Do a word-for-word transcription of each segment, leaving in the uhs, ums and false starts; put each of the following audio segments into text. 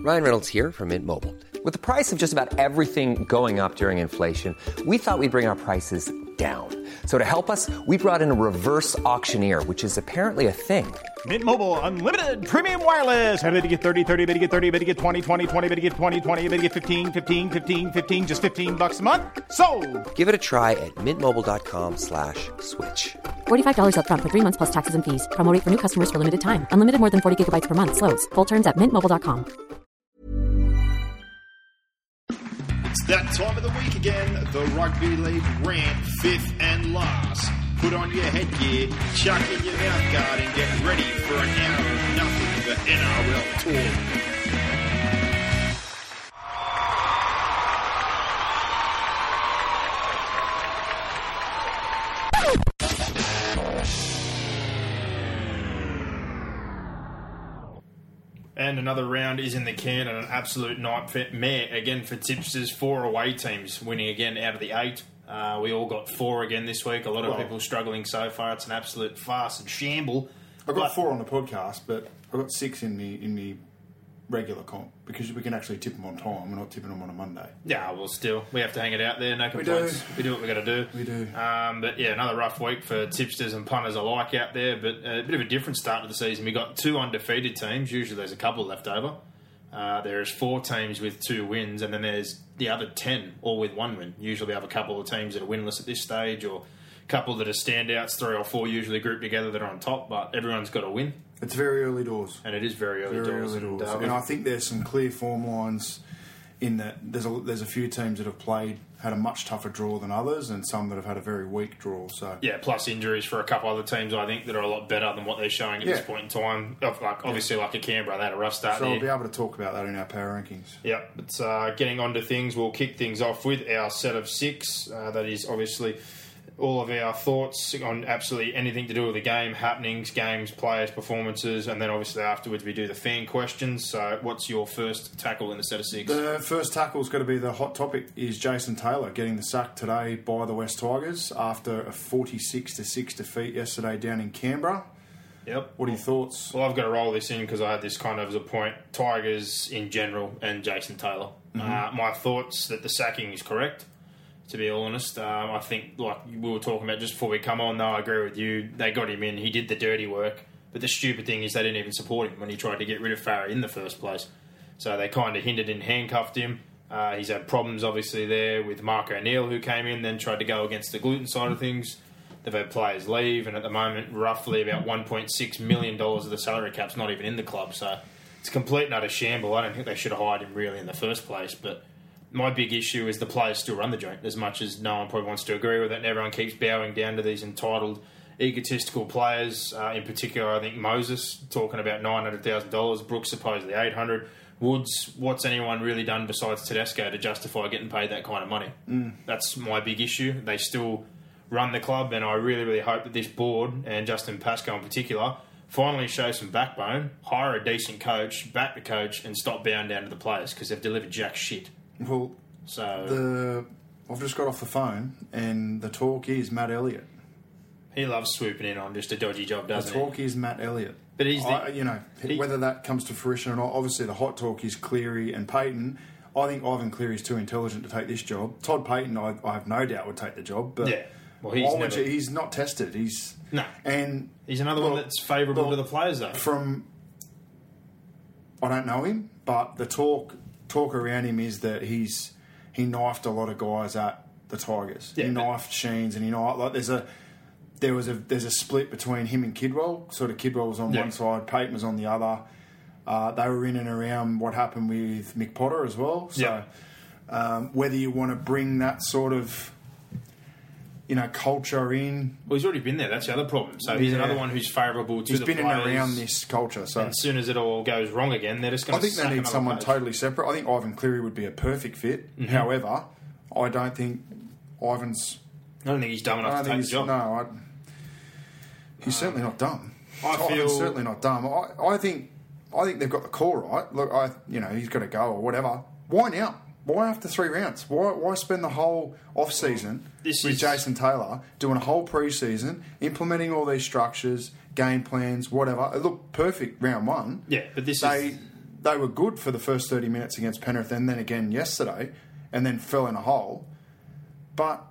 Ryan Reynolds here from Mint Mobile. With the price of just about everything going up during inflation, we thought we'd bring our prices down. So to help us, we brought in a reverse auctioneer, which is apparently a thing. Mint Mobile Unlimited Premium Wireless. How to get thirty, thirty, how to get thirty, how to get twenty, twenty, twenty, how to get twenty, twenty, how to get fifteen, fifteen, fifteen, fifteen, just fifteen bucks a month? Sold! Give it a try at mintmobile.com slash switch. forty-five dollars up front for three months plus taxes and fees. Promo rate for new customers for limited time. Unlimited more than forty gigabytes per month. Slows full terms at mint mobile dot com. It's that time of the week again. The Rugby League rant, fifth and last. Put on your headgear, chuck in your mouth guard, and get ready for an hour of nothing but N R L talk. And another round is in the can and an absolute nightmare again for tipsters. Four away teams winning again out of the eight. Uh, we all got four again this week. A lot of well, people struggling so far. It's an absolute farce and shamble. I got but, four on the podcast, but I got six in the in the regular comp because we can actually tip them on time. We're not tipping them on a Monday. Yeah, well, still we have to hang it out there. No complaints. We do, we do what we got to do. We do. Um, but yeah, another rough week for tipsters and punters alike out there. But a bit of a different start to the season. We got two undefeated teams. Usually there's a couple left over. Uh, there's four teams with two wins, and then there's the other ten, all with one win. Usually we have a couple of teams that are winless at this stage, or a couple that are standouts, three or four usually grouped together that are on top, but everyone's got a win. It's very early doors. And it is very early very doors. Early doors. And, uh, and I think there's some clear form lines in that there's a, there's a few teams that have played, had a much tougher draw than others, and some that have had a very weak draw. So yeah, plus injuries for a couple other teams, I think, that are a lot better than what they're showing at yeah. this point in time. Like obviously, yeah. like a Canberra, they had a rough start. So there. we'll be able to talk about that in our power rankings. Yeah, but uh, getting on to things, we'll kick things off with our set of six. Uh, that is obviously all of our thoughts on absolutely anything to do with the game, happenings, games, players, performances, and then obviously afterwards we do the fan questions. So what's your first tackle in the set of six? The first tackle's got to be the hot topic is Jason Taylor getting the sack today by the West Tigers after a forty-six to six defeat yesterday down in Canberra. Yep. What are your thoughts? Well, I've got to roll this in because I had this kind of as a point. Tigers in general and Jason Taylor. Mm-hmm. Uh, my thoughts that the sacking is correct. To be honest, um, I think, like we were talking about just before we come on, though, I agree with you. They got him in. He did the dirty work. But the stupid thing is they didn't even support him when he tried to get rid of Farah in the first place. So they kind of hindered and handcuffed him. Uh, he's had problems, obviously, there with Mark O'Neill, who came in, then tried to go against the gluten side of things. They've had players leave, and at the moment, roughly about one point six million dollars of the salary cap's not even in the club. So it's a complete and utter shamble. I don't think they should have hired him, really, in the first place, but my big issue is the players still run the joint, as much as no one probably wants to agree with it, and everyone keeps bowing down to these entitled, egotistical players. Uh, in particular, I think Moses, talking about nine hundred thousand dollars, Brooks supposedly eight hundred thousand dollars. Woods, what's anyone really done besides Tedesco to justify getting paid that kind of money? Mm. That's my big issue. They still run the club, and I really, really hope that this board, and Justin Pascoe in particular, finally show some backbone, hire a decent coach, back the coach, and stop bowing down to the players, because they've delivered jack shit. Well, so the I've just got off the phone, and the talk is Matt Elliott. He loves swooping in on just a dodgy job, doesn't he? The talk he? is Matt Elliott. But he's the, I, you know, he, whether that comes to fruition or not, obviously the hot talk is Cleary and Payton. I think Ivan Cleary is too intelligent to take this job. Todd Payton, I, I have no doubt, would take the job. But yeah. Well, he's, never, you, he's not tested. He's No. And he's another well, one that's favourable well, to the players, though. From, I don't know him, but the talk talk around him is that he's he knifed a lot of guys at the Tigers. Yeah, he but, knifed Sheens, and he knifed like there's a there was a there's a split between him and Kidwell. Sort of Kidwell was on yeah. one side, Payton was on the other. Uh, they were in and around what happened with Mick Potter as well. So yeah. um, whether you want to bring that sort of you know culture in, well, he's already been there. That's the other problem. So he's yeah. another one who's favourable to he's the been players. in and around this culture. So and as soon as it all goes wrong again, they're just going I to. think they need someone coach. totally separate. I think Ivan Cleary would be a perfect fit. Mm-hmm. However, I don't think Ivan's. I don't think he's dumb enough to take the job. No, I, he's uh, certainly not dumb. I Ivan's feel certainly not dumb. I, I think. I think they've got the core right. Look, I you know he's got to go or whatever. Why now? Why after three rounds? Why why spend the whole off season this with is... Jason Taylor doing a whole pre-season, implementing all these structures, game plans, whatever? It looked perfect round one. Yeah, but this they, is they were good for the first thirty minutes against Penrith and then again yesterday and then fell in a hole. But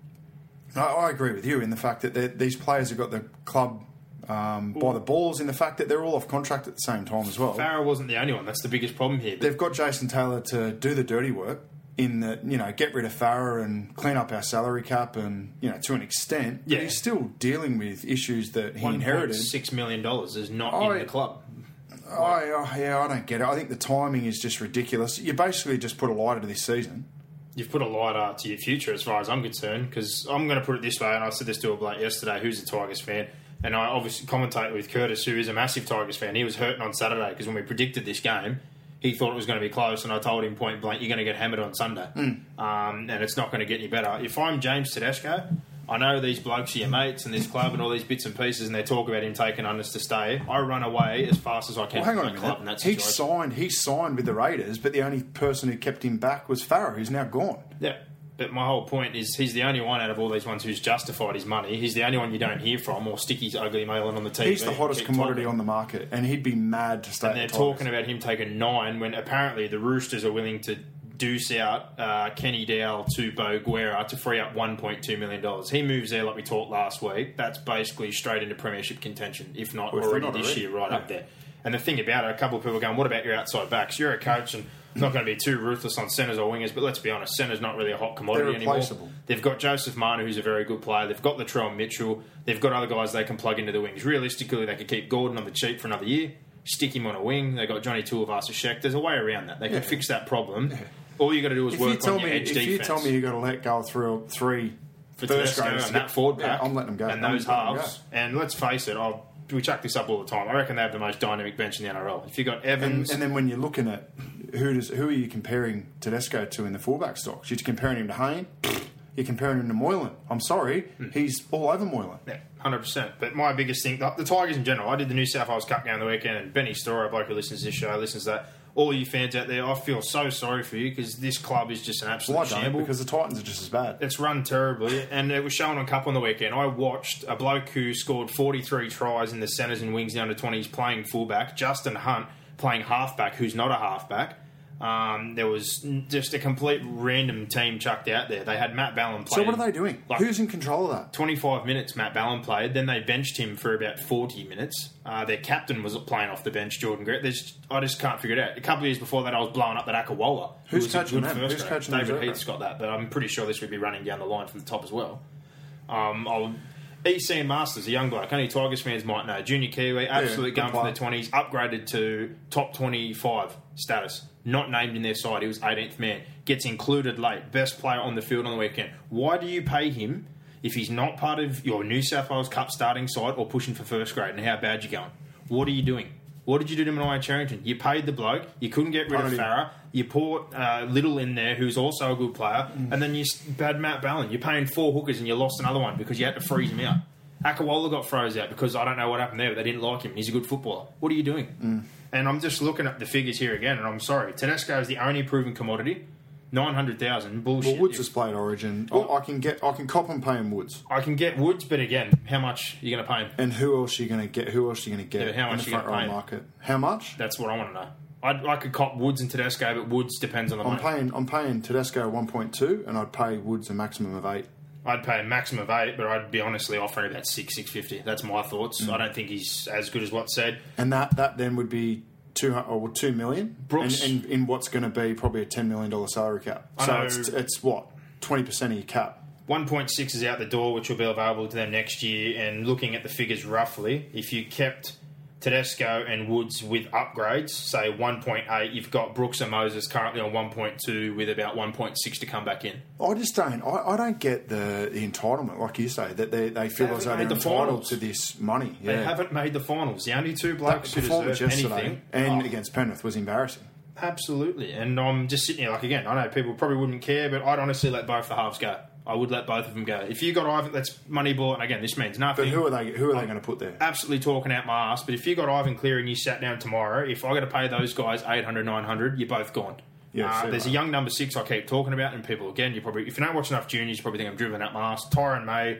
I, I agree with you in the fact that these players have got the club um, by the balls, in the fact that they're all off contract at the same time as well. Farah wasn't the only one. That's the biggest problem here. They've got Jason Taylor to do the dirty work in the, you know, get rid of Farah and clean up our salary cap and, you know, to an extent. Yeah. But he's still dealing with issues that he inherited. one point six million dollars is not I, in the club. I, I, yeah, I don't get it. I think the timing is just ridiculous. You basically just put a lighter to this season. You've put a lighter to your future as far as I'm concerned, because I'm going to put it this way, and I said this to a bloke yesterday who's a Tigers fan, and I obviously commentate with Curtis, who is a massive Tigers fan. He was hurting on Saturday because when we predicted this game, he thought it was going to be close, and I told him point blank, you're going to get hammered on Sunday. Mm. Um, and it's not going to get any better. If I'm James Tedesco, I know these blokes are your mates and this club and all these bits and pieces, and they talk about him taking unders to stay. I run away as fast as I can well, hang from on my a club in minute. that He situation. signed, he signed with the Raiders, but the only person who kept him back was Farah, who's now gone. Yeah. But my whole point is he's the only one out of all these ones who's justified his money. He's the only one you don't hear from or stick his ugly mailing on the T V. He's the hottest commodity on the market, and he'd be mad to stay And at they're the talking about him taking nine when apparently the Roosters are willing to deuce out uh, Kenny Dowell to Bo Guerra to free up one point two million dollars. He moves there like we talked last week. That's basically straight into premiership contention, if not well, already not this already. year, right yeah. up there. And the thing about it, a couple of people are going, what about your outside backs? You're a coach and not going to be too ruthless on centres or wingers, but let's be honest, centre's not really a hot commodity They're anymore. replaceable. They've got Joseph Manu, who's a very good player. They've got Latrell Mitchell. They've got other guys they can plug into the wings. Realistically, they could keep Gordon on the cheap for another year, stick him on a wing. They've got Johnny Tuivasa-Sheck. There's a way around that. They can Yeah. fix that problem. Yeah. All you got to do is If work you tell on your me, edge if defence. you tell me you got to let go through three For first Tedesco graders, and that forward pack, yeah, I'm letting them go. and I'm those letting them halves. go. And let's face it, I'll, we chuck this up all the time. I reckon they have the most dynamic bench in the N R L. If you got Evans, And, and then when you're looking at who does who are you comparing Tedesco to in the fullback stocks? You're comparing him to Hayne. You're comparing him to Moylan. I'm sorry, Hmm. he's all over Moylan. yeah, one hundred percent. But my biggest thing, the, the Tigers in general, I did the New South Wales Cup game on the weekend, and Benny Storer, a bloke who listens to this show, listens to that. All you fans out there, I feel so sorry for you because this club is just an absolute Well, I don't, shamble. because the Titans are just as bad. It's run terribly, and it was shown on Cup on the weekend. I watched a bloke who scored forty-three tries in the centres and wings, the under twenties, playing fullback. Justin Hunt playing halfback, who's not a halfback. Um, there was just a complete random team chucked out there. They had Matt Ballon So playing. what are they doing? Like, Who's in control of that? twenty-five minutes Matt Ballon played, then they benched him for about forty minutes. Uh, their captain was playing off the bench, Jordan Grant. There's, I just can't figure it out. A couple of years before that, I was blowing up that Akawala. who Who's was a coaching good them? first Who's grade. coaching them David reserve Heath's got that, but I'm pretty sure this would be running down the line from the top as well. Um, I'll, E C M Masters, a young bloke, only Tigers fans might know. Junior Kiwi, absolutely good going from player. the twenties, upgraded to top twenty-five status. Not named in their side, he was eighteenth man. Gets included late, best player on the field on the weekend. Why do you pay him if he's not part of your New South Wales Cup starting side or pushing for first grade, and how bad you're going? What are you doing? What did you do to Mania Charrington? You paid the bloke, you couldn't get rid of Only- Farah, you put uh, Little in there, who's also a good player, Mm. and then you bad Matt Ballon. You're paying four hookers and you lost another one because you had to freeze him out. Akawala got froze out because I don't know what happened there, but they didn't like him. He's a good footballer. What are you doing? Mm. And I'm just looking at the figures here again, and I'm sorry. Tedesco is the only proven commodity. nine hundred thousand. Bullshit. Well, Woods If- has played Origin. I I can get, I can cop and pay him Woods. I can get Woods, but again, how much are you going to pay him? And who else are you going to get? Who else are you going to get Yeah, but how in much the you front gonna row pay him? market? How much? That's what I want to know. I'd, I could cop Woods and Tedesco, but Woods depends on the I'm money. paying. I'm paying Tedesco one point two, and I'd pay Woods a maximum of eight. I'd pay a maximum of eight, but I'd be honestly offering about six, six fifty. That's my thoughts. Mm. I don't think he's as good as what's said. And that, that then would be two hundred or two million. Brooks- and, and in what's going to be probably a ten million dollar salary cap. I So know- it's, it's what twenty percent of your cap. one point six is out the door, which will be available to them next year. And looking at the figures roughly, if you kept Tedesco and Woods with upgrades, say one point eight, you've got Brooks and Moses currently on one point two with about one point six to come back in. I just don't. I, I don't get the, the entitlement, like you say, that they, they feel They as though they're haven't made the entitled finals. to this money. Yeah. They haven't made the finals. The only two That blokes who performance deserve yesterday anything. and Oh. against Penrith was embarrassing. Absolutely. And I'm just sitting here, like, again, I know people probably wouldn't care, but I'd honestly let both the halves go. I would let both of them go. If you got Ivan, that's Moneyball, and again, this means nothing. But who are they? Who are they going to put there? Absolutely talking out my ass, but if you got Ivan Cleary and you sat down tomorrow, if I got to pay those guys eight hundred, nine hundred, you're both gone. Yeah, uh, fair there's a enough. young number six I keep talking about, and people, again, you probably, if you don't watch enough juniors, you probably think I'm driven out my ass. Tyron May,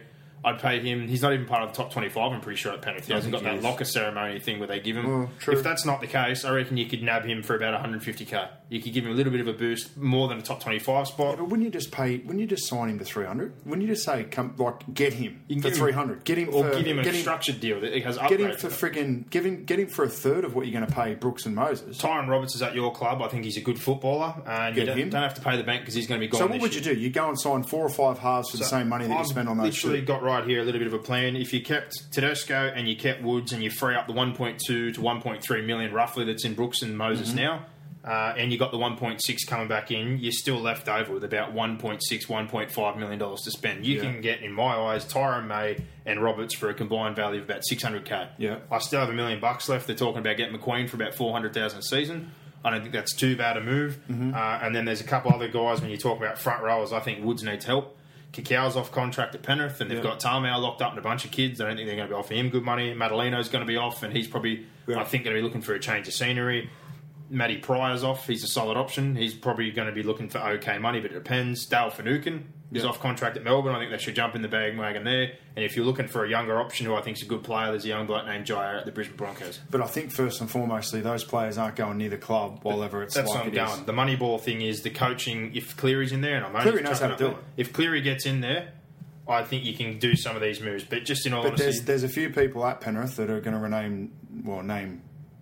I'd pay him. He's not even part of the top twenty-five, I'm pretty sure, at Penrith. He hasn't got he that is. locker ceremony thing where they give him. Well, true. If that's not the case, I reckon you could nab him for about one hundred fifty K. You could give him a little bit of a boost, more than a top twenty-five spot. Yeah, but wouldn't you just pay? Wouldn't you just sign him to three hundred? Wouldn't you just say, "Come, like, get him You can for give him- three hundred? Get him or for give him a get structured deal that has Get him upgrades for in it. friggin' give him get him for a third of what you're going to pay Brooks and Moses. Tyron Roberts is at your club. I think he's a good footballer, and you Get don't, him. don't have to pay the bank because he's going to be gone. So what this would year. you do? You go and sign four or five halves for the same money that you I've spend on those literally two. got right here a little bit of a plan. If you kept Tedesco and you kept Woods and you free up the one point two to one point three million roughly that's in Brooks and Moses Mm-hmm. now, uh, and you got the one point six coming back in, you're still left over with about one point six, one point five million dollars to spend. You Yeah. can get, in my eyes, Tyrone May and Roberts for a combined value of about six hundred K. Yeah. I still have a million bucks left. They're talking about getting McQueen for about four hundred thousand a season. I don't think that's too bad a move. Mm-hmm. Uh, and then there's a couple other guys when you talk about front rowers. I think Woods needs help. Kikau's off contract at Penrith, and they've Yeah. got Tarmow locked up and a bunch of kids. I don't think they're going to be offering him good money. Madaleno's going to be off, and he's probably, Yeah. I think, going to be looking for a change of scenery. Matty Pryor's off. He's a solid option. He's probably going to be looking for okay money, but it depends. Dale Finucane is Yeah. off contract at Melbourne. I think they should jump in the bandwagon there. And if you're looking for a younger option who I think is a good player, there's a young bloke named Jair at the Brisbane Broncos. But I think first and foremostly, those players aren't going near the club while ever it's That's like what I'm it going. is. The money ball thing is the coaching. If Cleary's in there, and I'm only Cleary knows how to chucking do up- it. If Cleary gets in there, I think you can do some of these moves. But just in all But honesty, there's there's a few people at Penrith that are going to rename well name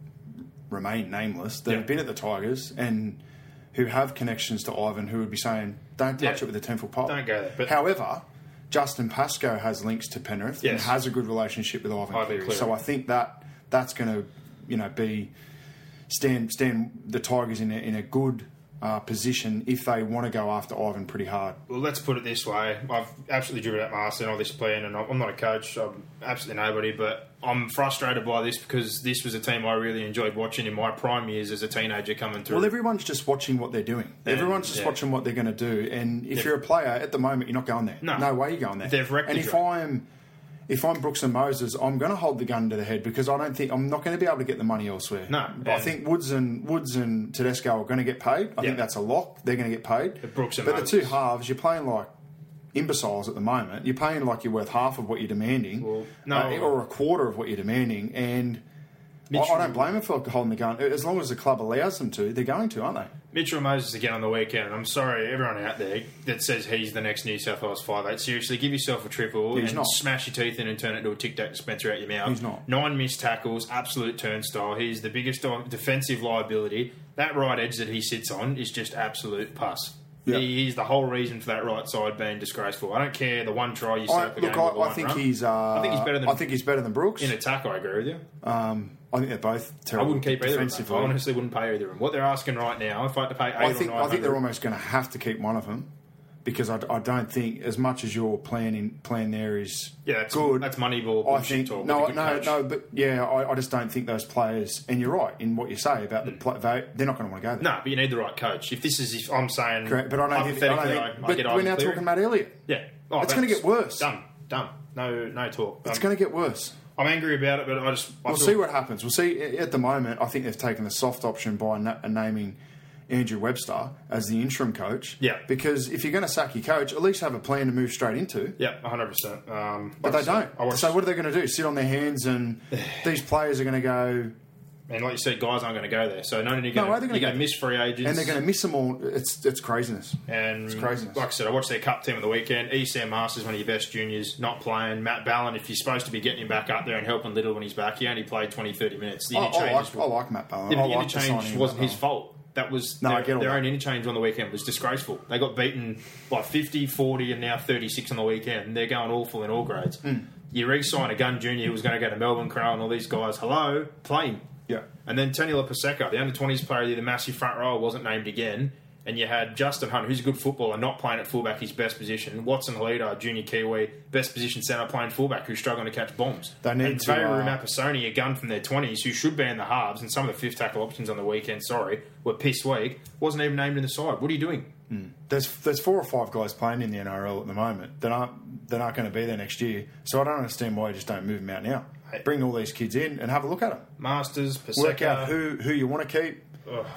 remain nameless that Yeah. have been at the Tigers and who have connections to Ivan who would be saying, "Don't touch Yeah. it with a ten foot pole." Don't go there. But- However, Justin Pascoe has links to Penrith and Yes. has a good relationship with Ivan Ivan Cleary. Cleary. So I think that that's going to you know be stand stand the Tigers in a, in a good uh, position if they want to go after Ivan pretty hard. well, let's put it this way. I've absolutely driven out my arse in all this plan, and I'm not a coach. I'm absolutely nobody, but I'm frustrated by this because this was a team I really enjoyed watching in my prime years as a teenager coming through. Well, everyone's just watching what they're doing. And, everyone's just yeah. watching what they're going to do. And if They've- you're a player at the moment, you're not going there. No. way you're going there. They've wrecked And the if dream. I'm if I'm Brooks and Moses, I'm going to hold the gun to the head because I don't think I'm not going to be able to get the money elsewhere. No, I and- think Woods and Woods and Tedesco are going to get paid. I Yeah. think that's a lock. They're going to get paid. But Brooks and but the two Moses- halves, you're playing like imbeciles at the moment. You're paying like you're worth half of what you're demanding, Well, no. uh, or a quarter of what you're demanding, and. I, Mitchell- I don't blame them for holding the gun. As long as the club allows them to, they're going to, aren't they? Mitchell Moses again on the weekend, and I'm sorry, everyone out there that says he's the next New South Wales five eight. Seriously, give yourself a triple Yeah, he's and not. smash your teeth in and turn it into a Tic Tac dispenser out your mouth. He's not. Nine missed tackles, absolute turnstile. He's the biggest defensive liability. That right edge that he sits on is just absolute pus. Yeah. He, he's the whole reason for that right side being disgraceful. I don't care the one try you set I, up a look, game with I, I one think run. he's. Uh, I think he's better than. I think he's better than Brooks. in attack, I agree with you. Um, I think they're both I terrible. wouldn't keep either of them. defensively. I honestly wouldn't pay either of them. What they're asking right now, if I had to pay eight I think or nine I think they're hundred- almost going to have to keep one of them because I, I don't think as much as your plan in, plan there is Yeah, that's- good. that's Moneyball I bullshit think talk with no a good no coach. no, but yeah, I, I just don't think those players. And you're right in what you say about the play, they, they're not going to want to go there. No, but you need the right coach. If this is, if I'm saying, Correct, but I don't think. I don't hypothetically, think I, I but get we're Ivan now Cleary. talking about Elliott. Yeah, oh, It's gonna that's get worse. Done, done. No, no talk. It's Um, going to get worse. I'm angry about it, but I just. I We'll feel- see what happens. We'll see. At the moment, I think they've taken the soft option by na- naming Andrew Webster as the interim coach. Yeah. Because if you're going to sack your coach, at least have a plan to move straight into. Yeah, one hundred percent. Um, But like they I don't. said, I watched, So what are they going to do? Sit on their hands and these players are going to go... and like you said, guys aren't going to go there. So not only No, going they're to gonna you're going go- to miss free agents, And they're going to miss them all. It's it's craziness. And It's craziness. like I said, I watched their cup team on the weekend. E. Sam Masters, one of your best juniors, not playing. Matt Ballon, if you're supposed to be getting him back up there and helping Little when he's back, he only played twenty, thirty minutes. The I, I, interchanges like, I like Matt Ballon. Yeah, I but the like the signing interchange of wasn't Matt his Ballon. fault. That was No, I their, get all their that. own interchange on the weekend was disgraceful. They got beaten by fifty, forty, and now thirty-six on the weekend. They're going awful in all grades. Mm. You re-sign a gun junior who was going to go to Melbourne, Crow, and all these guys. Hello, play him. Yeah. And then Tony Lapaseka, the under twenties player, the massive front rower, wasn't named again. And you had Justin Hunt, who's a good footballer, not playing at fullback, his best position. Watson Halida, junior Kiwi, best position centre, playing fullback, who's struggling to catch bombs. They need and to, Vayru uh, Mapasoni, a gun from their twenties, who should be in the halves, and some of the fifth tackle options on the weekend, sorry, were piss weak, wasn't even named in the side. What are you doing? There's there's four or five guys playing in the N R L at the moment that aren't they're not going to be there next year. So I don't understand why you just don't move them out now. Bring all these kids in and have a look at them. Masters, Paseka. Work out who who you want to keep.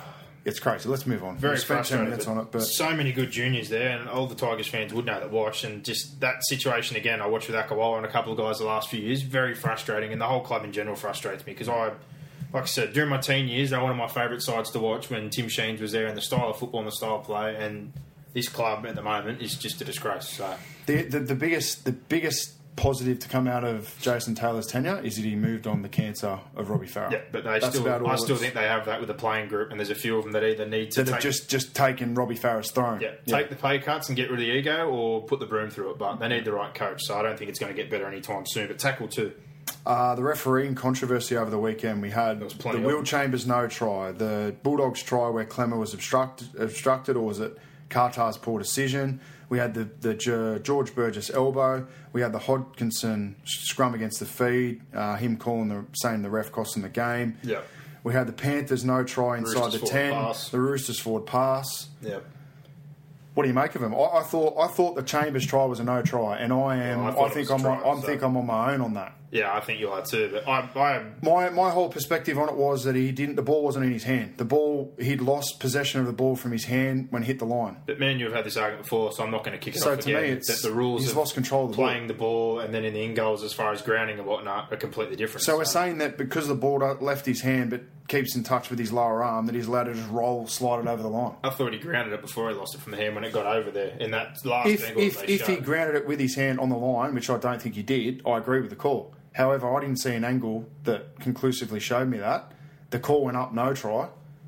it's crazy. Let's move on. Very We've spent ten frustrating. minutes on it, but so many good juniors there, and all the Tigers fans would know that watch. And just that situation again, I watched with Akawala and a couple of guys the last few years. Very frustrating, and the whole club in general frustrates me because I, like I said, during my teen years, they were one of my favourite sides to watch when Tim Sheens was there and the style of football and the style of play. And this club at the moment is just a disgrace. So the, the the biggest the biggest. positive to come out of Jason Taylor's tenure is that he moved on the cancer of Robbie Farah. yeah, but they That's still, about all I still it's- think they have that with the playing group, and there's a few of them that either need to that take, have just, just taken Robbie Farah's throne. yeah, take the pay cuts and get rid of the ego, or put the broom through it. But they need the right coach, so I don't think it's going to get better anytime soon. But tackle too. Uh, the refereeing controversy over the weekend, we had was the plenty of Will them. Chambers no try, the Bulldogs try where Clemmer was obstructed, obstructed or was it Carter's poor decision? We had the, the Ge- George Burgess elbow. We had the Hodkinson scrum against the feed, uh, him calling the saying the ref cost him the game. Yeah. We had the Panthers no try inside Roosters the forward ten, pass. the Roosters forward pass. Yeah. What do you make of him? I, I thought I thought the Chambers try was a no try, and I am. Well, I I, thought it think was I'm. a on, try, I so- think I'm on my own on that. Yeah, I think you are too. But I, I My my whole perspective on it was that he didn't. The ball wasn't in his hand. The ball he'd lost possession of the ball from his hand when it hit the line. But me and you have had this argument before, so I'm not going to kick it So off to again. me, it's- that the rules he's of lost control of the playing the ball and then in the in goals as far as grounding and whatnot are completely different. So we're saying that because the ball left his hand but keeps in touch with his lower arm, that he's allowed to just roll, slide it over the line. I thought he grounded it before he lost it from the hand when it got over there in that last If angle if that they if he showed. grounded it with his hand on the line, which I don't think he did, I agree with the call. However, I didn't see an angle that conclusively showed me that. The call went up, no try.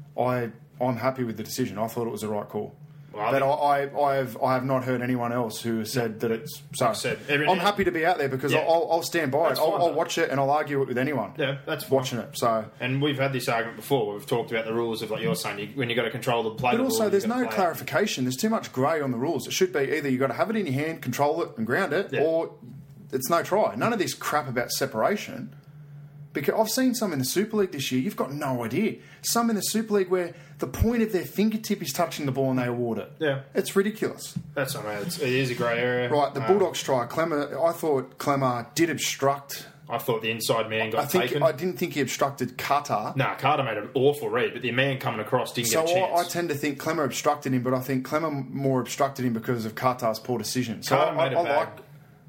I I'm happy with the decision. I thought it was the right call. Well, I but think- I, I, I have I have not heard anyone else who has said that it's so. I've said every- I'm happy to be out there because Yeah. I'll, I'll stand by it. That's I'll, fine, I'll though. watch it and I'll argue it with anyone. Yeah, that's fine. watching it. So, And we've had this argument before. We've talked about the rules of, like you're saying, you, when you've got to control the play. but the ball, also you've there's got to no play it. clarification. There's too much grey on the rules. It should be either you've got to have it in your hand, control it, and ground it, Yeah. or it's no try. None of this crap about separation. Because I've seen some in the Super League this year, you've got no idea. Some in the Super League where the point of their fingertip is touching the ball and they award it. Yeah. It's ridiculous. That's what I mean. It's, it is a grey area. Right, the Um, Bulldogs try. Clemmer, I thought Clemmer did obstruct. I thought the inside man got I think taken. I didn't think he obstructed Qatar. Nah, Carter made an awful read, but the man coming across didn't So get a chance. I, I tend to think Clemmer obstructed him, but I think Clemmer more obstructed him because of Qatar's poor decision. So Carter I, made a I, bad- like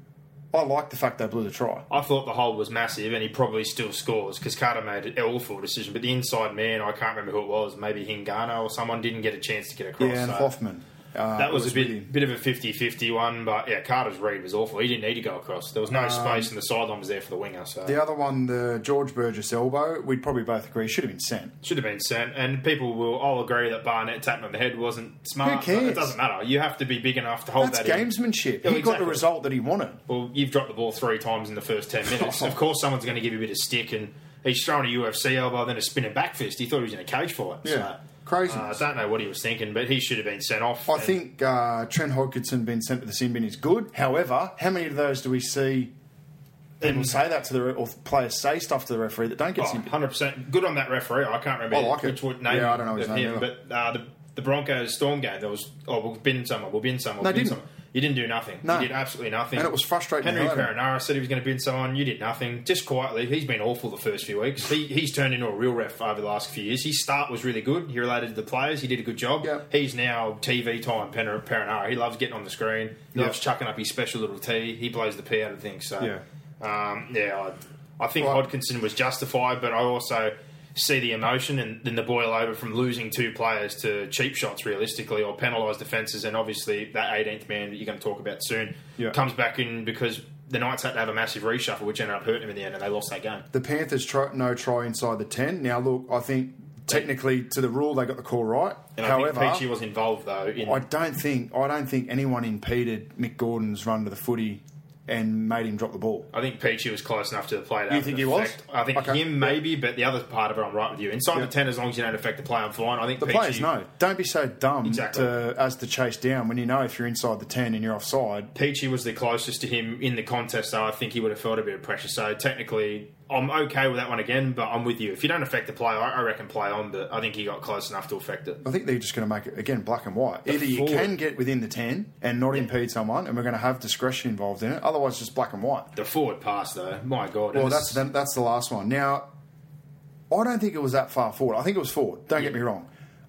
I like the fact they blew the try. I thought the hold was massive, and he probably still scores because Carter made an awful decision. But the inside man, I can't remember who it was, maybe Hingano or someone, didn't get a chance to get across. Yeah, and so Hoffman. Uh, that was, was a bit with him. bit of a fifty-fifty one, but yeah, Carter's read was awful. He didn't need to go across. There was no space, and the sideline was there for the winger. So The other one, the George Burgess elbow, we'd probably both agree should have been sent. should have been sent, and people will all agree that Barnett tapping on the head wasn't smart. Who cares? It doesn't matter. You have to be big enough to hold That's that in. gamesmanship. Yeah, he got the exactly. result that he wanted. Well, you've dropped the ball three times in the first ten minutes. Of course, someone's going to give you a bit of stick, and he's throwing a U F C elbow, then a spinning back fist. He thought he was in a cage fight. Yeah. So, Craziness. uh, I don't know what he was thinking, but he should have been sent off. I And think uh, Trent Hodgkinson being sent to the sin bin is good. However, how many of those do we see people say that to the re- or players say stuff to the referee that don't get Oh, sin bin? one hundred percent good on that referee. I can't remember I like it. which would name Yeah, I don't know his of name him, either. but uh, the, the Broncos Storm game, there was, oh, we'll bin someone, we'll bin someone, No, we'll bin didn't. someone. You didn't do nothing. No. You did absolutely nothing. And it was frustrating Henry the hell out of him. Perenara said he was going to bin someone. You did nothing. Just quietly. He's been awful the first few weeks. He, he's turned into a real ref over the last few years. His start was really good. He related to the players. He did a good job. Yeah. He's now T V time, Pen- Perenara. He loves getting on the screen. He Yeah. loves chucking up his special little tee. He blows the pee out of things. So, Yeah. um, yeah, I, I think Right. Hodgkinson was justified, but I also see the emotion and then the boil over from losing two players to cheap shots realistically or penalised defences, and obviously that eighteenth man that you're going to talk about soon Yeah. comes back in because the Knights had to have a massive reshuffle, which ended up hurting them in the end, and they lost that game. The Panthers try, no try inside the ten. Now, look, I think technically to the rule they got the call right. And However, I think Peachy was involved though. In, I don't think I don't think anyone impeded Mick Gordon's run to the footy and made him drop the ball. I think Peachy was close enough to the play. to You have think an he was? effect. I think Okay. him maybe, but the other part of it, I'm right with you. Inside Yeah. the ten, as long as you don't affect the play, I'm fine. I think The Peachy, players know. Don't be so dumb Exactly. to, as to chase down when you know if you're inside the ten and you're offside. Peachy was the closest to him in the contest, so I think he would have felt a bit of pressure. So technically, I'm okay with that one again, but I'm with you. If you don't affect the play, I, I reckon play on, but I think he got close enough to affect it. I think they're just going to make it, again, black and white. Either you forward- can get within the ten and not impede someone, and we're going to have discretion involved in it. Otherwise, just black and white. The forward pass, though, my God. Well, and that's this- the, that's the last one. Now, I don't think it was that far forward. I think it was forward. Don't get me wrong.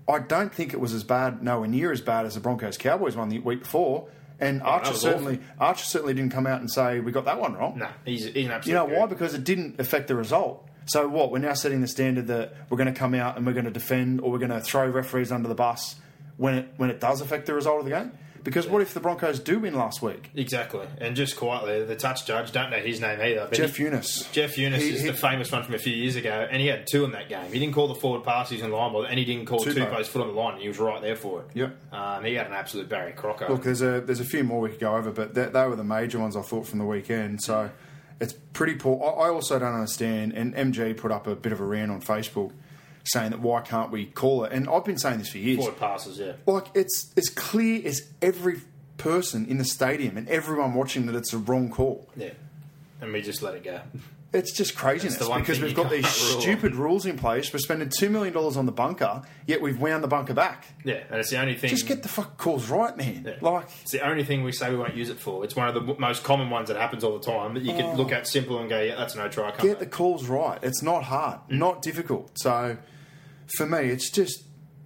I don't think it was as bad, nowhere near as bad as the Broncos-Cowboys one the week before. And that Archer was certainly Archer certainly didn't come out and say, we got that one wrong. No, he's, he's an absolute You know why? good. Because it didn't affect the result. So what? We're now setting the standard that we're going to come out and we're going to defend, or we're going to throw referees under the bus when it when it does affect the result of the game. Because what if the Broncos do win last week? Exactly. And just quietly, the touch judge, don't know his name either. But Jeff he, Eunice. Jeff Eunice He- is he- the famous one from a few years ago, and he had two in that game. He didn't call the forward pass, he was in the line ball, and he didn't call Two two both. post foot on the line, and he was right there for it. Yep. Um, he had an absolute Barry Crocker. Look, there's a there's a few more we could go over, but they, they were the major ones I thought from the weekend. So it's pretty poor. I, I also don't understand, and M G put up a bit of a rant on Facebook saying that why can't we call it? And I've been saying this for years. Forward passes, yeah. Like, it's as clear as every person in the stadium and everyone watching that it's a wrong call. Yeah. And we just let it go. It's just craziness That's the one because thing we've you got these can't rule. stupid rules in place. We're spending two million dollars on the bunker, yet we've wound the bunker back. Yeah, and it's the only thing... Just get the fuck calls right, man. Yeah. Like, It's the only thing we say we won't use it for. It's one of the m- most common ones that happens all the time that you can look at simple and go, yeah, that's no try. Come Oh. get the back. calls right. It's not hard, Mm. not difficult. So, for me, it's just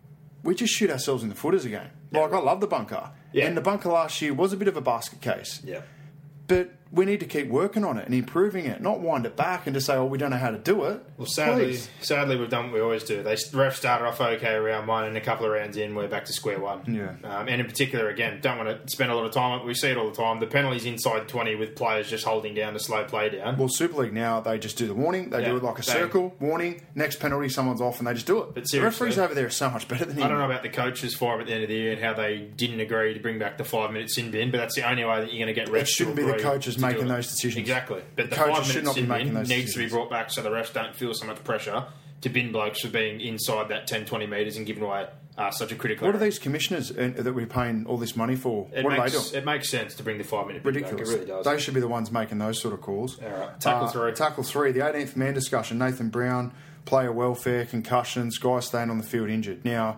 we just shoot ourselves in the foot as a game. Like, I love the bunker, Yeah. and the bunker last year was a bit of a basket case. Yeah. But we need to keep working on it and improving it, not wind it back and just say, oh, we don't know how to do it. Well, sadly, Please. sadly, we've done what we always do. They ref started off okay round one, and a couple of rounds in, we're back to square one. Yeah. Um, and in particular, again, don't want to spend a lot of time on it. We see it all the time. The penalties inside twenty with players just holding down to slow play down. Well, Super League now, they just do the warning. They Yeah, do it like a they- circle, warning, next penalty, someone's off, and they just do it. But the seriously, referees over there are so much better than him. I don't know about the coaches for him at the end of the year and how they didn't agree to bring back the five minute sin bin, but that's the only way that you're going to get refs. It shouldn't to be the agree coaches to do making it. those decisions. Exactly. But the Coaches five should minute not be sin making bin those needs decisions. to be brought back so the refs don't feel so much pressure to bin blokes for being inside that ten, twenty metres and giving away uh, such a critical What are error. these commissioners uh, that we're paying all this money for? It what makes, are they doing? It makes sense to bring the five minute bin back. Ridiculous. It really does. They should be the ones making those sort of calls. All right. Tackle three. Tackle three. The eighteenth man discussion. Nathan Brown, player welfare, concussions, guys staying on the field injured. Now,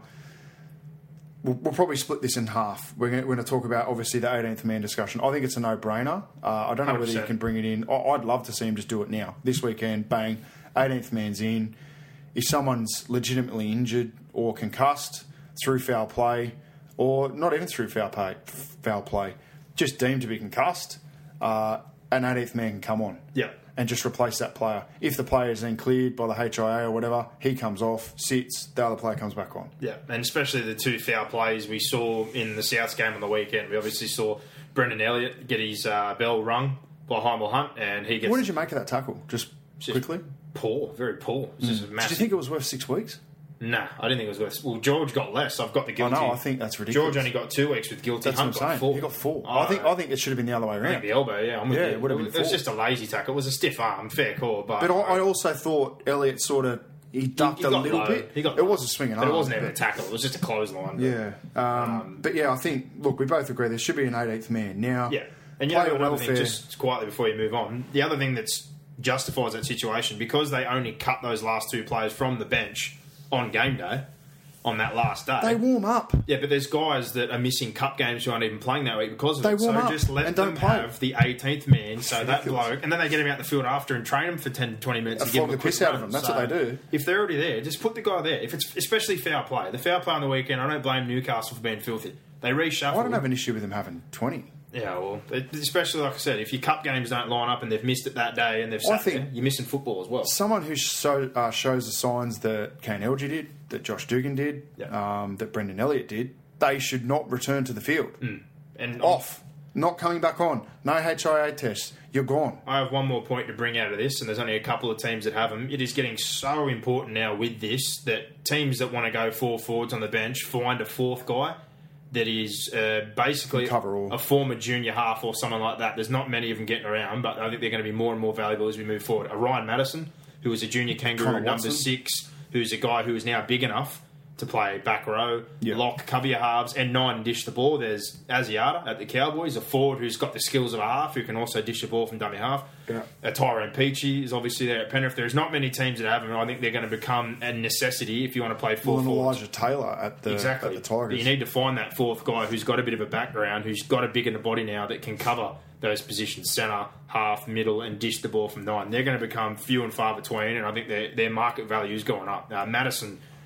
we'll, we'll probably split this in half. We're going to talk about, obviously, the eighteenth man discussion. I think it's a no-brainer. Uh, I don't know one hundred whether you percent. can bring it in. I, I'd love to see him just do it now. This weekend, bang, eighteenth man's in. If someone's legitimately injured or concussed through foul play, or not even through foul play, foul play, just deemed to be concussed, uh, an eighteenth man can come on. Yeah. And just replace that player. If the player is then cleared by the H I A or whatever, he comes off, sits, the other player comes back on. Yeah, and especially the two foul plays we saw in the Souths game on the weekend. We obviously saw Brendan Elliott get his uh, bell rung by Heimel Hunt, and he gets What did you make of that tackle? Just, just quickly? poor, very poor. It's just a Did massive. you think it was worth six weeks? Nah, I didn't think it was worth. Well, George got less. I've got the I guilty. know, I think that's ridiculous. George only got two weeks with guilty. That's what I'm Hunt got saying. four. He got four. Oh, I think I think it should have been the other way I around. think the elbow. Yeah, I'm with Yeah, you. it would have been It was four. just a lazy tackle. It was a stiff arm, fair call, but But I, I also thought Elliott sort of he ducked he a got little low. bit. He got it low. was a swinging but arm. it wasn't even a but- tackle. It was just a clothesline. Yeah, um, but yeah, I think look, we both agree there should be an eighteenth man now. Yeah, and you know player another thing, welfare. just quietly before you move on, the other thing that's justifies that situation because they only cut those last two players from the bench on game day on that last day. They warm up. Yeah, but there's guys that are missing cup games who aren't even playing that week because of They it. So warm up just let and them don't play. have the eighteenth man, so that ridiculous. bloke, and then they get him out the field after and train him for ten, twenty minutes And to give flog him a the quick piss out of run. them. That's So what they do. If they're already there, just put the guy there. If it's especially foul play, the foul play on the weekend, I don't blame Newcastle for being filthy. They reshuffle. I don't have an issue with them having twenty. Yeah, well, it- especially like I said, if your cup games don't line up and they've missed it that day and they've I sat think- there, you're missing football as well. Someone who so, uh, shows the signs that Kane Elgey did, that Josh Dugan did, Yeah. um, that Brendan Elliott did, they should not return to the field. And Off. Not coming back on. No H I A tests. You're gone. I have one more point to bring out of this, and there's only a couple of teams that have them. It is getting so important now with this that teams that want to go four forwards on the bench find a fourth guy that is uh, basically Can cover all. a former junior half or someone like that. There's not many of them getting around, but I think they're going to be more and more valuable as we move forward. A Ryan Madison, who was a junior kangaroo, Connor number Watson. six, who's a guy who is now big enough to play back row, Yeah. lock, cover your halves, and nine dish the ball. There's Asiata at the Cowboys, a forward who's got the skills of a half, who can also dish the ball from dummy half. Yeah. Uh, Tyrone Peachy is obviously there at Penrith. There's not many teams that have him. I think they're going to become a necessity if you want to play four Well, and forwards. Elijah Taylor at the, Exactly. at the Tigers. But you need to find that fourth guy who's got a bit of a background, who's got a big in the body now that can cover those positions, centre, half, middle, and dish the ball from nine. They're going to become few and far between, and I think their their market value is going up. Uh, Madison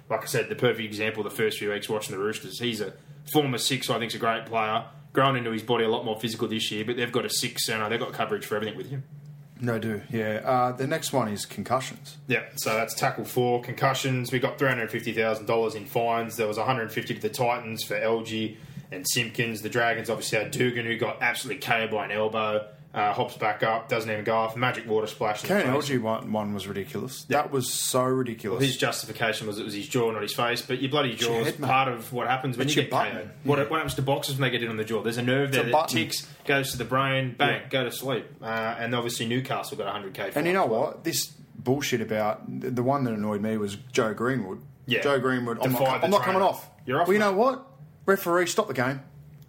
like I said, the perfect example the first few weeks watching the Roosters. He's a former six, who I think is a great player, grown into his body a lot more physical this year, but they've got a six centre. They've got coverage for everything with him. They do, yeah. Uh, the next one is concussions. Yeah, so that's tackle four. Concussions, we got three hundred fifty thousand dollars in fines. There was one hundred fifty to the Titans for L G and Simpkins. The Dragons obviously had Dugan, who got absolutely K O'd by an elbow. Uh, hops back up, doesn't even go off. Magic water splash. Karen L G one, one was ridiculous. Yeah. That was so ridiculous. Well, his justification was it was his jaw, not his face. But your bloody jaw is part of what happens when it's you get K O'd. Yeah. What, what happens to boxers when they get hit on the jaw? There's a nerve there a that button. ticks, goes to the brain, bang, yeah. go to sleep. Uh, and obviously Newcastle got one hundred K. And you know what? This bullshit about the one that annoyed me was Joe Greenwood. Yeah. Joe Greenwood. I'm Defied not, the I'm not coming trainer. off. You're off. Well, you mate. know what? Referee, stop the game.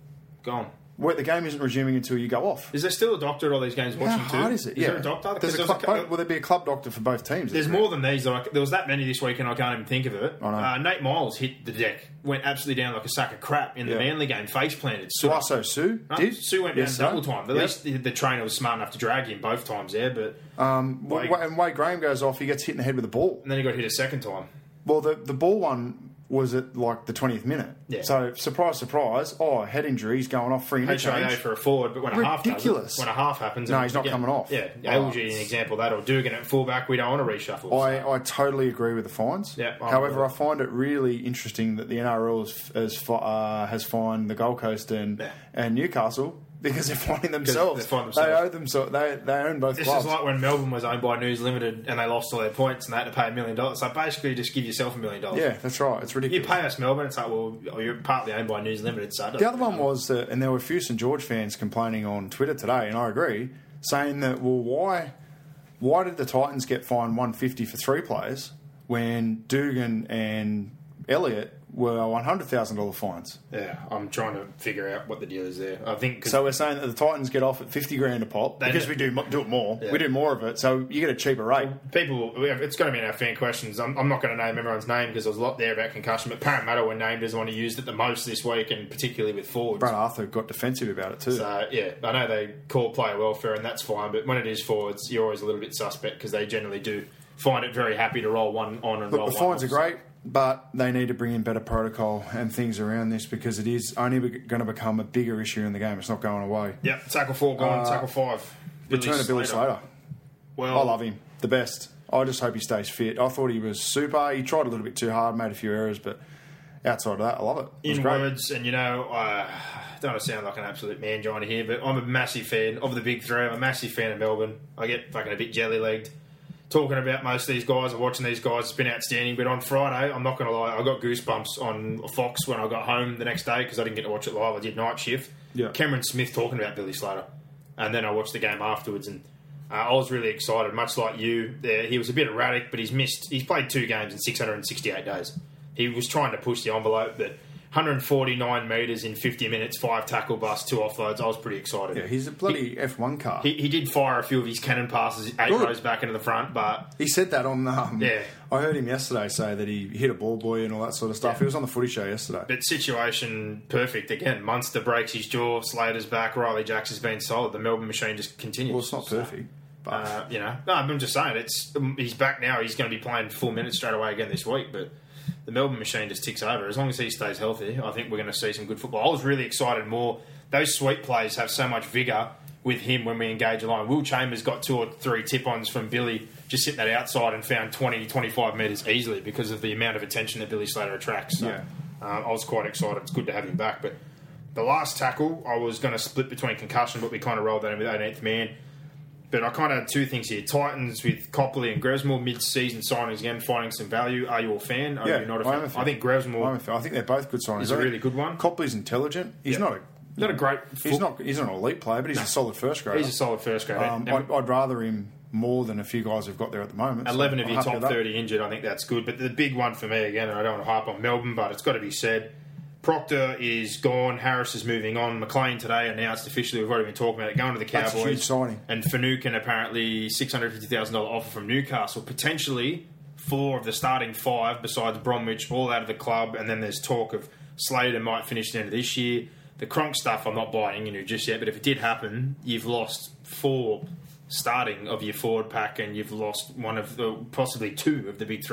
Gone. Where the game isn't resuming until you go off. Is there still a doctor at all these games watching How too? hard is it? Is yeah. there a doctor? There's a Because club, there was a- will there be a club doctor for both teams? There's more than these. Like, there was that many this week, and I can't even think of it. I know. Uh, Nate Miles hit the deck, went absolutely down like a sack of crap in the Yeah. Manly game, face planted. Suaso Sue No, did. Sue went Yes, down double sir. time. At Yep. least the, the trainer was smart enough to drag him both times there, but Um, Wade- Wa- and Wade Graham goes off, he gets hit in the head with a ball. and then he got hit a second time. Well, the, the ball one was at like the twentieth minute. Yeah. So, surprise, surprise. Oh, head injury, he's going off free H I A interchange. for a forward, but when a half Ridiculous. does it, when a half happens, No, and he's not again, coming off. Yeah, Oh, L G an it's- example of that, or Dugan at fullback. We don't want to reshuffle. so. I, I totally agree with the fines. Yeah, I'm However, with I find it really interesting that the N R L has, has, fi- uh, has fined the Gold Coast and, Yeah. and Newcastle because they're finding themselves. they find They themselves. owe themselves. They, they own both This clubs. is like when Melbourne was owned by News Limited and they lost all their points and they had to pay a million dollars. So basically, just give yourself a million dollars. yeah, that's right. It's You ridiculous. pay us Melbourne, it's like, well, you're partly owned by News Limited, so it The doesn't other one matter. was that, and there were a few St George fans complaining on Twitter today, and I agree, saying that, well, why why did the Titans get fined one hundred fifty for three players when Dugan and Elliott were one hundred thousand dollars fines? Yeah, I'm trying to figure out what the deal is there. I think 'cause So we're saying that the Titans get off at fifty grand a pop They because do. we do mo- do it more. Yeah. We do more of it, so you get a cheaper rate. people, we have, it's going to be in our fan questions. I'm, I'm not going to name everyone's name because there was a lot there about concussion, but Parramatta were named as the one who used it the most this week, and particularly with forwards. Brad Arthur got defensive about it too. So, yeah, I know they call player welfare, and that's fine, but when it is forwards, you're always a little bit suspect because they generally do find it very happy to roll one on and Look, roll the one fines are off. great, but they need to bring in better protocol and things around this because it is only going to become a bigger issue in the game. It's not going away. Yep, tackle four gone, Uh, tackle five. Return to Billy Slater. Well, I love him. The best. I just hope he stays fit. I thought he was super. He tried a little bit too hard, made a few errors, but outside of that, I love it. It was in great. words, and you know, I don't want to sound like an absolute man giant here, but I'm a massive fan of the big three. I'm a massive fan of Melbourne. I get fucking a bit jelly legged talking about most of these guys or watching these guys. It's been outstanding. But on Friday, I'm not going to lie, I got goosebumps on Fox when I got home the next day because I didn't get to watch it live. I did night shift. Yeah. Cameron Smith talking about Billy Slater, and then I watched the game afterwards and. Uh, I was really excited, much like you. Uh, he was a bit erratic, but he's missed. He's played two games in six hundred sixty-eight days. He was trying to push the envelope, but one hundred forty-nine metres in fifty minutes, five tackle busts, two offloads. I was pretty excited. Yeah, he's a bloody he, F one car. He, he did fire a few of his cannon passes, eight Good. rows back into the front, but He said that on. Um, Yeah. I heard him yesterday say that he hit a ball boy and all that sort of stuff. Yeah. He was on the footy show yesterday. but situation perfect again. Munster breaks his jaw, Slater's back, Riley Jacks has been solid. The Melbourne machine just continues. Well, it's not So, perfect. But Uh, you know, no, I'm just saying it's um, he's back now. He's going to be playing full minutes straight away again this week. But the Melbourne machine just ticks over. As long as he stays healthy, I think we're going to see some good football. I was really excited more. Those sweep plays have so much vigour with him when we engage a line. Will Chambers got two or three tip-ons from Billy just sitting that outside and found twenty, twenty-five metres easily because of the amount of attention that Billy Slater attracts. So, Yeah. uh, I was quite excited. It's good to have him back. But the last tackle, I was going to split between concussion, but we kind of rolled that in with eighteenth man. But I kind of had two things here. Titans with Copley and Grevesmore, mid-season signings again, finding some value. Are you a fan? Are yeah, you not a I fan? am a fan. I think Grevesmore I'm a fan. I think they're both good signings. is a I think really good one. Copley's intelligent. He's Yeah. not a Not a great... He's not. He's not an elite player, but he's a solid first grader. He's a solid first grader. Um, And I'd, I'd rather him more than a few guys we've got there at the moment. so eleven of I'm your happy top with that. thirty injured. I think that's good. But the big one for me, again, and I don't want to harp on Melbourne, but it's got to be said, Proctor is gone. Harris is moving on. McLean today announced officially, we've already been talking about it, going to the Cowboys. That's a huge signing. And Finucane apparently six hundred fifty thousand dollars offer from Newcastle. Potentially four of the starting five besides Bromwich all out of the club. And then there's talk of Slater might finish at the end of this year. The Cronk stuff I'm not buying into just yet, but if it did happen, you've lost four starting of your forward pack and you've lost one of the, possibly two of the big three.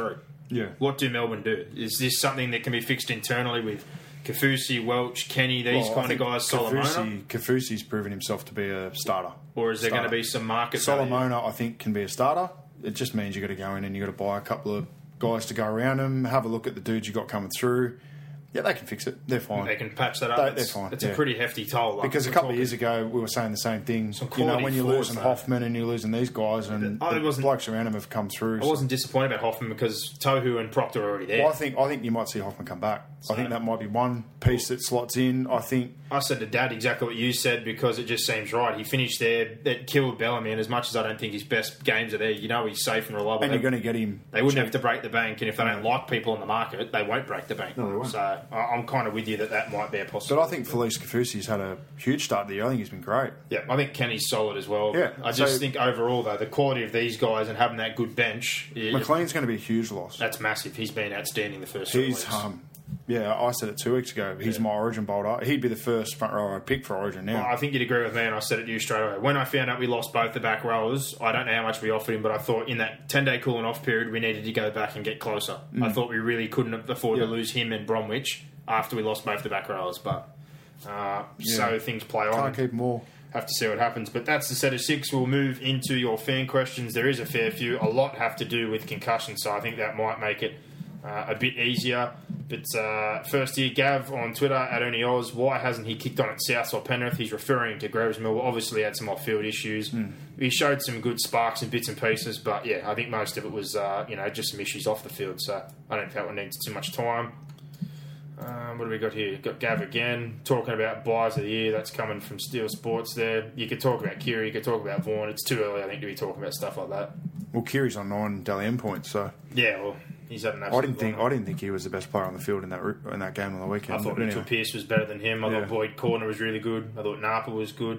Yeah. What do Melbourne do? Is this something that can be fixed internally with Kafusi, Welch, Kenny, these Well, I kind of think guys, Solomona? Kafusi, Kafusi's proven himself to be a starter. Or is there Starter. going to be some market value? Solomona, I think, can be a starter. It just means you've got to go in and you've got to buy a couple of guys to go around him, have a look at the dudes you got coming through. Yeah, they can fix it. They're fine. They can patch that up. They, it's, they're fine. It's yeah. a pretty hefty toll. Like, because a we're couple of talking- years ago, we were saying the same thing. Some You know, quality when you're forwards, losing though. Hoffman and you're losing these guys, and I the wasn't- blokes around him have come through. I wasn't disappointed about Hoffman because Tohu and Proctor are already there. Well, I think I think you might see Hoffman come back. I think that might be one piece that slots in. I think I said to Dad exactly what you said because it just seems right. He finished there. That killed Bellamy, and as much as I don't think his best games are there, you know he's safe and reliable. and They- you're going to get him. They wouldn't cheap. have to break the bank, and if they don't like people on the market, they won't break the bank. No, they won't. So I- I'm kind of with you that that might be a But possibility. I think Felice Kafusi's had a huge start of the year. I think he's been great. Yeah, I think Kenny's solid as well. Yeah, I just so- think overall, though, the quality of these guys and having that good bench, yeah, McLean's going to be a huge loss. that's massive. He's been outstanding the first three He's, weeks. um, yeah, I said it two weeks ago. He's Yeah. my Origin bolter. He'd be the first front row I'd pick for Origin now. Well, I think you'd agree with me, and I said it to you straight away. When I found out we lost both the back rowers, I don't know how much we offered him, but I thought in that ten-day cooling off period, we needed to go back and get closer. I thought we really couldn't afford Mm. Yeah. to lose him and Bromwich after we lost both the back rowers, but uh, so things play on. Can't keep them all. Have to see what happens. But that's the set of six. We'll move into your fan questions. There is a fair few. A lot have to do with concussion, so I think that might make it uh, a bit easier. But uh, first here, Gav on Twitter, at Ernie Oz, why hasn't he kicked on at South or Penrith? He's referring to Greves Mill. Obviously had some off-field issues. Mm. He showed some good sparks and bits and pieces, but yeah, I think most of it was uh, you know just some issues off the field, so I don't think that one needs too much time. Um, what do we got here? Got Gav again talking about buys of the year. That's coming from Steel Sports. There, you could talk about Kiri, you could talk about Vaughan. It's too early, I think, to be talking about stuff like that. Well, Kiri's on nine Dally M points, so Yeah, well, he's had an I absolute. didn't think long- I didn't think he was the best player on the field in that ru- in that game on the weekend. I thought but Mitchell anyway. Pearce was better than him. I Yeah. thought Boyd Cordner was really good. I thought Napa was good.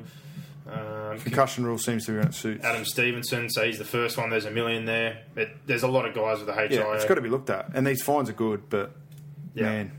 Um, Concussion rule seems to be on its suits. Adam Stevenson, so he's the first one. There's a million there. It, there's a lot of guys with the H I A. Yeah, it's got to be looked at, and these fines are good, but Yeah. man,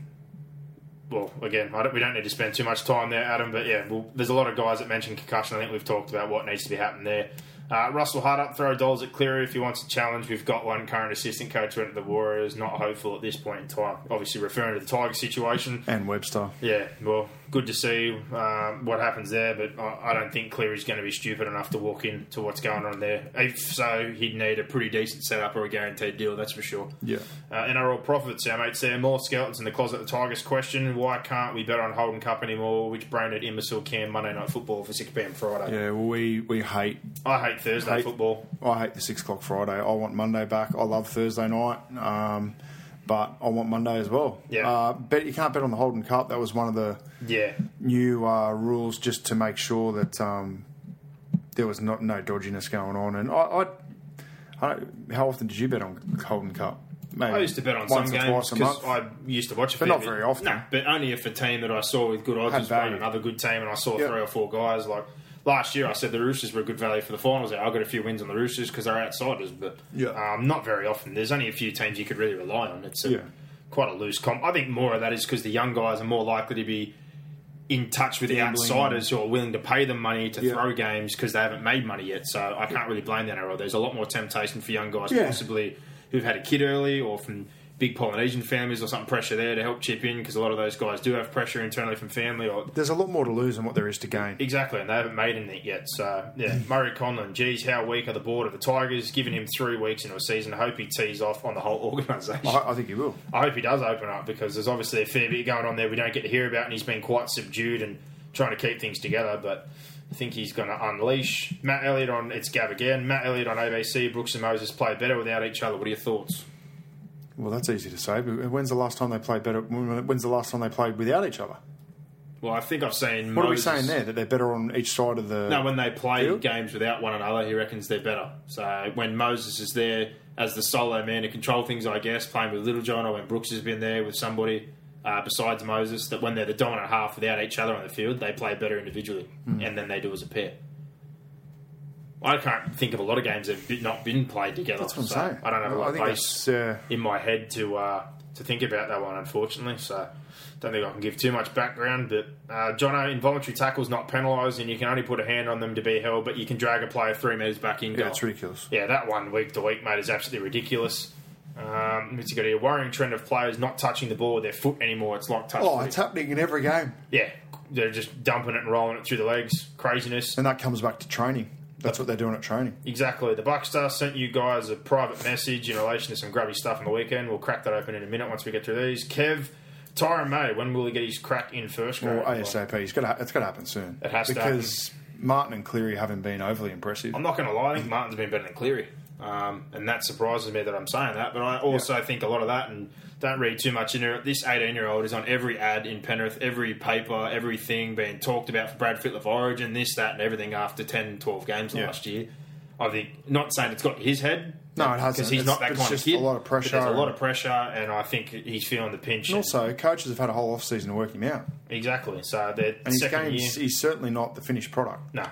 Well, again, I don't, we don't need to spend too much time there, Adam, but yeah, well, there's a lot of guys that mention concussion. I think we've talked about what needs to be happening there. Uh, Russell Hardup, throw dollars at Cleary if he wants a challenge. We've got one current assistant coach went to the Warriors, not hopeful at this point in time. Obviously referring to the Tiger situation. and Webster. Yeah, well, good to see um, what happens there, but I, I don't think Cleary's going to be stupid enough to walk into what's going on there. If so, he'd need a pretty decent setup or a guaranteed deal, that's for sure. Yeah. Uh, N R L profits, our mate Sam, more skeletons in the closet. The Tigers question, why can't we bet on Holden Cup anymore? Which brained imbecile can Monday Night Football for six p.m. Friday? Yeah, well, we we hate I hate Thursday hate- football. I hate the six o'clock Friday. I want Monday back. I love Thursday night, um, but I want Monday as well. Yeah. Uh, bet you can't bet on the Holden Cup. That was one of the Yeah. new uh, rules just to make sure that um, there was not no dodginess going on. And I, I, I don't, how often did you bet on Holden Cup? Maybe I used to bet on once some or games twice a because month. I used to watch a But fair not bit. very often. No, but only if a team that I saw with good odds Had was playing value. another good team, and I saw Yep. three or four guys. Like last year, I said the Roosters were a good value for the finals. I got a few wins on the Roosters because they're outsiders, but Yeah. um, not very often. There's only a few teams you could really rely on. It's a, Yeah. quite a loose comp. I think more of that is because the young guys are more likely to be in touch with the Gambling. outsiders who are willing to pay them money to Yeah. throw games because they haven't made money yet. So I can't really blame the N R L. There's a lot more temptation for young guys, Yeah. possibly who've had a kid early or from big Polynesian families or something, pressure there to help chip in because a lot of those guys do have pressure internally from family or There's a lot more to lose than what there is to gain. exactly, and they haven't made anything yet. So yeah, Murray Conlon, geez, how weak are the board of the Tigers? Giving him three weeks into a season, I hope he tees off on the whole organisation. I, I think he will. I hope he does open up because there's obviously a fair bit going on there we don't get to hear about, and he's been quite subdued and trying to keep things together. But I think he's going to unleash. Matt Elliott on it's Gav again. Matt Elliott on A B C. Brooks and Moses play better without each other. What are your thoughts? Well, that's easy to say. But when's the last time they played better? When's the last time they played without each other? Well, I think I've seen. What Moses, are we saying there? That they're better on each side of the. No, when they play field? games without one another, he reckons they're better. So when Moses is there as the solo man to control things, I guess, playing with Little John, or when Brooks has been there with somebody uh, besides Moses, that when they're the dominant half without each other on the field, they play better individually, Hmm. and then they do as a pair. I can't think of a lot of games that have not been played together. That's what I'm so saying. I don't have a Well, lot I of think base that's, uh, in my head to uh, to think about that one, unfortunately. So don't think I can give too much background. But uh, Jono, involuntary tackles not penalised, and you can only put a hand on them to be held, but you can drag a player three metres back in goal. Yeah, it's ridiculous. Yeah, that one week to week, mate, is absolutely ridiculous. Um, it's got a worrying trend of players not touching the ball with their foot anymore. It's like touch. Oh, footy. it's happening in every game. Yeah, they're just dumping it and rolling it through the legs. Craziness. And that comes back to training. That's what they're doing at training. Exactly. The Buckstar sent you guys a private message in relation to some grubby stuff on the weekend. We'll crack that open in a minute once we get through these. Kev, Tyron May, when will he get his crack in first grade? Well, ASAP. It's got to, it's got to happen soon. It has to because Martin and Cleary haven't been overly impressive. I'm not going to lie. I think Martin's been better than Cleary. Um, and that surprises me that I'm saying that. But I also yeah. think a lot of that, and don't read too much into it, this eighteen-year-old is on every ad in Penrith, every paper, everything being talked about for Brad Fittler Origin, this, that, and everything after ten, twelve games yeah. last year. I think, not saying it's got to his head. No, it hasn't. Because he's it's, not that it's kind just of kid. a lot of pressure. There's a lot of pressure, and I think he's feeling the pinch. And also, coaches have had a whole off-season to work him out. Exactly. So they're and his second game's, year. He's certainly not the finished product. No.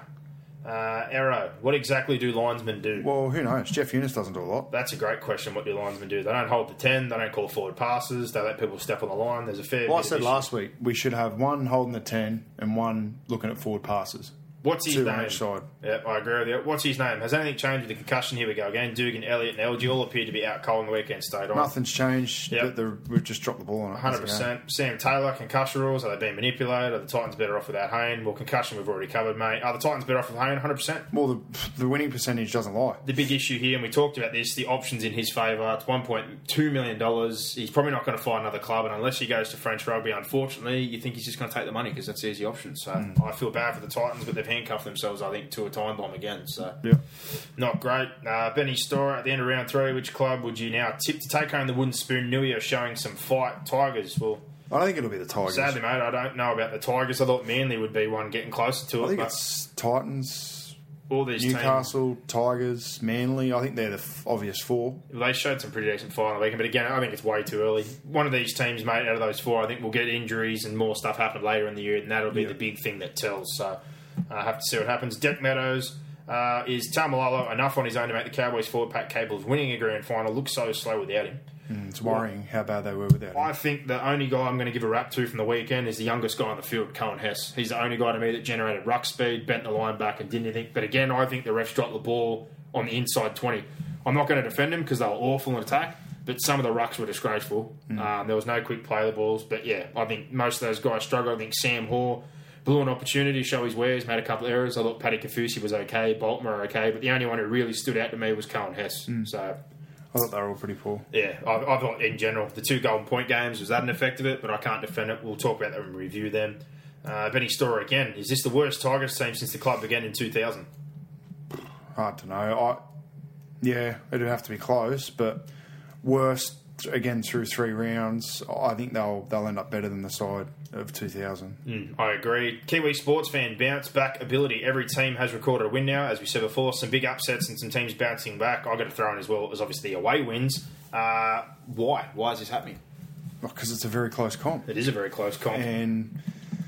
Uh, Arrow, what exactly do linesmen do? Well, who knows? Jeff Eunice doesn't do a lot. That's a great question. What do linesmen do? They don't hold the ten. They don't call forward passes. They let people step on the line. There's a fair Well, I bit said of last week, we should have one holding the ten and one looking at forward passes. What's his Two name? on each side. Yeah, I agree with you. What's his name? Has anything changed with the concussion? Here we go again. Dugan, Elliott, and L G all appear to be out cold on the weekend. Stayed on. Nothing's changed. Yep. But the, we've just dropped the ball on it. one hundred percent. Sam Taylor, concussion rules. Are they being manipulated? Are the Titans better off without Hayne? Well, concussion we've already covered, mate. Are the Titans better off with Hayne? one hundred percent. Well, the, the winning percentage doesn't lie. The big issue here, and we talked about this, the options in his favour. It's one point two million dollars. He's probably not going to find another club, and unless he goes to French rugby, unfortunately, you think he's just going to take the money because that's the easy option. So mm. I feel bad for the Titans, but they've handcuffed themselves, I think, to a time bomb again. So yeah. Not great. Uh, Benny Storer at the end of round three. Which club would you now tip to take home the wooden spoon? Nui are showing some fight. Tigers. Well, I don't think it'll be the Tigers. Sadly, mate, I don't know about the Tigers. I thought Manly would be one getting closer to it. I think but it's Titans, all these Newcastle, teams, Tigers, Manly. I think they're the f- obvious four. They showed some pretty decent fight on the weekend, but again, I think it's way too early. One of these teams, mate, out of those four, I think will get injuries and more stuff happen later in the year, and that'll be yeah. the big thing that tells. So I uh, have to see what happens. Deck Meadows. Uh, is Tamalolo enough on his own to make the Cowboys forward pack capable of winning a grand final? Looks so slow without him. Mm, it's worrying well, how bad they were without him. I think the only guy I'm going to give a rap to from the weekend is the youngest guy on the field, Cohen Hess. He's the only guy to me that generated ruck speed, bent the line back and didn't anything. But again, I think the refs dropped the ball on the inside twenty. I'm not going to defend him because they were awful in attack, but some of the rucks were disgraceful. Mm. Um, there was no quick play of the balls. But yeah, I think most of those guys struggle. I think Sam Hoare blew an opportunity to show his wares, made a couple of errors. I thought Paddy Kafusi was okay, Baltimore okay, but the only one who really stood out to me was Cohen Hess. Mm. So I thought they were all pretty poor. Yeah, I, I thought in general, the two golden point games, was that an effect of it? But I can't defend it. We'll talk about that when we review them. Uh, Benny Storer again. Is this the worst Tigers team since the club began in two thousand? Hard to know. I, yeah, it'd have to be close, but worst again through three rounds. I think they'll they'll end up better than the side of two thousand. Mm, I agree. Kiwi sports fan bounce back ability. Every team has recorded a win now, as we said before. Some big upsets and some teams bouncing back. I've got to throw in as well as obviously the away wins. Uh, why? Why is this happening? Because it's a very close comp. It is a very close comp. And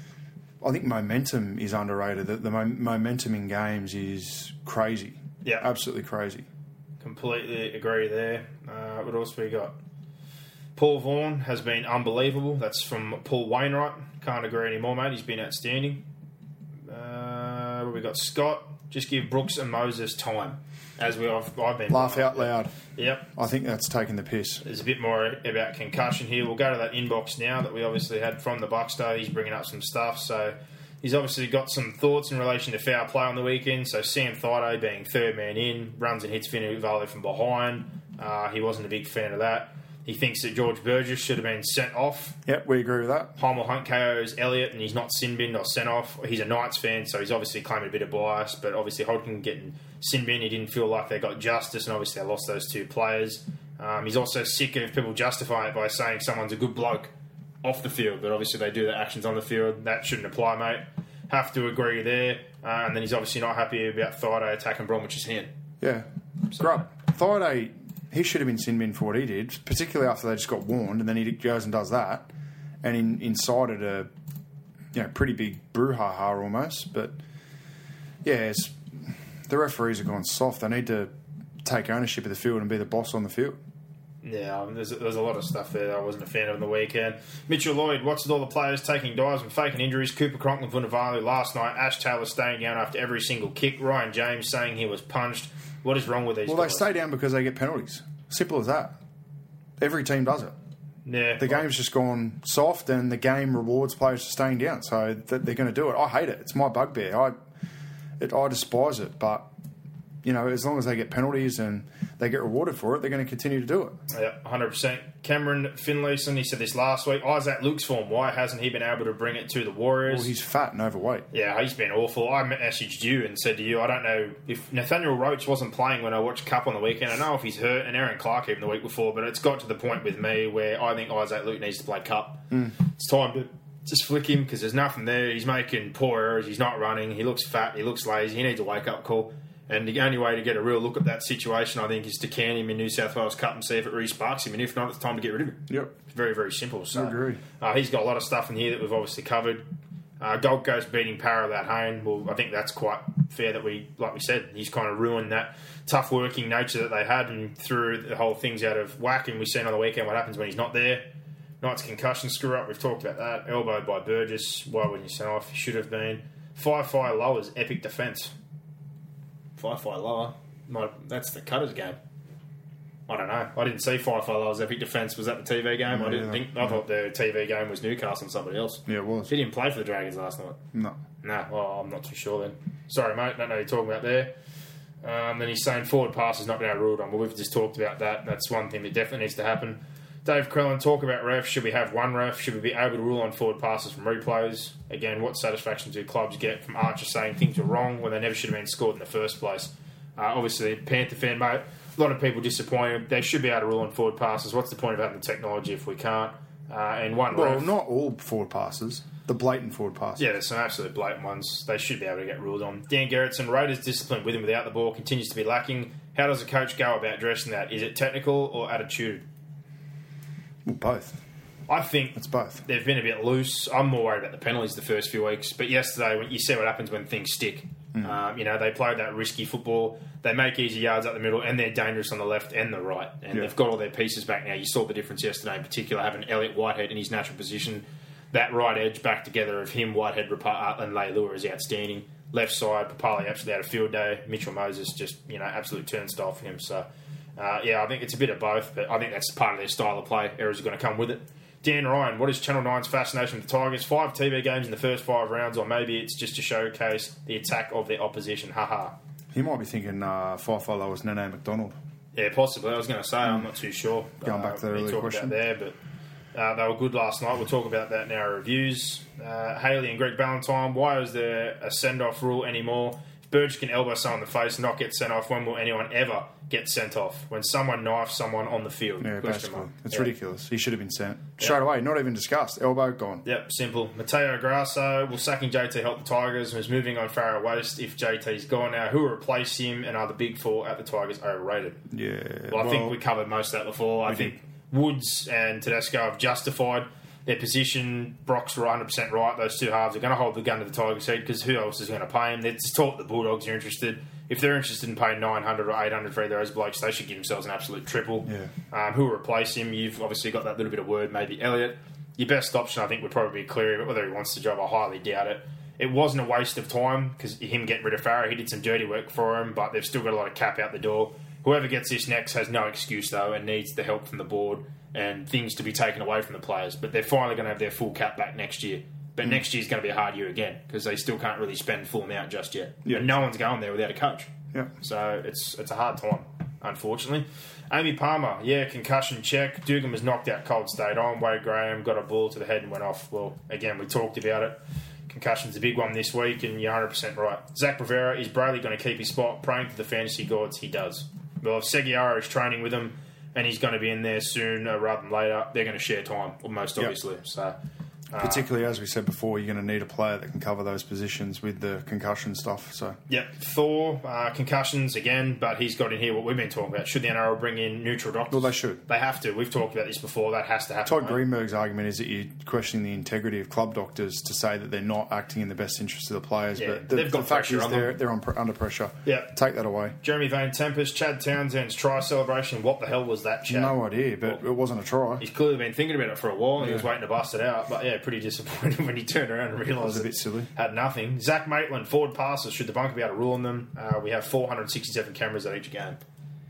I think momentum is underrated. The, the mo- momentum in games is crazy. Yeah. Absolutely crazy. Completely agree there. Uh, what else we got? Paul Vaughan has been unbelievable. That's from Paul Wainwright. Can't agree anymore, mate. He's been outstanding. Uh, we got Scott. Just give Brooks and Moses time. As we, I've, I've been... Laugh out loud. Yep. I think that's taking the piss. There's a bit more about concussion here. We'll go to that inbox now that we obviously had from the Buckstar. He's bringing up some stuff. So he's obviously got some thoughts in relation to foul play on the weekend. So Sam Thaiday being third man in, runs and hits Vunivalu from behind. Uh, he wasn't a big fan of that. He thinks that George Burgess should have been sent off. Yep, we agree with that. Heimel Hunt K Os Elliott, and he's not sin-binned or sent off. He's a Knights fan, so he's obviously claimed a bit of bias, but obviously Hodgkin getting sin-binned, he didn't feel like they got justice, and obviously they lost those two players. Um, he's also sick of people justifying it by saying someone's a good bloke off the field, but obviously they do their actions on the field. That shouldn't apply, mate. Have to agree there. Uh, and then he's obviously not happy about Thaiday attacking Bromwich's hand. Yeah. So, Grub. Thaiday... He should have been sin-binned for what he did, particularly after they just got warned, and then he goes and does that, and in, incited a you know pretty big brouhaha almost. But yeah, it's, the referees have gone soft. They need to take ownership of the field and be the boss on the field. Yeah, I mean, there's, there's a lot of stuff there that I wasn't a fan of on the weekend. Mitchell Lloyd, what's with all the players taking dives and faking injuries? Cooper Cronk and Vunivalu last night. Ash Taylor staying down after every single kick. Ryan James saying he was punched. What is wrong with these Well, guys? they stay down because they get penalties. Simple as that. every team does it. Yeah, The game's just gone soft, and the game rewards players for staying down, so th- they're going to do it. I hate it. It's my bugbear. I, it, I despise it, but you know, as long as they get penalties and they get rewarded for it, they're going to continue to do it. Yeah, one hundred percent. Cameron Finlayson, he said this last week. Isaac Luke's form, why hasn't he been able to bring it to the Warriors? Well, he's fat and overweight. Yeah, he's been awful. I messaged you and said to you, I don't know if Nathaniel Roach wasn't playing when I watched Cup on the weekend. I know if he's hurt, and Aaron Clark even the week before, but it's got to the point with me where I think Isaac Luke needs to play Cup. Mm. It's time to just flick him because there's nothing there. He's making poor errors. He's not running. He looks fat. He looks lazy. He needs a wake-up call. And the only way to get a real look at that situation, I think, is to can him in New South Wales Cup and see if it re-sparks him. And if not, it's time to get rid of him. Yep. It's very, very simple. So, I agree. Uh, he's got a lot of stuff in here that we've obviously covered. Uh, Gold Coast beating Para without Hayne. Well, I think that's quite fair that we, like we said, he's kind of ruined that tough working nature that they had and threw the whole thing's out of whack. And we've seen on the weekend what happens when he's not there. Knight's concussion screw up. We've talked about that. Elbowed by Burgess. Why wouldn't you send off? He should have been. Five-fire lowers. Epic defence. Five-fire lower. Might, that's the Cutters game. I don't know. I didn't see Five-fire lowers. Epic defence. Was that the T V game? No, I didn't yeah. think. I thought the T V game was Newcastle and somebody else. Yeah, it was. He didn't play for the Dragons last night. No. No, well, I'm not too sure then. Sorry, mate. Don't know what you're talking about there. Um, then he's saying forward pass has not been ruled on. Well, we've just talked about that. That's one thing that definitely needs to happen. Dave Crellin, talk about refs. Should we have one ref? Should we be able to rule on forward passes from replays? Again, what satisfaction do clubs get from Archer saying things were wrong when they never should have been scored in the first place? Uh, obviously, Panther fan, mate, a lot of people disappointed. They should be able to rule on forward passes. What's the point of having the technology if we can't? Uh, and one Well, ref, not all forward passes. The blatant forward passes. yeah, there's some absolute blatant ones. They should be able to get ruled on. Dan Gerritsen, Raiders' discipline with and without the ball continues to be lacking. How does a coach go about addressing that? Is it technical or attitude? Well, both. I think It's both. they've been a bit loose. I'm more worried about the penalties the first few weeks. But yesterday, when you see what happens when things stick. Mm. Um, you know, they played that risky football. They make easy yards up the middle, and they're dangerous on the left and the right. And Yeah. they've got all their pieces back now. You saw the difference yesterday in particular, having Elliot Whitehead in his natural position. That right edge back together of him, Whitehead, Rapa- and Leilua is outstanding. Left side, Papali absolutely had a field day. Mitchell Moses just, you know, absolute turnstile for him. So, uh, yeah, I think it's a bit of both, but I think that's part of their style of play. Errors are going to come with it. Dan Ryan, what is Channel nine's fascination with the Tigers? Five T V games in the first five rounds, or maybe it's just to showcase the attack of their opposition. Haha. He might be thinking uh, Five-Fire was Nene McDonald. Yeah, possibly. I was going to say, I'm not too sure. Going back to the we earlier talk question. about there, but uh, they were good last night. We'll talk about that in our reviews. Uh, Haley and Greg Ballantyne, why is there a send-off rule anymore? If Burge can elbow someone in the face and not get sent off, when will anyone ever get sent off? When someone knifes someone on the field? Yeah, Question basically. mark. It's Yeah. ridiculous. He should have been sent. Straight away, not even discussed. Elbow, gone. Yep, simple. Mateo Grasso, will sacking J T help the Tigers? Was moving on Farrah Waste if J T's gone now. Who will replace him, and are the big four at the Tigers overrated? Yeah. Well, I think we covered most of that before. I we think Woods and Tedesco have justified their position. Brock's one hundred percent right. Those two halves are going to hold the gun to the Tigers' head because who else is going to pay him? They're just taught the Bulldogs are interested. If they're interested in paying nine hundred or eight hundred for either of those blokes, they should give themselves an absolute triple. Yeah. Um, who will replace him? You've obviously got that little bit of word, maybe Elliott. Your best option, I think, would probably be Cleary, but whether he wants the job, I highly doubt it. It wasn't a waste of time because him getting rid of Farrah, he did some dirty work for him, but they've still got a lot of cap out the door. Whoever gets this next has no excuse, though, and needs the help from the board and things to be taken away from the players. But they're finally going to have their full cap back next year. But mm. next year's going to be a hard year again because they still can't really spend full amount just yet. Yeah. And no one's going there without a coach. Yeah. So it's it's a hard time, unfortunately. Amy Palmer, yeah, concussion check. Dugan was knocked out cold, stayed on. Wade Graham got a ball to the head and went off. Well, again, we talked about it. Concussion's a big one this week, and you're one hundred percent right. Zach Rivera, is Brayley going to keep his spot? Praying to the fantasy gods, he does. Well, if Seguiara is training with him and he's going to be in there sooner rather than later, they're going to share time, most Yep. obviously. So, uh, Particularly, as we said before, you're going to need a player that can cover those positions with the concussion stuff. So, Yep, Thor, uh, concussions again, but he's got in here what we've been talking about. Should the N R L bring in neutral doctors? Well, they should. They have to. We've talked about this before. That has to happen. Todd mate. Greenberg's argument is that you're questioning the integrity of club doctors to say that they're not acting in the best interest of the players. Yeah, but the, they've got the fact pressure is on they're, them. they're on, pr- under pressure. Yeah. Take that away. Jeremy Vane Tempest, Chad Townsend's try celebration. What the hell was that, Chad? No idea, but it wasn't a try. He's clearly been thinking about it for a while. And He Yeah. was waiting to bust it out. But yeah, pretty disappointed when he turned around and realised was a it bit silly. had nothing. Zach Maitland, forward passes. Should the bunker be able to rule on them? Uh, we have four hundred sixty-seven cameras at each game.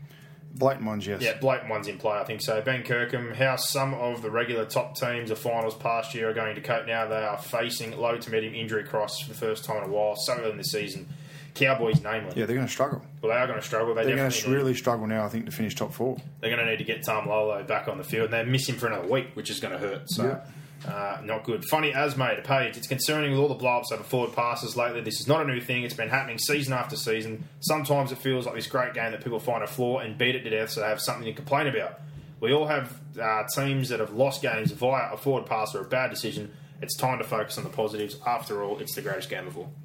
Blatant ones, yes. Yeah, blatant ones in play, I think so. Ben Kirkham, how some of the regular top teams of finals past year are going to cope now. They are facing low to medium injury cross for the first time in a while, so early in the season. Cowboys, namely. Yeah, they're going to struggle. Well, they are going to struggle. They they're going to to really struggle now, I think, to finish top four. They're going to need to get Tom Lolo back on the field. And they miss him for another week, which is going to hurt. So, Yeah. uh, not good. Funny as made a page. It's concerning with all the blow-ups over forward passes lately. This is not a new thing. It's been happening season after season. Sometimes it feels like this great game that people find a flaw and beat it to death so they have something to complain about. We all have uh, teams that have lost games via a forward pass or a bad decision. It's time to focus on the positives. After all, it's the greatest game of all.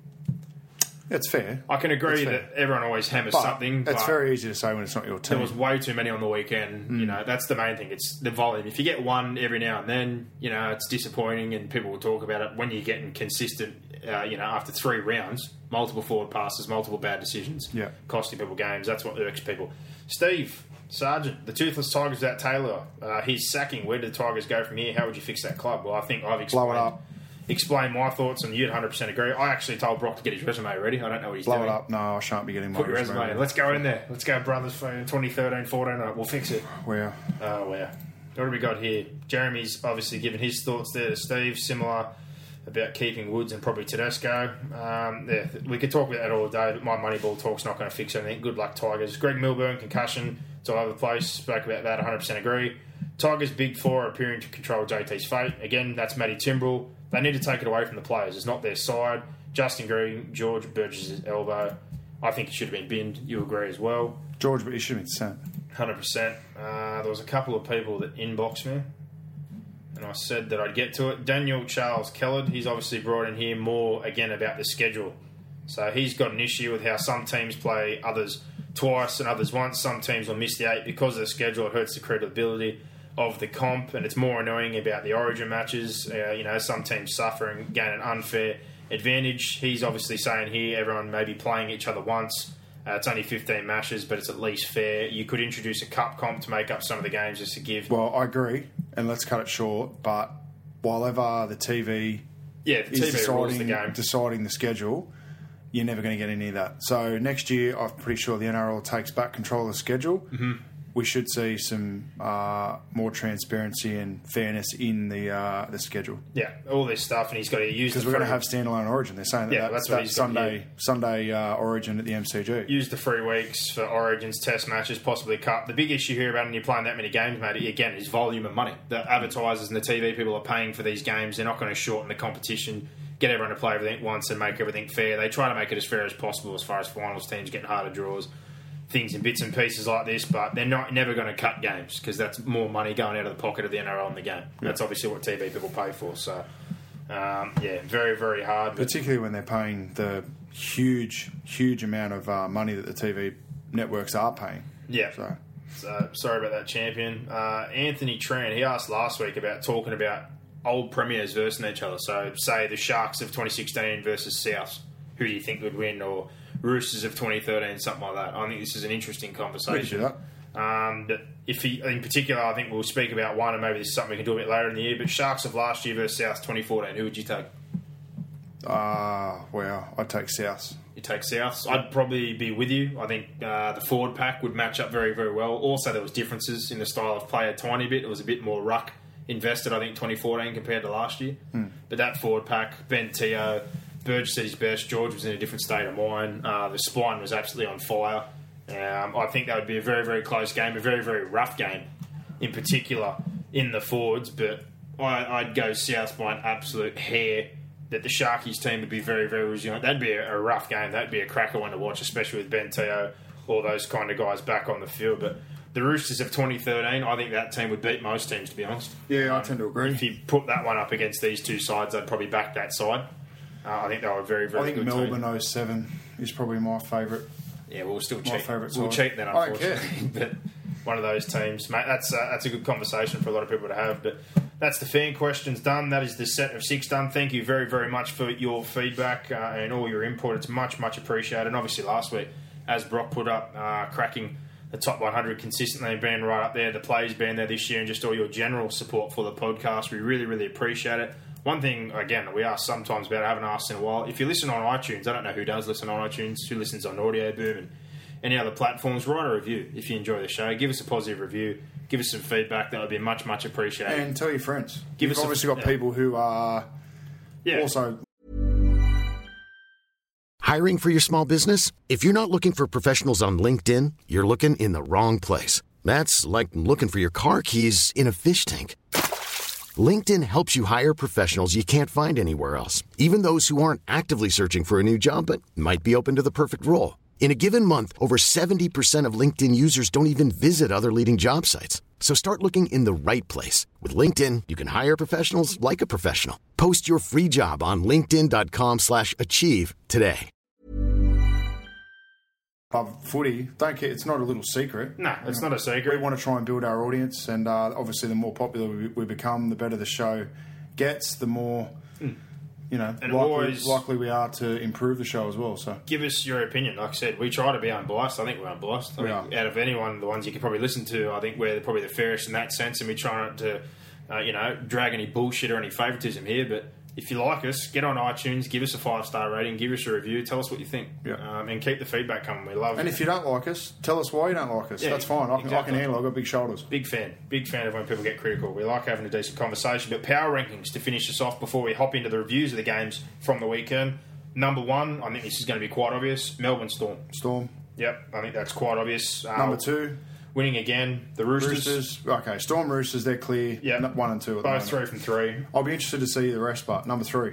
It's fair. I can agree It's that fair. everyone always hammers But something. it's but very easy to say when it's not your team. there was way too many on the weekend. Mm. You know, that's the main thing. It's the volume. If you get one every now and then, you know, it's disappointing and people will talk about it. When you're getting consistent, uh, you know, after three rounds, multiple forward passes, multiple bad decisions, Yeah. costing people games, that's what irks people. Steve, Sargent, the Toothless Tigers without Taylor, uh, he's sacking. Where do the Tigers go from here? How would you fix that club? Well, I think I've explained. Blow it up. Explain my thoughts, and you'd one hundred percent agree. I actually told Brock to get his resume ready. I don't know what he's Blow doing. it up. No, I shan't be getting my Put your resume in. resume. Let's go in there. Let's go, brothers, for twenty thirteen fourteen. Right, we'll fix it. Wow. Oh, wow. What have we got here? Jeremy's obviously given his thoughts there to Steve, similar about keeping Woods and probably Tedesco. Um, yeah, we could talk about that all day, but my Moneyball talk's not going to fix anything. Good luck, Tigers. Greg Milburn, concussion. It's all over the place. Spoke about that, one hundred percent agree. Tigers' big four are appearing to control J T's fate. Again, that's Matty Timbrell. They need to take it away from the players. It's not their side. Justin Green, George Burgess' elbow. I think he should have been binned. You agree as well. George, but he should have been sent. one hundred percent. Uh, there was a couple of people that inboxed me, and I said that I'd get to it. Daniel Charles Kellard, he's obviously brought in here more, again, about the schedule. So he's got an issue with how some teams play others twice and others once. Some teams will miss the eight because of the schedule. It hurts the credibility of the comp, and it's more annoying about the Origin matches. Uh, you know, some teams suffer and gain an unfair advantage. He's obviously saying here everyone may be playing each other once. Uh, it's only fifteen matches, but it's at least fair. You could introduce a cup comp to make up some of the games just to give. Well, I agree, and let's cut it short, but while ever the T V yeah, the is T V rules the deciding, game. deciding the schedule, you're never going to get any of that. So next year, I'm pretty sure the N R L takes back control of the schedule. Mm-hmm. We should see some uh, more transparency and fairness in the uh, the schedule. Yeah, all this stuff, and he's got to use Because the we're going to free- have standalone Origin. They're saying that, Yeah, that that's what that's he's got Sunday here. Sunday uh, Origin at the M C G. use the free weeks for Origins, Test matches, possibly Cup. The big issue here about when you're playing that many games, mate, again, is volume of money. The advertisers and the T V people are paying for these games. They're not going to shorten the competition, get everyone to play everything once and make everything fair. They try to make it as fair as possible as far as finals teams getting harder draws, things in bits and pieces like this, but they're not never going to cut games because that's more money going out of the pocket of the N R L in the game. That's obviously what T V people pay for. So, um, yeah, very, very hard. But Particularly when they're paying the huge, huge amount of uh, money that the T V networks are paying. yeah. So So, sorry about that, champion. Uh, Anthony Tran, he asked last week about talking about old premiers versus each other. So, say the Sharks of twenty sixteen versus Souths. Who do you think would win? Or Roosters of twenty thirteen, something like that. I think this is an interesting we can conversation. do that. Um, but if he, in particular, I think we'll speak about one, and maybe this is something we can do a bit later in the year. But Sharks of last year versus Souths twenty fourteen, who would you take? Uh, well, I'd take South. You take Souths. I'd probably be with you. I think uh, the forward pack would match up very, very well. Also, there was differences in the style of play a tiny bit. It was a bit more ruck invested, I think, twenty fourteen compared to last year. Hmm. But that forward pack, Ben Teo, Burgess at his best, George was in a different state of mind. Uh, the spine was absolutely on fire. Um, I think that would be a very, very close game, a very, very rough game, in particular in the forwards. But I, I'd go South by an absolute hair. That the Sharkies team would be very, very resilient. That'd be a, a rough game. That'd be a cracker one to watch, especially with Ben Teo, all those kind of guys back on the field. But the Roosters of twenty thirteen, I think that team would beat most teams, to be honest. Yeah, I tend to agree. If you put that one up against these two sides, I'd probably back that side. Uh, I think they were a very, very I think good Melbourne team. oh seven is probably my favourite. Yeah, we'll still My cheat. favourite We'll side. cheat then, I don't care. unfortunately. But one of those teams, mate. That's uh, that's a good conversation for a lot of people to have. But that's the fan questions done. That is the set of six done. Thank you very, very much for your feedback uh, and all your input. It's much, much appreciated. And obviously, last week, as Brock put up, uh, cracking the top one hundred consistently and being right up there. The plays being there this year, and just all your general support for the podcast. We really, really appreciate it. One thing, again, we ask sometimes about, I haven't asked in a while. If you listen on iTunes, I don't know who does listen on iTunes, who listens on Audio Boom and any other platforms, write a review if you enjoy the show. Give us a positive review. Give us some feedback. That would be much, much appreciated. And tell your friends. Give You've us a- obviously got yeah. people who are Yeah. also... Hiring for your small business? If you're not looking for professionals on LinkedIn, you're looking in the wrong place. That's like looking for your car keys in a fish tank. LinkedIn helps you hire professionals you can't find anywhere else, even those who aren't actively searching for a new job but might be open to the perfect role. In a given month, over seventy percent of LinkedIn users don't even visit other leading job sites. So start looking in the right place. With LinkedIn, you can hire professionals like a professional. Post your free job on linkedin.com slash achieve today. Love footy. Don't care. It's not a little secret. No, it's not a We secret. want to try and build our audience, and uh, obviously, the more popular we, we become, the better the show gets. The more, you know, And likely, always- likely we are to improve the show as well. So, Give us your opinion. Like I said, we try to be unbiased. I think we're unbiased. I We think are. out of anyone, the ones you could probably listen to, I think we're probably the fairest in that sense, and we try not to, uh, you know, drag any bullshit or any favouritism here. But if you like us, get on iTunes, give us a five star rating, give us a review, tell us what you think, Yeah. um, and keep the feedback coming. We love and it. if you don't like us, tell us why you don't like us. Yeah, That's fine. I can, I exactly. can handle. I've got big shoulders. Big fan. Big fan of when people get critical. We like having a decent conversation. But power rankings to finish us off before we hop into the reviews of the games from the weekend. Number one, I think this is going to be quite obvious, Melbourne Storm. Storm. Yep, I think that's quite obvious. Uh, Number two, winning again, the Roosters. Roosters. Okay, Storm, Roosters. They're clear. Yeah. N- one and two. At the Both moment. three from three. I'll be interested to see the rest. But number three,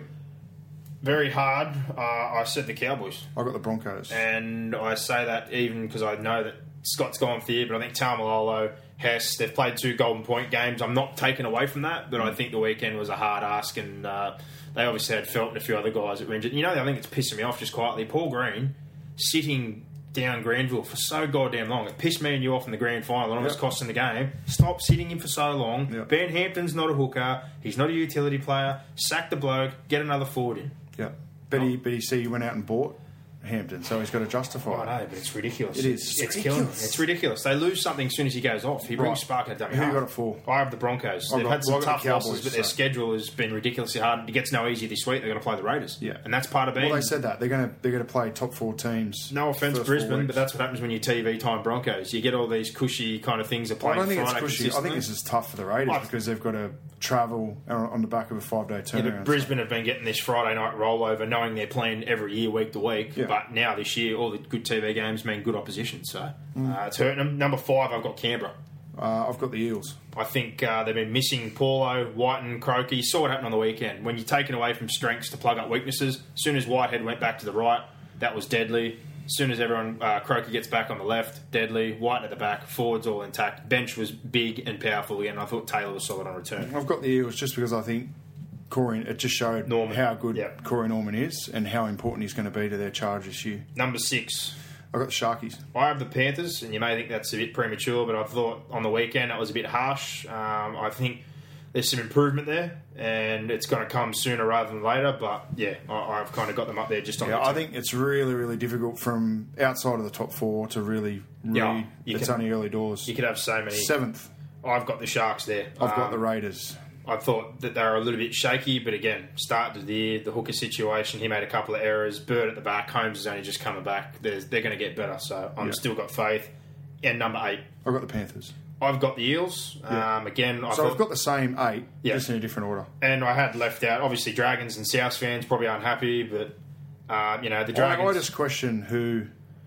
Very hard. Uh, I said the Cowboys. I got the Broncos. And I say that even because I know that Scott's gone for the year, but I think Tamalolo, Hess, they've played two Golden Point games. I'm not taken away from that, but I think the weekend was a hard ask, and uh, they obviously had Felt and a few other guys that were injured. You know, I think it's pissing me off just quietly. Paul Green sitting down Granville for so goddamn long. It pissed me and you off in the grand final and almost Yep. cost him the game. Stop sitting him for so long. Yep. Ben Hampton's not a hooker. He's not a utility player. Sack the bloke. Get another forward in. Yeah. But he, but he see, he went out and bought Hampton, so he's got to justify I it. know, but it's ridiculous. It is. It's, It's killing them. ridiculous. It's ridiculous. They lose something as soon as he goes off. He brings Right. spark at dummy Who you half. got it for? I have the Broncos. I've They've got- had some well, I've got tough the Cowboys, losses, but their so- schedule has been ridiculously hard. It gets no easier this week. They're going to play the Raiders. Yeah. And that's part of being... Well, they said that they're going to they're going to play top four teams. no offence, first four Brisbane, weeks. but that's what happens when you T V time Broncos. You get all these cushy kind of things that I play don't think it's Friday cushy. I think consistently. this is tough for the Raiders I- because they've got to travel on on the back of a five day Yeah, turnaround. but Brisbane have been getting this Friday night rollover, knowing they're playing every year, week to week. Yeah. But now this year, all the good T V games mean good opposition, so Mm. uh, it's hurting them. Number five, I've got Canberra. Uh, I've got the Eels. I think uh, they've been missing Paulo, Whiten, Croaky. You saw what happened on the weekend. When you're taken away from strengths to plug up weaknesses, as soon as Whitehead went back to the right, that was deadly. As soon as everyone, uh, Croaky gets back on the left, deadly. Whiten at the back, forwards all intact. Bench was big and powerful again. I thought Taylor was solid on return. I've got the Eels just because I think Corey. It just showed Norman. how good Yep. Corey Norman is and how important he's going to be to their charge this year. Number six, I've got the Sharkies. I have the Panthers, and you may think that's a bit premature, but I thought on the weekend that was a bit harsh. Um, I think there's some improvement there, and it's going to come sooner rather than later. But yeah, I, I've kind of got them up there just on. Yeah, the I tip. think it's really, really difficult from outside of the top four to really read. Yeah, you it's can- only early doors. you could have so many. Seventh, I've got the Sharks there. I've got Um, the Raiders. I thought that they were a little bit shaky, but again, start of the year, the hooker situation, he made a couple of errors. Bird at the back, Holmes is only just coming back. There's, they're going to get better, so I'm Yeah. still got faith. And number eight, I've got the Panthers. I've got the Eels. Yeah. Um, again, I So thought, I've got the same eight, Yeah. just in a different order. and I had left out, obviously, Dragons and South fans probably unhappy, but, uh, you know, the I, Dragons... I just question who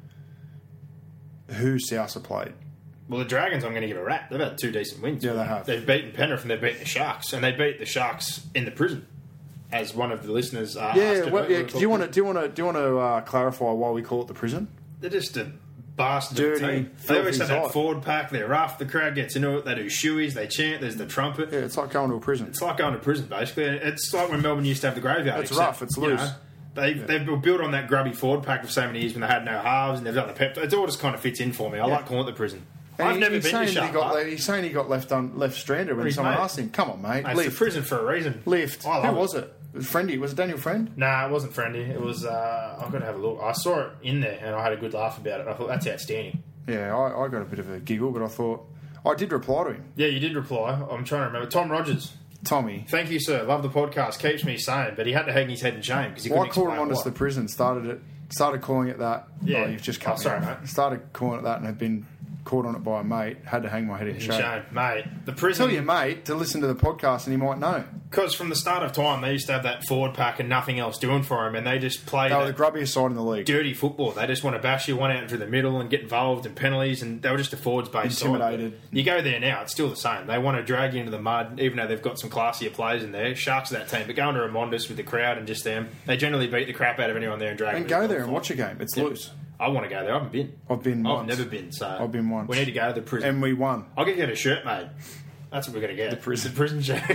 who South have played. Well, the Dragons, I'm going to give a rap. They've had two decent wins. Yeah, they have. They've beaten Penrith and they've beaten the Sharks, and they beat the Sharks in the prison, as one of the listeners uh, asked Yeah, about. well, yeah. Do you want to do you want to do you want to uh, clarify why we call it the prison? They're just a bastard. Dirty, of a team. They always have filthy that sight. forward pack. They're rough. The crowd gets into it. They do shoeies. They chant. There's the trumpet. Yeah, it's like going to a prison. It's like going to prison, basically. It's like when Melbourne used to have the graveyard. It's except, rough, it's you loose. know, They, They've built on that grubby forward pack for so many years when they had no halves and they've got the pep. It all just kind of fits in for me. I Yeah. like calling it the prison. And I've he- never he's been to saying that Shark he got, Park. le- He's saying he got left un, left stranded when His someone mate. asked him, "Come on, mate, Mate, it's lift, a prison for a reason. lift." I love Who it. was it? It was Friendy. Was it Daniel Friend? Nah, it wasn't friendly. It was. Uh, I've got to have a look. I saw it in there and I had a good laugh about it. I thought that's outstanding. Yeah, I, I got a bit of a giggle, but I thought I did reply to him. Yeah, you did reply. I'm trying to remember. Tom Rogers. Tommy, Thank you, sir. Love the podcast. Keeps me sane, but he had to hang his head in shame because he why couldn't call him explain on us why. the prison? Started it Started calling it that. Yeah. Oh, you've just cut Oh, me sorry, off. mate. Started calling it that and have been caught on it by a mate. Had to hang my head in shame. Shame, mate. The prison. Tell your mate to listen to the podcast and he might know. Because from the start of time, they used to have that forward pack and nothing else doing for him, and they just played They were the grubbiest side in the league. dirty football. They just want to bash you one out through the middle and get involved in penalties, and they were just a forwards-based side. Intimidated. You go there now, it's still the same. They want to drag you into the mud, even though they've got some classier players in there. Sharks are that team, but going to Remondis with the crowd and just them, they generally beat the crap out of anyone there and drag And them. go there and watch a game. It's Yeah. loose. I want to go there. I haven't been. I've been I've once. never been, so... I've been once. We need to go to the prison. And we won. I'll get you a shirt, mate. That's what we're going to get. The prison. The prison shirt.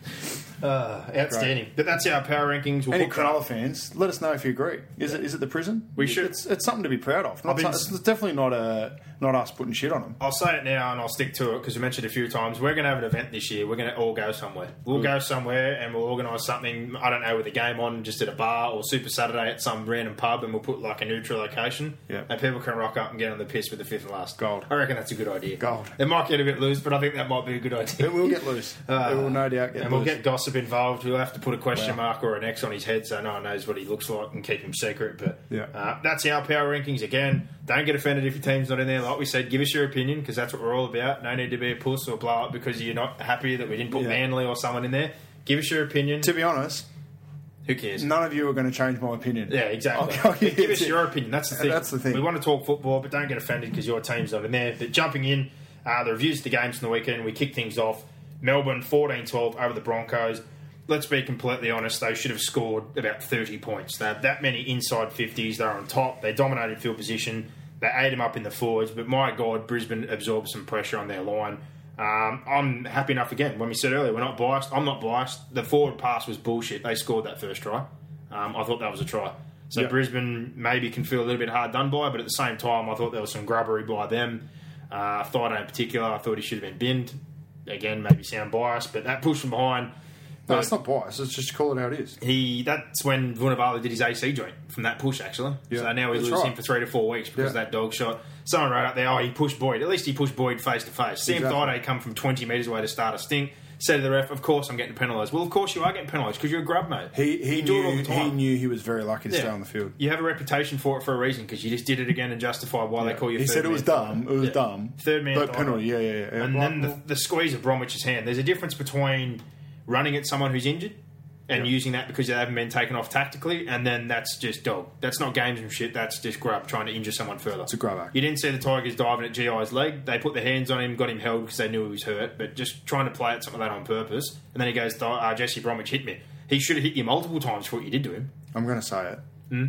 uh, outstanding. But that's our power rankings. We'll Any put- Cronulla fans, let us know if you agree. Is it is it the prison? We should- It's, it's something to be proud of. Not I've been- so- it's definitely not a not us putting shit on them. I'll say it now and I'll stick to it because we mentioned it a few times. We're going to have an event this year. We're going to all go somewhere. We'll go somewhere and we'll organise something, I don't know, with a game on just at a bar or Super Saturday at some random pub, and we'll put like a neutral location. Yeah. And people can rock up and get on the piss with the fifth and last. Gold. I reckon that's a good idea. Gold. It might get a bit loose, but I think that might be a good idea. It will get loose. Uh, it will no doubt get and loose. we'll get gossip involved. We'll have to put a question Wow. mark or an X on his head so no one knows what he looks like and keep him secret. But Yeah. uh, that's our power rankings. Again, don't get offended if your team's not in there. Like we said, give us your opinion because that's what we're all about. No need to be a puss or blow up because you're not happy that we didn't put Yeah. Manly or someone in there. Give us your opinion. To be honest, Who cares? none of you are going to change my opinion. Yeah, exactly. I'll- I'll Give us it's it. your opinion. That's the thing. That's the thing. We want to talk football, but don't get offended because your team's not in there. But jumping in, uh, the reviews of the games from the weekend, we kick things off. Melbourne fourteen twelve over the Broncos. Let's be completely honest, they should have scored about thirty points. They have that many inside fifties. They're on top. They dominated field position. They ate them up in the forwards. But my God, Brisbane absorbed some pressure on their line. Um, I'm happy enough again. When we said earlier, we're not biased. I'm not biased. The forward pass was bullshit. They scored that first try. Um, I thought that was a try. So Yep. Brisbane maybe can feel a little bit hard done by, but at the same time, I thought there was some grubbery by them. Uh, Thaiday in particular, I thought he should have been binned. Again, maybe sound biased, but that push from behind. No, it's not bias. It's just call it how it is. He that's when Vunivalu did his A C joint from that push actually. Yeah, so now we that's lose right. him for three to four weeks because Yeah. of that dog shot. Someone wrote up there, oh, he pushed Boyd. At least he pushed Boyd face to face. Sam Exactly. Thaiday come from twenty metres away to start a stink. Said to the ref, of course I'm getting penalised. Well, of course you are getting penalised because you're a grub, mate. He he You do it all knew the time. he knew he was very lucky to Yeah. stay on the field. You have a reputation for it for a reason because you just did it again and justified why they call you. He third said it man was Thaiday. dumb. It was Yeah. dumb. Third man but Thaiday. penalty. Yeah, yeah, yeah. And Like, then the, well, the squeeze of Bromwich's hand. There's a difference between running at someone who's injured and Yeah. using that because they haven't been taken off tactically, and then that's just dog. That's not gamesmanship. That's just grub trying to injure someone further. It's a grub act. You didn't see the Tigers diving at G I's leg. They put their hands on him, got him held because they knew he was hurt, but just trying to play at something like that on purpose. And then he goes, uh, Jesse Bromwich hit me. He should have hit you multiple times for what you did to him. I'm going to say it.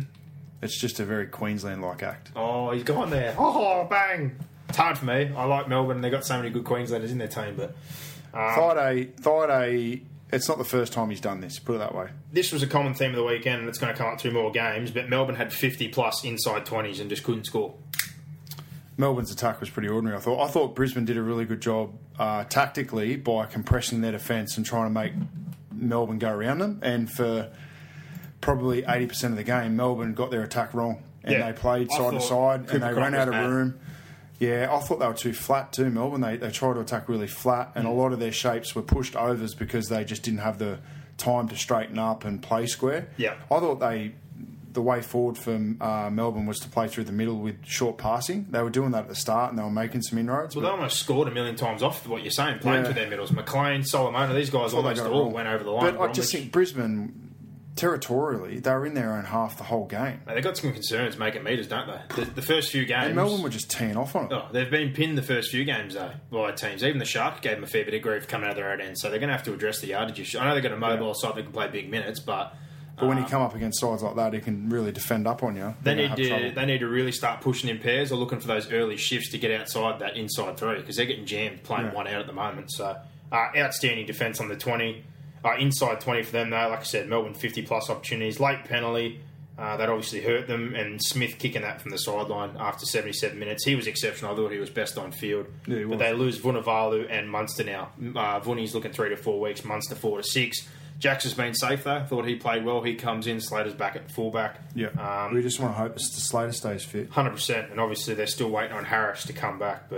It's just a very Queensland-like act. Oh, he's gone there. Oh, bang. It's hard for me. I like Melbourne. They've got so many good Queenslanders in their team, but Thaiday, Thaiday. It's not the first time he's done this. Put it that way. this was a common theme of the weekend, and it's going to come up through more games, but Melbourne had fifty plus inside twenties and just couldn't score. Melbourne's attack was pretty ordinary. I thought. I thought Brisbane did a really good job uh, tactically by compressing their defence and trying to make Melbourne go around them. And for probably eighty percent of the game, Melbourne got their attack wrong, and Yeah. they played I side to thought side, and Cooper they Cronk ran was out of mad. room. Yeah, I thought they were too flat too, Melbourne. They they tried to attack really flat, and a lot of their shapes were pushed overs because they just didn't have the time to straighten up and play square. Yeah. I thought they. The way forward for uh, Melbourne was to play through the middle with short passing. They were doing that at the start, and they were making some inroads. Well, but- they almost scored a million times off what you're saying, playing Yeah. through their middles. McLean, Solomona, these guys Well, they almost got it all wrong. went over the line. But I Bromwich. just think Brisbane, territorially, they were in their own half the whole game. Mate, they've got some concerns making metres, don't they? The, the first few games... And Melbourne were just teeing off on it. Oh, they've been pinned the first few games, though, by teams. Even the Sharks gave them a fair bit of grief coming out of their own end, so they're going to have to address the yardage issue. I know they've got a mobile Yeah. side that can play big minutes, but... But when you uh, come up against sides like that, it can really defend up on you. They They're need gonna to have trouble. they need to really start pushing in pairs or looking for those early shifts to get outside that inside three because they're getting jammed playing Yeah. one out at the moment. So uh, outstanding defence on the twenty, uh, inside twenty for them though. Like I said, Melbourne fifty plus opportunities, late penalty uh, that obviously hurt them, and Smith kicking that from the sideline after seventy-seven minutes. He was exceptional. I thought he was best on field. Yeah, he but was. they lose Vunivalu and Munster now. Uh, Vuni's looking three to four weeks. Munster four to six. Jax has been safe though. Thought he played well. He comes in. Slater's back at fullback. Yeah. Um, we just want to hope that Slater stays fit. one hundred percent, and obviously they're still waiting on Harris to come back. But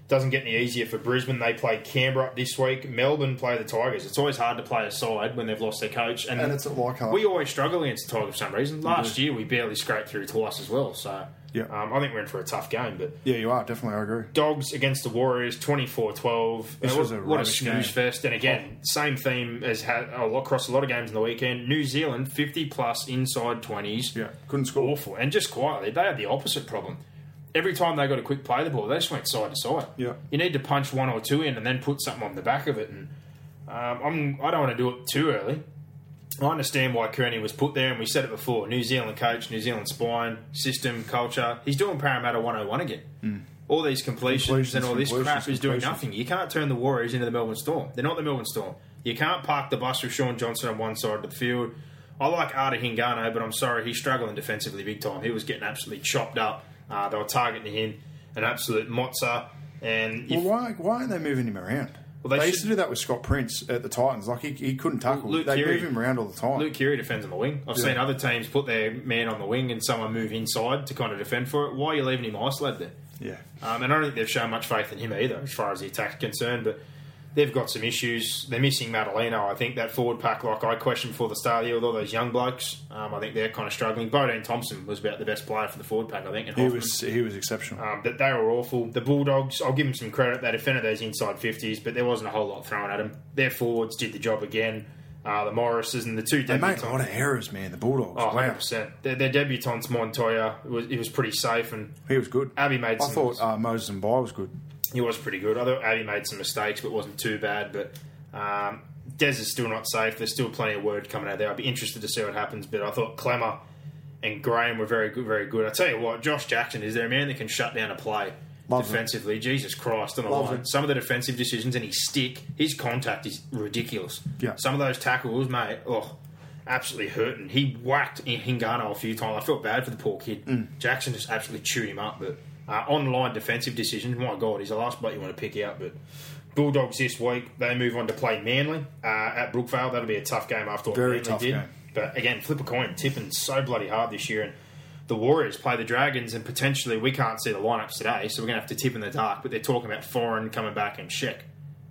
Doesn't get any easier for Brisbane. They play Canberra this week. Melbourne play the Tigers. It's always hard to play a side when they've lost their coach. And, and it's at Leichhardt. We always struggle against the Tigers for some reason. Last year, we barely scraped through twice as well. So yeah. um, I think we're in for a tough game. But yeah, you are. Definitely, I agree. Dogs against the Warriors, twenty-four twelve. This what, was a what a rubbish snooze game. fest. And again, same theme as had across a lot of games in the weekend. New Zealand, fifty-plus inside twenties. Yeah, couldn't score. Awful. And just quietly, they had the opposite problem. Every time they got a quick play the ball, they just went side to side. Yeah. You need to punch one or two in and then put something on the back of it. And um, I'm, I don't want to do it too early. I understand why Kearney was put there, and we said it before. New Zealand coach, New Zealand spine, system, culture. He's doing Parramatta one oh one again. Mm. All these completions, completions and all this crap is doing completions. nothing. You can't turn the Warriors into the Melbourne Storm. They're not the Melbourne Storm. You can't park the bus with Sean Johnson on one side of the field. I like Arda Hingano, but I'm sorry, he's struggling defensively big time. He was getting absolutely chopped up. Uh, they were targeting him. An absolute mozza. And well, if, why why aren't they moving him around? Well, they they should, used to do that with Scott Prince at the Titans. Like he, he couldn't tackle. Luke they Keary, move him around all the time. Luke Keary defends on the wing. I've Yeah. seen other teams put their man on the wing and someone move inside to kind of defend for it. Why are you leaving him isolated there? Yeah, Um, and I don't think they've shown much faith in him either, as far as the attack's concerned. But they've got some issues. They're missing Madaleno. I think that forward pack, like I questioned before the start of the year, with all those young blokes, um, I think they're kind of struggling. Bodine Thompson was about the best player for the forward pack, I think. And he Hoffman. was he was exceptional. Um, but they were awful. The Bulldogs, I'll give them some credit. They defended those inside fifties, but there wasn't a whole lot thrown at them. Their forwards did the job again. Uh, the Morrises and the two They made debutants. a lot of errors, man. The Bulldogs. Oh, wow. one hundred percent. Their, their debutants, Montoya, it was, it was pretty safe, and He was good. Abby made I some... thought uh, Moses and Bai was good. He was pretty good. I thought Abby made some mistakes, but wasn't too bad. But um, Des is still not safe. There's still plenty of word coming out there. I'd be interested to see what happens. But I thought Clemmer and Graham were very good. Very good. I tell you what, Josh Jackson is there a man that can shut down a play Loves defensively. It. Jesus Christ, on the Loves line. it. Some of the defensive decisions and his stick, his contact is ridiculous. Yeah. Some of those tackles, mate. Oh. Absolutely hurting. He whacked Hingano a few times. I felt bad for the poor kid. Mm. Jackson just absolutely chewed him up. But uh, online defensive decisions, my God, he's the last bloke you want to pick out. But Bulldogs this week, they move on to play Manly uh, at Brookvale. That'll be a tough game after what Very Manly tough did. game. But again, flip a coin. Tipping so bloody hard this year. And the Warriors play the Dragons, and potentially we can't see the lineups today, so we're going to have to tip in the dark. But they're talking about Foreign coming back and Sheck.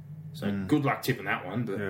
So good luck tipping that one. But Yeah.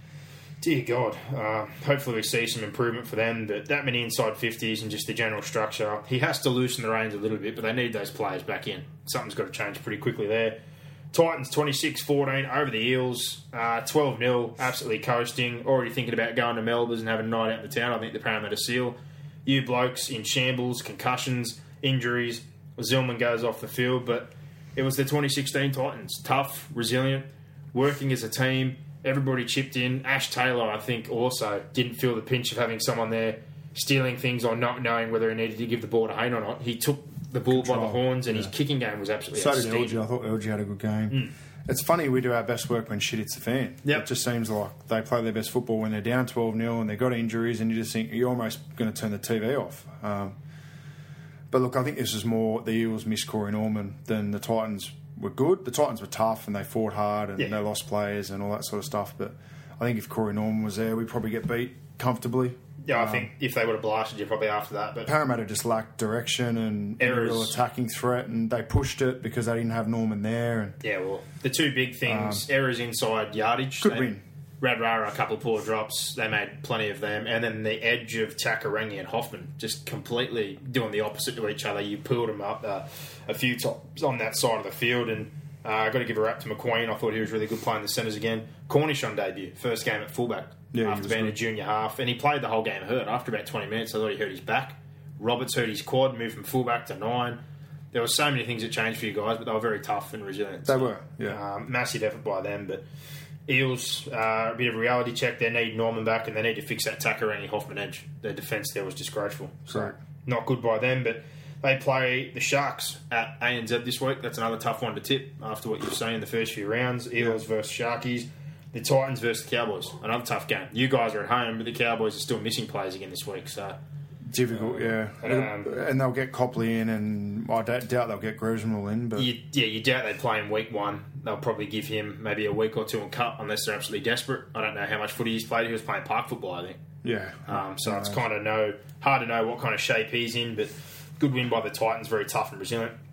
dear God, uh, hopefully we see some improvement for them. But that many inside fifties and just the general structure, he has to loosen the reins a little bit, but they need those players back in. Something's got to change pretty quickly there. Titans twenty-six fourteen over the Eels, uh, twelve nil, absolutely coasting. Already thinking about going to Melbourne and having a night out in the town. I think the Parramatta Seal. You blokes in shambles, concussions, injuries. Zillman goes off the field, but it was the twenty sixteen Titans. Tough, resilient, working as a team. Everybody chipped in. Ash Taylor, I think, also didn't feel the pinch of having someone there stealing things or not knowing whether he needed to give the ball to Hayne or not. He took the bull by the Control, horns, and yeah. his kicking game was absolutely So did outstanding. L G. I thought L G had a good game. Mm. It's funny we do our best work when shit hits the fan. Yep. It just seems like they play their best football when they're down twelve nil and they've got injuries, and you just think you're almost going to turn the T V off. Um, but look, I think this is more the Eels miss Corey Norman than the Titans were good. The Titans were tough and they fought hard and Yeah. they lost players and all that sort of stuff. But I think if Corey Norman was there, we'd probably get beat comfortably. Yeah, I Um, think if they would have blasted you probably after that. But Parramatta just lacked direction and any Errors. real attacking threat, and they pushed it because they didn't have Norman there. And yeah, well, the two big things, errors inside yardage. Good They- win. Radrara, a couple of poor drops. They made plenty of them. And then the edge of Takarangi and Hoffman just completely doing the opposite to each other. You pulled them up uh, a few times on that side of the field. And uh, I've got to give a rap to McQueen. I thought he was really good playing the centres again. Cornish on debut. First game at fullback Yeah, he after was being good. a junior half. And he played the whole game hurt. After about twenty minutes, I thought he hurt his back. Roberts hurt his quad, moved from fullback to nine. There were so many things that changed for you guys, but they were very tough and resilient. They So, were, yeah. Um, massive effort by them, but Eels, uh, a bit of a reality check. They need Norman back, and they need to fix that Takarangi Hoffman edge. Their defence there was disgraceful. So Correct. not good by them, but they play the Sharks at A N Z this week. That's another tough one to tip after what you've seen in the first few rounds. Eels versus Sharkies. The Titans versus the Cowboys. Another tough game. You guys are at home, but the Cowboys are still missing players again this week. So Difficult, yeah. Um, and they'll get Copley in, and I doubt doubt they'll get Griswold in. But You, yeah, you doubt they play in week one. They'll probably give him maybe a week or two in cup unless they're absolutely desperate. I don't know how much footy he's played. He was playing park football, I think. yeah, Um, so it's Uh, kind of no hard to know what kind of shape he's in. But good win by the Titans, very tough and resilient.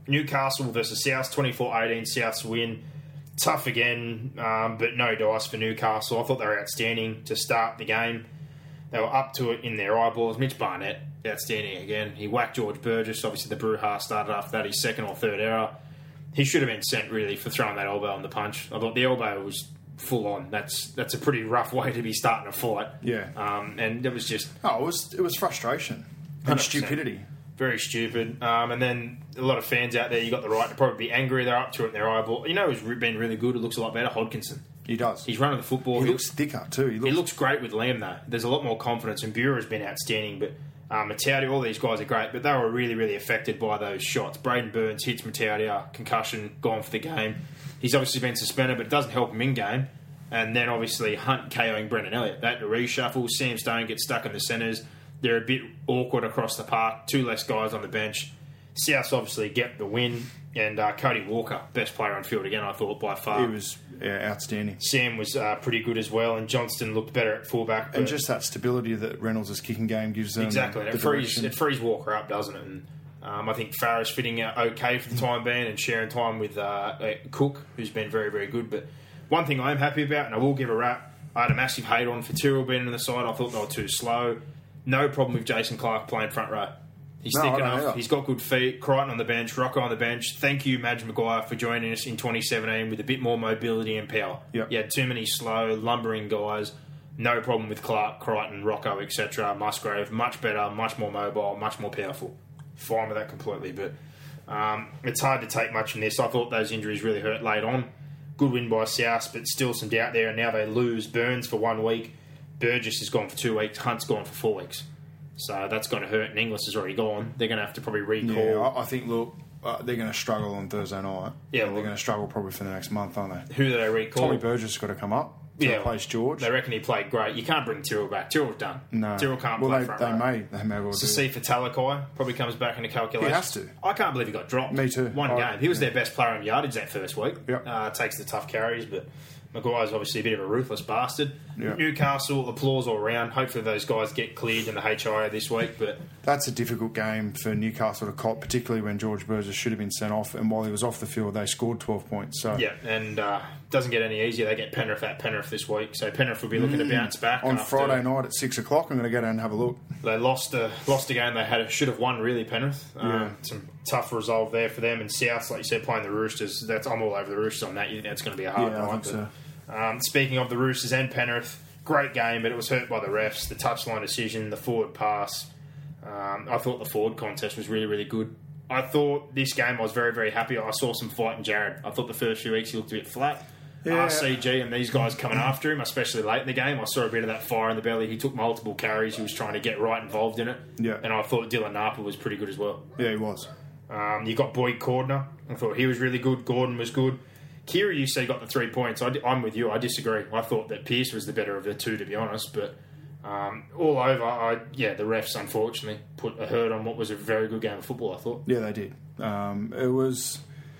Newcastle versus South, twenty-four eighteen, South's win. Tough again, um, but no dice for Newcastle. I thought they were outstanding to start the game. They were up to it in their eyeballs. Mitch Barnett, outstanding again. He whacked George Burgess. Obviously, the Bruja started after that, his second or third error. He should have been sent, really, for throwing that elbow on the punch. I thought the elbow was full on. That's that's a pretty rough way to be starting a fight. Yeah. Um, and it was just... Oh, it was, it was frustration and one hundred percent. stupidity. Very stupid. Um, and then a lot of fans out there, you got the right to probably be angry. They're up to it in their eyeball. You know who's been really good? It looks a lot better. Hodkinson. He does. He's running the football. He, he looks thicker too. He looks, he looks great with Liam though. There's a lot more confidence, and Bureau's been outstanding. But um, Mataudia, all these guys are great, but they were really, really affected by those shots. Braden Burns hits Mataudia, concussion, gone for the game. He's obviously been suspended, but it doesn't help him in game. And then obviously Hunt KOing Brendan Elliott. That reshuffle. Sam Stone gets stuck in the centres. They're a bit awkward across the park. Two less guys on the bench. Souths obviously get the win. And uh, Cody Walker, best player on field again, I thought, by far. He was yeah, outstanding. Sam was uh, pretty good as well. And Johnston looked better at fullback. And just that stability that Reynolds' kicking game gives them. Exactly. The it, frees, direction. it frees Walker up, doesn't it? And um, I think Farah's fitting out okay for the time being and sharing time with uh, uh, Cook, who's been very, very good. But one thing I am happy about, and I will give a rap, I had a massive hate on for Tyrrell being on the side. I thought they were too slow. No problem with Jason Clark playing front row. He's No, thick I don't enough. either. He's got good feet. Crichton on the bench. Rocco on the bench. Thank you, Madge Maguire, for joining us in twenty seventeen with a bit more mobility and power. Yep. You had too many slow, lumbering guys. No problem with Clark, Crichton, Rocco, et cetera. Musgrave, much better, much more mobile, much more powerful. Fine with that completely, but um, it's hard to take much from this. I thought those injuries really hurt late on. Good win by South, but still some doubt there, and now they lose Burns for one week. Burgess has gone for two weeks. Hunt's gone for four weeks. So that's going to hurt, and Inglis is already gone. They're going to have to probably recall. Yeah, I, I think, look, uh, they're going to struggle on Thursday night. Yeah, they're well- going to struggle probably for the next month, aren't they? Who do they recall? Tommy Burgess has got to come up to Yeah, replace George. They reckon he played great. You can't bring Tyrrell back. Tyrrell's done. No. Tyrrell can't well, play they, front they row. may. They may well do. Sasifa Talakai probably comes back into calculation. He has to. I can't believe he got dropped. Me too. One I- game. He was yeah. their best player in yardage that first week. Yep. Uh, takes the tough carries, but Maguire's obviously a bit of a ruthless bastard. Yep. Newcastle, applause all around. Hopefully those guys get cleared in the H I A this week, but That's a difficult game for Newcastle to cop, particularly when George Burgess should have been sent off, and while he was off the field, they scored twelve points. So yeah, and uh, doesn't get any easier. They get Penrith at Penrith this week, so Penrith will be looking to bounce back on after Friday night at six o'clock, I'm going to go down and have a look. They lost a lost a game they had should have won really. Penrith, Yeah. um, some tough resolve there for them. And South, like you said, playing the Roosters. That's I'm all over the Roosters on that. You think that's going to be a hard Yeah, I night. think but, um, speaking of the Roosters and Penrith, great game, but it was hurt by the refs. The touchline decision, the forward pass. Um, I thought the forward contest was really, really good. I thought this game I was very, very happy. I saw some fight in Jared. I thought the first few weeks he looked a bit flat. Yeah. R C G and these guys coming after him, especially late in the game. I saw a bit of that fire in the belly. He took multiple carries. He was trying to get right involved in it. Yeah. And I thought Dylan Napa was pretty good as well. Yeah, he was. Um, you got Boyd Cordner. I thought he was really good. Gordon was good. Kira, you say, got the three points. I, I'm with you. I disagree. I thought that Pearce was the better of the two, to be honest. But um, all over, I, yeah, the refs, unfortunately, put a hurt on what was a very good game of football, I thought. Yeah, they did. Um, it was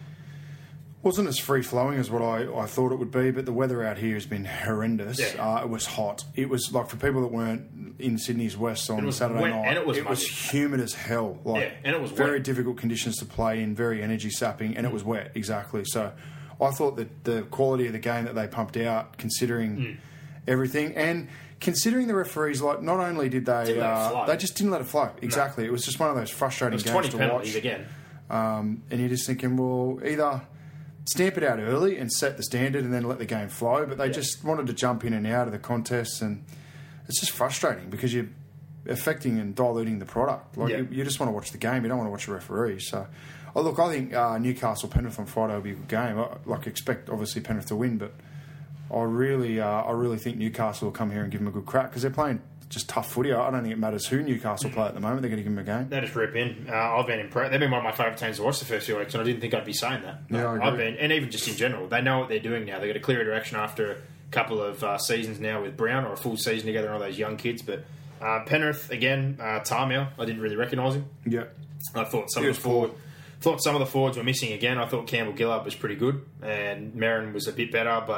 wasn't as free flowing as what I, I thought it would be, but the weather out here has been horrendous. Yeah. Uh, it was hot. It was like for people that weren't in Sydney's West on It was Saturday wet night. and it was it was muddy. humid as hell. Like Yeah, and it was very wet. difficult conditions to play in, very energy sapping, and it was wet exactly. So I thought that the quality of the game that they pumped out, considering Mm. everything and. Considering the referees, like not only did they, Didn't let it uh, flow. they just didn't let it flow. Exactly, it was just one of those frustrating It was games twenty to penalties watch. again. Um, and you're just thinking, well, either stamp it out early and set the standard and then let the game flow, but they Yeah. just wanted to jump in and out of the contests, and it's just frustrating because you're affecting and diluting the product. Like Yeah. you, you just want to watch the game, you don't want to watch the referees. So, oh, look, I think uh, Newcastle Penrith on Friday will be a good game. I, like expect obviously Penrith to win, but I really, uh, I really think Newcastle will come here and give them a good crack because they're playing just tough footy. I don't think it matters who Newcastle play at the moment. They're going to give them a game. They just rip in. Uh, I've been impressed. They've been one of my favourite teams to watch the first few weeks, and I didn't think I'd be saying that. Yeah, I agree. I've been, and even just in general, they know what they're doing now. They've got a clear direction after a couple of uh, seasons now with Brown, or a full season together, and all those young kids. But uh, Penrith again, uh, Tarmia, I didn't really recognise him. Yeah. I thought some He of was the forward, thought some of the forwards were missing again. I thought Campbell Gillard was pretty good, and Merrin was a bit better, but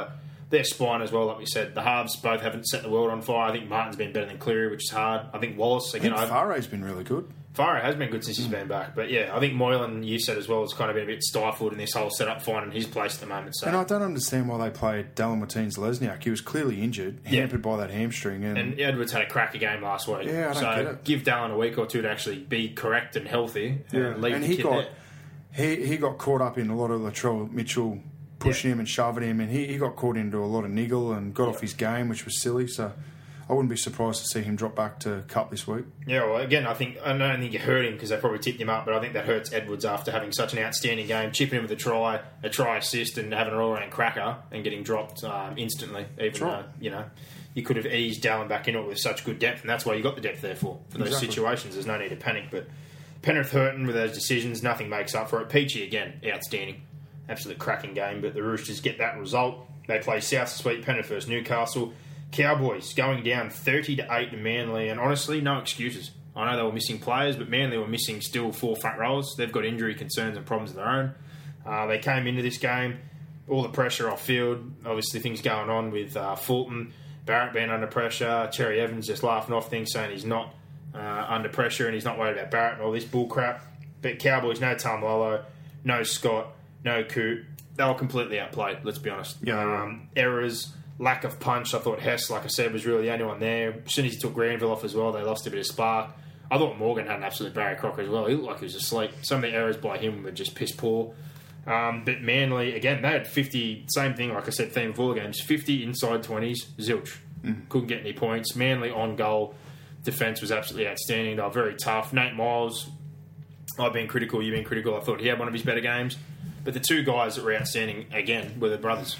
their spine as well, like we said. The halves both haven't set the world on fire. I think Martin's been better than Cleary, which is hard. I think Wallace, again... I think Fare's been really good. Fare has been good since he's mm. been back. But yeah, I think Moylan, you said as well, has kind of been a bit stifled in this whole setup, finding his place at the moment. So. And I don't understand why they played Dallin Martins-Lesniak. He was clearly injured, yeah. hampered by that hamstring. And, and Edwards had a cracker game last week. Yeah, I don't so get it. Give Dallin a week or two to actually be correct and healthy yeah. and leave and the he kid got, there. He, he got caught up in a lot of Latrell Mitchell pushing yeah. him and shoving him, and he, he got caught into a lot of niggle and got yeah. off his game, which was silly. So I wouldn't be surprised to see him drop back to Cup this week. Yeah, well, again, I think I don't think you hurt him because they probably tipped him up, but I think that hurts Edwards after having such an outstanding game, chipping in with a try, a try assist, and having an all-round cracker and getting dropped um, instantly. Even right. though you know you could have eased Dallin back into it with such good depth, and that's why you got the depth there for for those exactly. situations. There's no need to panic, but Penrith hurting with those decisions, nothing makes up for it. Peachy again, outstanding. Absolute cracking game, but the Roosters get that result. They play South this week, Penrith versus Newcastle. Cowboys going down thirty to eight to Manly, and honestly, no excuses. I know they were missing players, but Manly were missing still four front rowers. They've got injury concerns and problems of their own. Uh, they came into this game, all the pressure off field. Obviously, things going on with uh, Fulton, Barrett being under pressure, Cherry Evans just laughing off things, saying he's not uh, under pressure and he's not worried about Barrett and all this bull crap. But Cowboys, no Tamalolo, no Scott, no Coote. They were completely outplayed, let's be honest. Yeah. Um, errors, lack of punch. I thought Hess, like I said, was really the only one there. As soon as he took Granville off as well, they lost a bit of spark. I thought Morgan had an absolute Barry Crocker as well. He looked like he was asleep. Some of the errors by him were just piss poor. Um, but Manly, again, they had fifty, same thing, like I said, theme of all the games, fifty inside twenties, zilch. Mm. Couldn't get any points. Manly on goal. Defence was absolutely outstanding. They were very tough. Nate Miles, I've been critical, you've been critical. I thought he had one of his better games. But the two guys that were outstanding, again, were the brothers.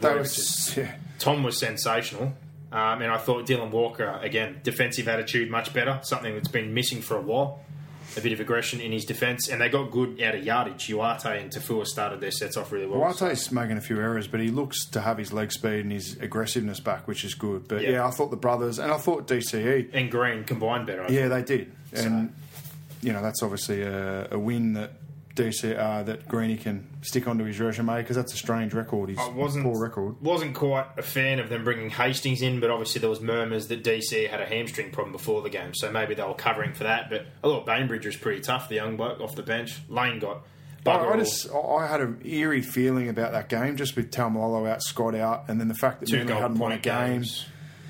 Was, yeah. Tom was sensational. Um, and I thought Dylan Walker, again, defensive attitude much better, something that's been missing for a while. A bit of aggression in his defence, and they got good out of yardage. Uarte and Tafua started their sets off really well. Uarte's so. making a few errors, but he looks to have his leg speed and his aggressiveness back, which is good. But yeah, yeah I thought the brothers, and I thought D C E... And Green combined better. I yeah, think. they did. So. And, you know, that's obviously a, a win that D C uh, that Greeny can stick onto his resume, because that's a strange record. His I wasn't, poor record. Wasn't quite a fan of them bringing Hastings in, but obviously there was murmurs that D C had a hamstring problem before the game, so maybe they were covering for that. But I thought Bainbridge was pretty tough, the young bloke off the bench. Lane got bugger I, I just I had an eerie feeling about that game, just with Tamalolo out, Scott out, and then the fact that Manly hadn't won a game. Games.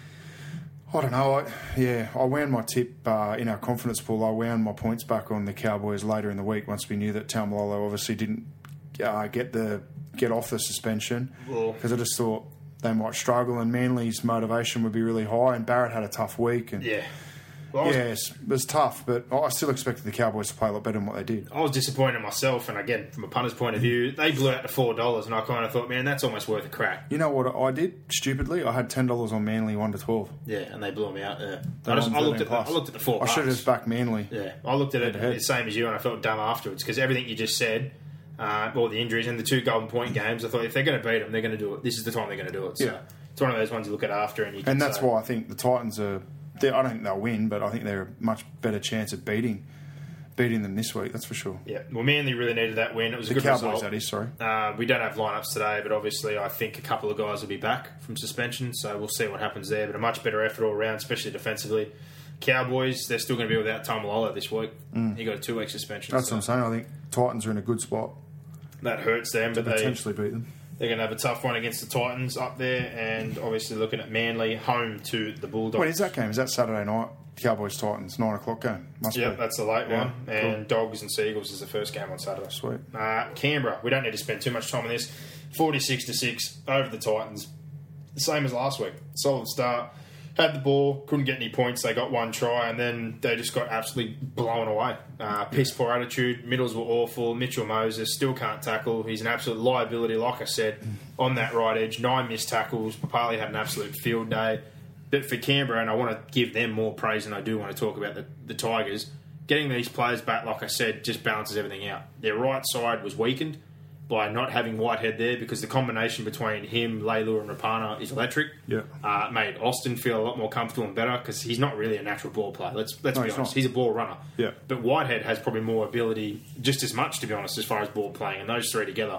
I don't know. I, yeah, I wound my tip uh, in our confidence pool. I wound my points back on the Cowboys later in the week once we knew that Tamalolo obviously didn't uh, get the get off the suspension, because I just thought they might struggle and Manly's motivation would be really high. And Barrett had a tough week. And yeah. Well, was, yes, it was tough, but I still expected the Cowboys to play a lot better than what they did. I was disappointed myself, and again, from a punter's point of view, they blew out to four dollars, and I kind of thought, man, that's almost worth a crack. You know what I did, stupidly? I had ten dollars on Manly one to twelve. Yeah, and they blew them out. Yeah. I, just, I, looked at the, I looked at the four I should have just backed Manly. Yeah, I looked at it the same as you, and I felt dumb afterwards, because everything you just said, uh, all the injuries and the two golden point games, I thought if they're going to beat them, they're going to do it. This is the time they're going to do it. So yeah. It's one of those ones you look at after, and you can And that's say, why I think the Titans are... I don't think they'll win, but I think they're a much better chance of beating beating them this week, that's for sure. Yeah, well, Manly really needed that win. It was the a good Cowboys, result. that is, sorry. Uh, we don't have lineups today, but obviously I think a couple of guys will be back from suspension, so we'll see what happens there. But a much better effort all around, especially defensively. Cowboys, they're still going to be without Tamalolo this week. Mm. He got a two-week suspension. That's so. what I'm saying. I think Titans are in a good spot. That hurts them, to but potentially they... beat them. They're going to have a tough one against the Titans up there, and obviously looking at Manly, home to the Bulldogs. When is that game? Is that Saturday night? Cowboys-Titans, nine o'clock game? Must yeah, be. that's the late yeah, one. And cool. Dogs and Seagulls is the first game on Saturday. Sweet. Uh, Canberra, we don't need to spend too much time on this. forty-six to six over the Titans. The same as last week. Solid start. Had the ball, couldn't get any points. They got one try, and then they just got absolutely blown away. Uh, piss poor attitude. Middles were awful. Mitchell Moses still can't tackle. He's an absolute liability, like I said, on that right edge. Nine missed tackles. Papali had an absolute field day. But for Canberra, and I want to give them more praise than I do want to talk about the, the Tigers, getting these players back, like I said, just balances everything out. Their right side was weakened by not having Whitehead there, because the combination between him, Leilua and Rapana is electric. Yeah. Uh, made Austin feel a lot more comfortable and better, because he's not really a natural ball player. Let's let's no, be he's honest. not. He's a ball runner. Yeah. But Whitehead has probably more ability, just as much, to be honest, as far as ball playing. And those three together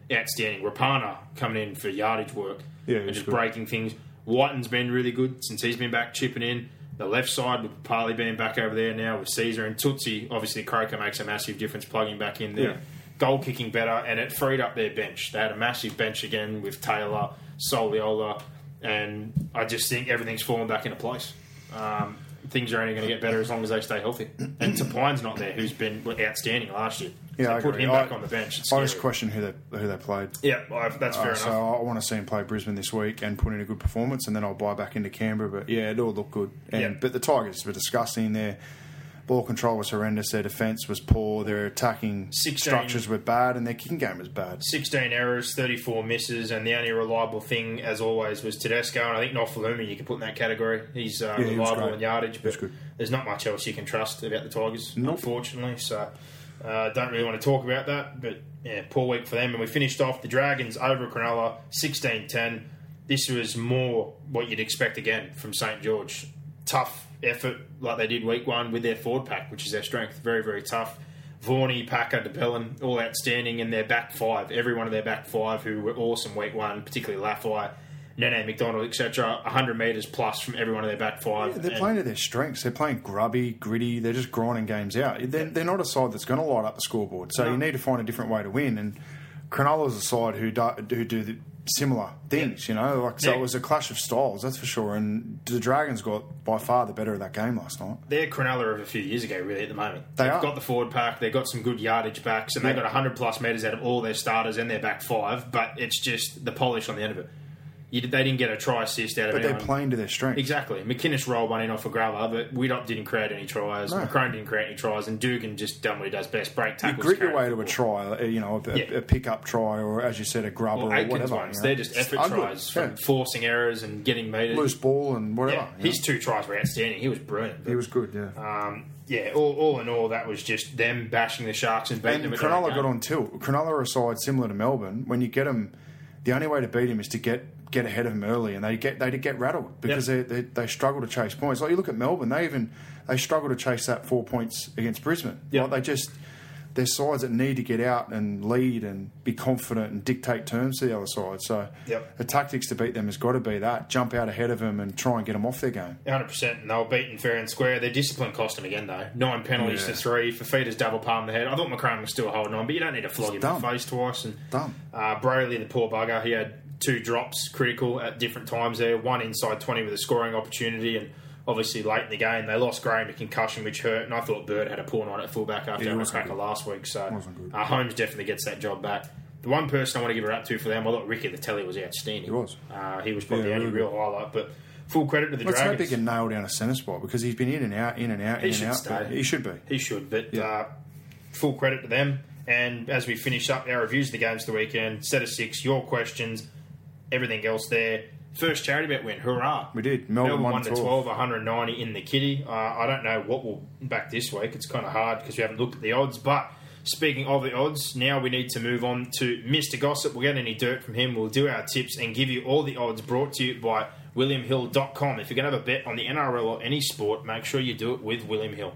outstanding. Rapana coming in for yardage work Yeah, and he's just good. breaking things. Whiten's been really good since he's been back chipping in. The left side with Papali being back over there now with Caesar and Tootsie. Obviously, Croker makes a massive difference plugging back in there. Yeah. Goal kicking better, and it freed up their bench. They had a massive bench again with Taylor, Soliola, and I just think everything's fallen back into place. Um, things are only going to get better as long as they stay healthy. And Tapine's not there, who's been outstanding last year. Yeah, so I put agree. him I, back on the bench. It's I just scary. question who they who they played. Yeah, well, that's fair Uh, enough. so I want to see him play Brisbane this week and put in a good performance, and then I'll buy back into Canberra. But yeah, it all looked good. And, Yeah. But the Tigers were disgusting. Their ball control was horrendous. Their defence was poor. Their attacking sixteen structures were bad, and their kicking game was bad. sixteen errors, thirty-four misses, and the only reliable thing, as always, was Tedesco. And I think Nofaluma you can put in that category. He's uh, Yeah, he was reliable great. in yardage, He was but good. there's not much else you can trust about the Tigers, Nope. unfortunately. So uh, don't really want to talk about that. But yeah, poor week for them. And we finished off the Dragons over Cronulla, sixteen ten. This was more what you'd expect again from St George. Tough effort like they did week one with their forward pack, which is their strength. Very, very tough. Vorney, Packer, DeBellin, all outstanding in their back five. Every one of their back five who were awesome week one, particularly Laffey, Nene McDonald, et cetera. one hundred metres plus from every one of their back five. Yeah, they're And playing to their strengths. They're playing grubby, gritty. They're just grinding games out. They're, they're not a side that's going to light up the scoreboard. So No. you need to find a different way to win. And Cronulla's a side who do, who do the similar things. You know, like so Yeah. it was a clash of styles, that's for sure. And the Dragons got by far the better of that game last night. They're Cronulla of a few years ago, really, at the moment. They They've are. got the forward pack, they've got some good yardage backs, and they've Yeah. got one hundred plus metres out of all their starters and their back five, but it's just the polish on the end of it. You, they didn't get a try assist out of But they're anyone. playing to their strengths. Exactly. McInnes rolled one in off a grabber, but Widop didn't create any tries. No. McCrone didn't create any tries, and Dugan just done what he does best: break You tackles. grit your carry way the to a ball. try, uh, you know, a, Yeah. a pick-up try, or as you said, a grubber Or or Aikens whatever. ones. you know. They're just effort Ugly. tries from Yeah. forcing errors and getting metres. Loose ball and whatever. Yeah, you know. his two tries were outstanding. He was brilliant. He was good, yeah. Um, yeah, all, all in all, that was just them bashing the Sharks and beating And them. at their own Cronulla game. got on tilt. Cronulla are a side similar to Melbourne. When you get them, the only way to beat them is to get get ahead of them early, and they get they get rattled because Yep. they, they they struggle to chase points. Like you look at Melbourne, they even they struggle to chase that four points against Brisbane. Yep. Like they just they're sides that need to get out and lead and be confident and dictate terms to the other side. So Yep. the tactics to beat them has got to be that jump out ahead of them and try and get them off their game. one hundred percent, and they were beaten fair and square. Their discipline cost them again, though. Nine penalties Yeah. to three. Fafita's double palm the head. I thought McCrone was still holding on, but you don't need to flog It's him in dumb. the face twice. And Dumb. Uh, Brayley, the poor bugger, he had two drops critical at different times there. One inside twenty with a scoring opportunity, and obviously late in the game they lost Graham to concussion, which hurt. And I thought Bird had a poor night at fullback after Yeah, he having a wasn't cracker good. last week. So Wasn't good. uh, Holmes definitely gets that job back. The one person I want to give it up to for them, I thought Ricky Latelli was outstanding. He was. Uh, he was probably Yeah, the only really real highlight, but full credit to the Let's Dragons. hope he can nail down a centre spot because he's been in and out, in and out, He in should and out. stay. but He should be. He should, but Yeah. uh, full credit to them. And as we finish up our reviews of the games of the weekend, set of six, your questions, everything else there. First charity bet win, hurrah! We did. Melbourne won won to twelve. twelve, one hundred ninety in the kitty. Uh, I don't know what will back this week. It's kind of hard because we haven't looked at the odds. But speaking of the odds, now we need to move on to Mister Gossip. We'll get any dirt from him. We'll do our tips and give you all the odds brought to you by william hill dot com. If you're going to have a bet on the N R L or any sport, make sure you do it with William Hill.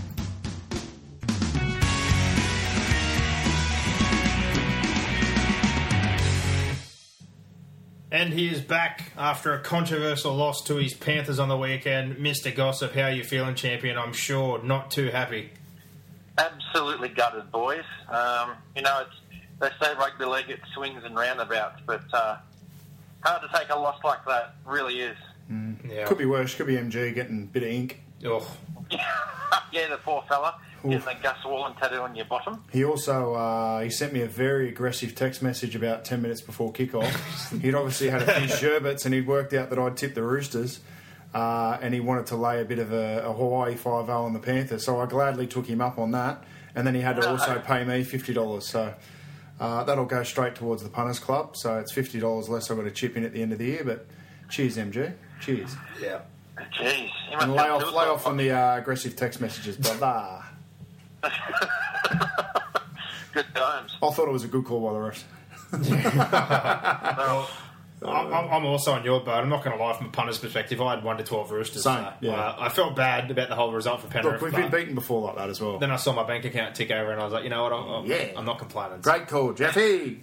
And he is back after a controversial loss to his Panthers on the weekend. Mister Gossip, how are you feeling, champion? I'm sure not too happy. Absolutely gutted, boys. Um, you know, it's, they say rugby league, it swings and roundabouts, but uh, hard to take a loss like that. Really is. Yeah. Could be worse. Could be M G getting a bit of ink. Oh, Yeah, the poor fella getting the Gus Wallen tattoo on your bottom. He also uh, he sent me a very aggressive text message about ten minutes before kickoff. He'd obviously had a few sherbets and he'd worked out that I'd tipped the Roosters, uh, and he wanted to lay a bit of a, a Hawaii five oh on the Panthers. So I gladly took him up on that, and then he had to also pay me fifty dollars. So uh, that'll go straight towards the Punters Club. So it's fifty dollars less I've got to chip in at the end of the year. But cheers, M G. Cheers. yeah. Jeez. You must And lay have off, to do lay it off on the uh, aggressive text messages, brother. Good times. I thought it was a good call by the rest. Well, I'm, I'm also on your boat. I'm not going to lie, from a punter's perspective, I had one to twelve Roosters. Same, so, yeah. uh, I felt bad about the whole result for Penrith. Look, we've been beaten before like that as well. Then I saw my bank account tick over, and I was like, you know what? I'm, I'm, Yeah. I'm not complaining. Great call, Jeffy.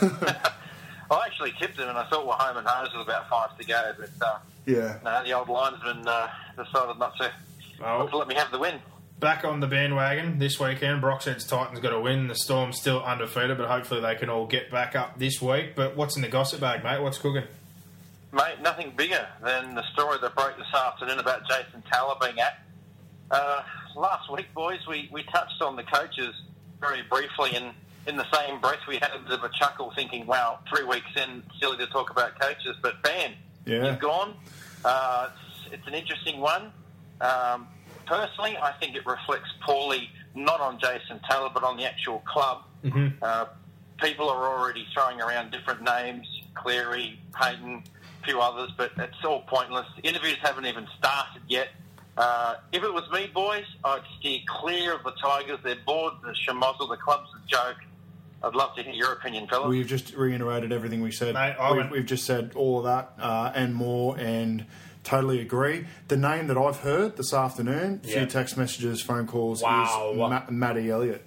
I actually tipped him, and I thought we're home and hose with about five to go, but uh, Yeah. no, the old linesman uh, decided not to, Oh. not to let me have the win. Back on the bandwagon this weekend. Brockhead's Titans got a win. The Storm's still undefeated, but hopefully they can all get back up this week. But what's in the gossip bag, mate? What's cooking? Mate, nothing bigger than the story that broke this afternoon about Jason Taylor being at. Uh, last week, boys, we, we touched on the coaches very briefly, and in the same breath we had a bit of a chuckle thinking, wow, three weeks in, silly to talk about coaches, but bam, Yeah. he's gone. Uh, it's, it's an interesting one. Um, personally, I think it reflects poorly not on Jason Taylor, but on the actual club. Mm-hmm. Uh, people are already throwing around different names, Cleary, Payton, a few others, but it's all pointless. The interviews haven't even started yet. Uh, if it was me, boys, I'd steer clear of the Tigers. They're bored, the schmozzle, the club's a joke. I'd love to hear your opinion, fellas. We've just reiterated everything we said. Mate, I we've, went- we've just said all of that uh, and more, and totally agree. The name that I've heard this afternoon, a Yeah. few text messages, phone calls, Wow. is Ma- Matty Elliott.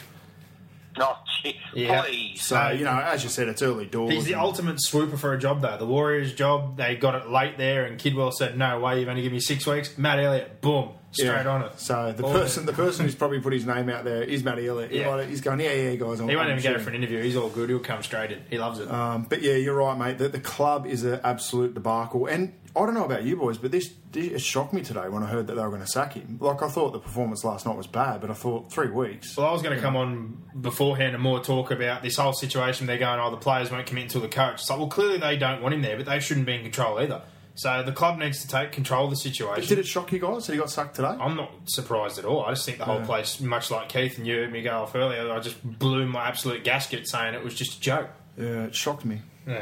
Oh, gee, Yeah. please. So, you know, as you said, it's early doors. He's the and- ultimate swooper for a job, though. The Warriors' job, they got it late there, and Kidwell said, no way, you've only given me six weeks. Matt Elliott, boom, straight Yeah. on it. So the All person, the- the person who's probably put his name out there is Matty Elliott. Yeah. He's going, yeah, yeah, guys. I'm, He won't I'm even go shooting. for an interview. He's all good. He'll come straight in. He loves it. Um, but yeah, you're right, mate. The, the club is an absolute debacle. And I don't know about you boys, but this, this it shocked me today when I heard that they were going to sack him. Like, I thought the performance last night was bad, but I thought three weeks. Well, I was going to come on beforehand and more talk about this whole situation. They're going, oh, the players won't commit until the coach. It's like, well, clearly they don't want him there, but they shouldn't be in control either. So the club needs to take control of the situation. Did it shock you guys that he got sacked today? I'm not surprised at all. I just think the whole Yeah. place, much like Keith and you heard me go off earlier, I just blew my absolute gasket saying it was just a joke. Yeah, it shocked me. Yeah.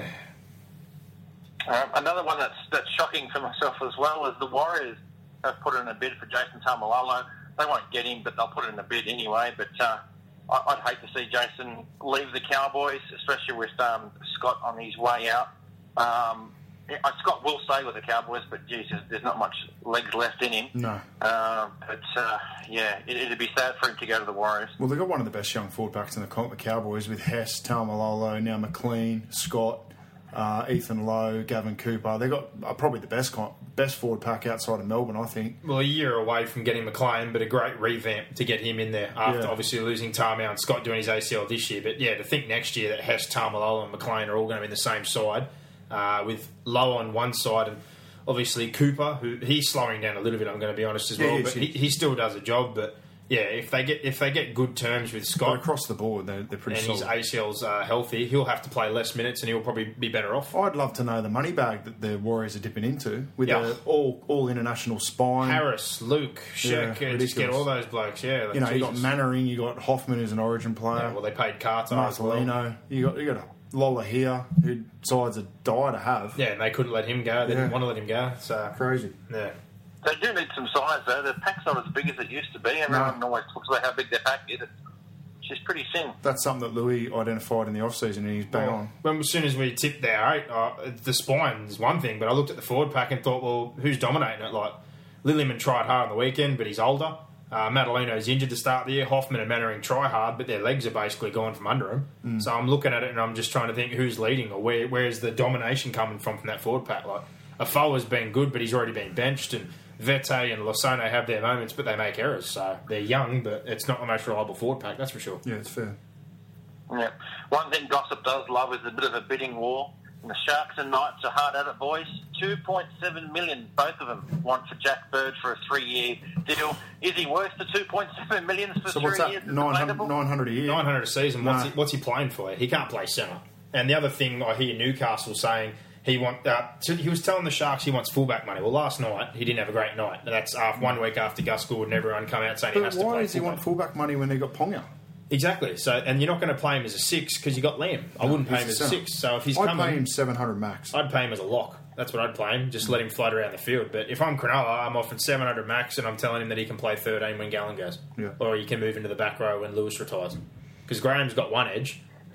Um, another one that's that's shocking for myself as well is the Warriors have put in a bid for Jason Tamalolo. They won't get him, but they'll put in a bid anyway. But uh, I, I'd hate to see Jason leave the Cowboys, especially with um, Scott on his way out. Um, yeah, Scott will stay with the Cowboys, but geez, there's, there's not much legs left in him. No. Uh, but uh, yeah, it, it'd be sad for him to go to the Warriors. Well, they've got one of the best young forward backs in the comp, the Cowboys, with Hess, Taumalolo, now McLean, Scott, uh, Ethan Lowe, Gavin Cooper. They've got uh, probably the best comp, best forward pack outside of Melbourne, I think. Well, a year away from getting McLean, but a great revamp to get him in there after Yeah. obviously losing Tarmow and Scott doing his A C L this year. But yeah, to think next year that Hess, Tarmalolo and McLean are all going to be in the same side, uh, with Lowe on one side and obviously Cooper, who he's slowing down a little bit, I'm going to be honest as Yeah, well, he but is, he, he- he still does a job. But yeah, if they get if they get good terms with But Scott across the board, they're, they're pretty and his solid. A C L's uh, healthy, he'll have to play less minutes and he'll probably be better off. I'd love to know the money bag that the Warriors are dipping into with Yeah. the all all international spine. Harris, Luke, Yeah, Sheck, uh, just get ridiculous. all those blokes. Yeah, You know, you got Jesus. Mannering, you got Hoffman, who's an Origin player. Yeah, well, they paid Carter as well. Marcelino, you got you got Lola here, who sides a die to have. Yeah, and they couldn't let him go. They Yeah. didn't want to let him go. So Crazy. yeah, They do need some size, though. The pack's not as big as it used to be. Everyone always talks about how big their pack is. It's just pretty thin. That's something that Louis identified in the off season, and he's bang on. When as soon as we tipped our eight, uh, the spine is one thing, but I looked at the forward pack and thought, well, who's dominating it? Like Lilliman tried hard on the weekend, but he's older. Uh, Madaleno's injured to start the year. Hoffman and Mannering try hard, but their legs are basically gone from under him. Mm. So I'm looking at it and I'm just trying to think who's leading or where where's the domination coming from from that forward pack. Like Afoa's been good, but he's already been benched, and Vete and Losano have their moments, but they make errors. So they're young, but it's not the most reliable forward pack, that's for sure. Yeah, it's fair. Yeah. One thing Gossip does love is a bit of a bidding war. And the Sharks and Knights are hard at it, boys. two point seven million dollars, both of them, want for Jack Bird for a three-year deal. Is he worth the two point seven million dollars for So three what's that? years? Is it nine hundred, debatable? nine hundred a year. nine hundred a season. What's, Nah. he, what's he playing for? He can't play centre. And the other thing I hear Newcastle saying he want uh, so he was telling the Sharks he wants fullback money. Well, last night he didn't have a great night. That's after, one week after Gus Gould and everyone come out saying he But has to why play does he fullback. want fullback money when they got Ponga? Exactly. So, and you're not going to play him as a six because you got Liam. I wouldn't pay him as a centre. six. So if he's I'd coming, pay him seven hundred max. I'd pay him as a lock. That's what I'd play him. Just let him float around the field. But if I'm Cronulla, I'm offering seven hundred max, and I'm telling him that he can play thirteen when Gallen goes, Yeah. or he can move into the back row when Lewis retires. Because Graham's got one edge,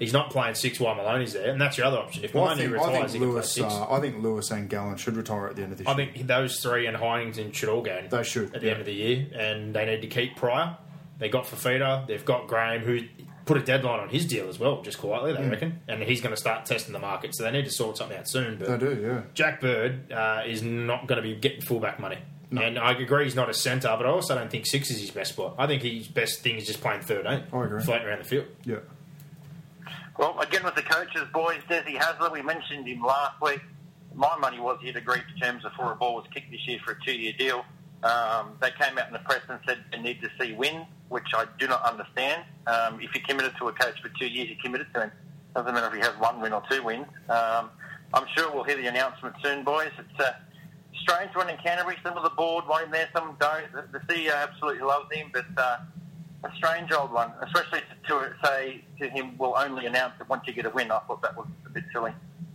He's not playing six while Maloney's there, and that's your other option. If Well, I Maloney think, I retires, think he can play Lewis. six. Uh, I think Lewis and Gallen should retire at the end of this I year. think those three and Heinington should all go. They should, at the yeah. end of the year, and they need to keep Pryor. They got Fafita, they've got Graham, who put a deadline on his deal as well, just quietly, they Mm. reckon, and he's going to start testing the market, so they need to sort something out soon. But They do, yeah. Jack Bird uh, is not going to be getting fullback money. And I agree he's not a centre, but I also don't think six is his best spot. I think his best thing is just playing thirteen, I agree. floating around the field. Yeah. Well, again with the coaches, boys, Desi Hasler, we mentioned him last week. My money was he'd agreed to terms before a ball was kicked this year for a two-year deal. Um, they came out in the press and said they need to see wins, which I do not understand. Um, if you're committed to a coach for two years, you're committed to him. Doesn't matter if he has one win or two wins. Um, I'm sure we'll hear the announcement soon, boys. It's a strange one in Canterbury. Some of the board want him there, some don't. The, the C E O absolutely loves him, but uh, a strange old one, especially to, to say to him, we'll only announce it once you get a win. I thought that was a bit silly.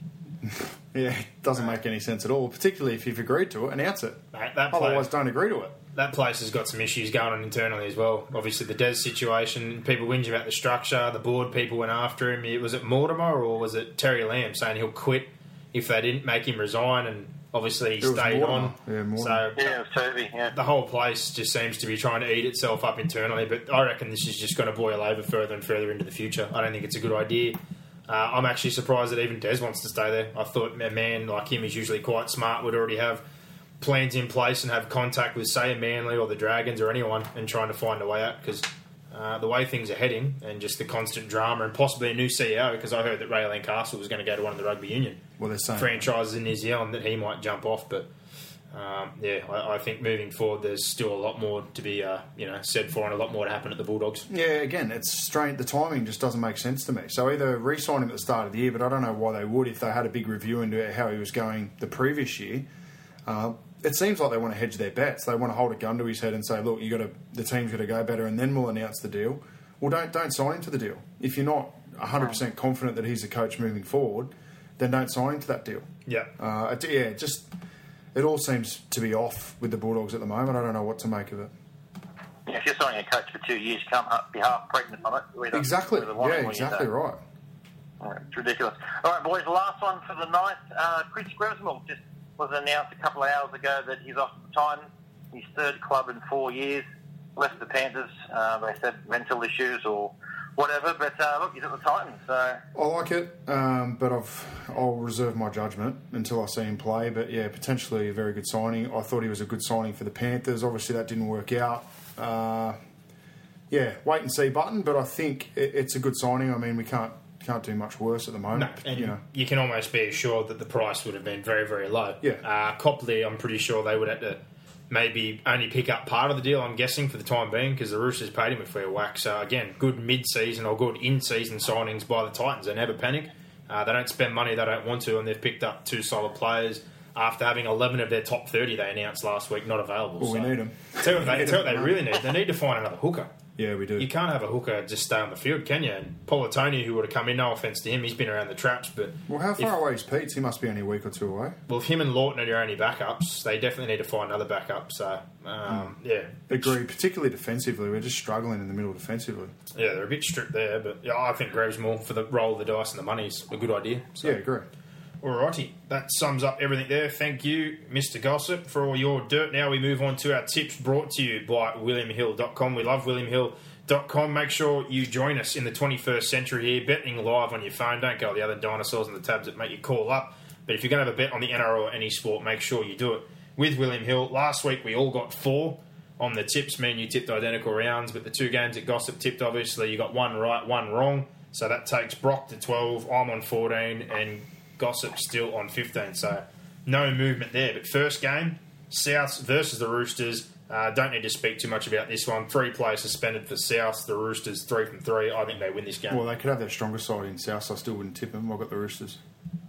Yeah, it doesn't make any sense at all, particularly if you've agreed to it, announce it. Mate, that player- Otherwise, don't agree to it. That place has got some issues going on internally as well. Obviously, the Des situation, people whinge about the structure. The board people went after him. Was it Mortimer or was it Terry Lamb saying he'll quit if they didn't make him resign? And obviously, he It was stayed Mortimer. on. Yeah, Mortimer. So Yeah, it was Toby, yeah. the whole place just seems to be trying to eat itself up internally. But I reckon this is just going to boil over further and further into the future. I don't think it's a good idea. Uh, I'm actually surprised that even Des wants to stay there. I thought a man like him is usually quite smart, would already have plans in place and have contact with, say, Manly or the Dragons or anyone and trying to find a way out, because uh, the way things are heading and just the constant drama and possibly a new C E O, because I heard that Ray Lancastle was going to go to one of the rugby union Well, they're saying franchises in New Zealand, that he might jump off. But um, yeah, I, I think moving forward there's still a lot more to be uh, you know said for and a lot more to happen at the Bulldogs. Yeah, again, it's strange. The timing just doesn't make sense to me. So either re-sign him at the start of the year, but I don't know why they would if they had a big review into how he was going the previous year. Uh, it seems like they want to hedge their bets. They want to hold a gun to his head and say, "Look, you got to the team's got to go better, and then we'll announce the deal." Well, don't don't sign him to the deal if you're not one hundred percent confident that he's a coach moving forward. Then don't sign him to that deal. Yeah, uh, it, yeah, just it all seems to be off with the Bulldogs at the moment. I don't know what to make of it. Yeah, if you're signing a coach for two years, you can't be half pregnant on it. Whether, Exactly. whether one Yeah, or you exactly don't. right. All right, it's ridiculous. All right, boys, the last one for the night. Uh, Chris Grevsmull just was announced a couple of hours ago that he's off the Titans. His third club in four years. Left the Panthers. Uh, they said mental issues or whatever. But uh, look, he's at the Titans. So I like it, um, but I've, I'll reserve my judgment until I see him play. But yeah, potentially a very good signing. I thought he was a good signing for the Panthers. Obviously, that didn't work out. Uh, yeah, wait and see button. But I think it, it's a good signing. I mean, we can't can't do much worse at the moment. No, and you know, you can almost be assured that the price would have been very, very low. Yeah. Uh, Copley, I'm pretty sure they would have to maybe only pick up part of the deal, I'm guessing, for the time being, because the Roosters paid him a fair whack. So, again, good mid-season or good in-season signings by the Titans. They never panic. Uh, they don't spend money they don't want to, and they've picked up two solid players after having eleven of their top thirty they announced last week not available. well, so. we need him. Tell you what they, need tell you what him. they really need. They need to find another hooker. Yeah, we do. You can't have a hooker just stay on the field, can you? And Polatoni, who would have come in, no offence to him, he's been around the traps. But Well, how far if- away is Pete? He must be only a week or two away. Well, if him and Lawton are your only backups, they definitely need to find another backup. So, um, yeah. Agree, particularly defensively. We're just struggling in the middle defensively. Yeah, they're a bit stripped there, but yeah, I think Grevesmore for the roll of the dice and the money is a good idea. So. Yeah, agree. Alrighty, that sums up everything there. Thank you, Mister Gossip, for all your dirt. Now we move on to our tips brought to you by william hill dot com. We love william hill dot com. Make sure you join us in the twenty-first century here, betting live on your phone. Don't go with the other dinosaurs and the tabs that make you call up. But if you're going to have a bet on the N R L or any sport, make sure you do it with William Hill. Last week we all got four on the tips. Me and you tipped identical rounds, but the two games that Gossip tipped, obviously, you got one right, one wrong. So that takes Brock to twelve, I'm on fourteen, and Gossip still on fifteen. So no movement there. But first game, Souths versus the Roosters. Uh, don't need to speak too much about this one. Three players suspended for Souths. The Roosters, three from three. I think they win this game. Well, they could have their stronger side in South, so I still wouldn't tip them. I've got the Roosters.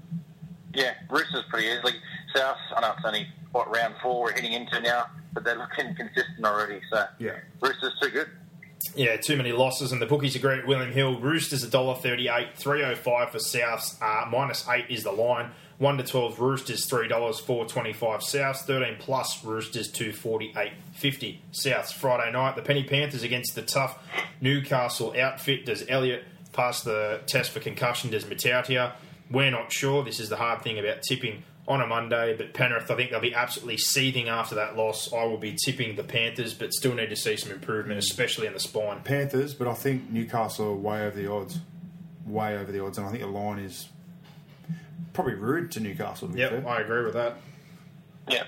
yeah, Roosters pretty easily. South, I know it's only what round four we're heading into now, but they're looking consistent already. So Yeah. Roosters too good. Yeah, too many losses, and the bookies agree at William Hill. Roosters one dollar thirty-eight, three oh five for Souths. Uh, minus eight is the line. one to twelve Roosters, three dollars, four twenty-five Souths. thirteen plus Roosters, two forty-eight fifty Souths. Friday night, the Penny Panthers against the tough Newcastle outfit. Does Elliott passed the test for concussion. Does Matautia? We're not sure. This is the hard thing about tipping on a Monday, but Penrith, I think they'll be absolutely seething after that loss. I will be tipping the Panthers, but still need to see some improvement, especially in the spine. Panthers, but I think Newcastle are way over the odds. Way over the odds, and I think the line is probably rude to Newcastle, to be Yep, fair. I agree with that. Yeah.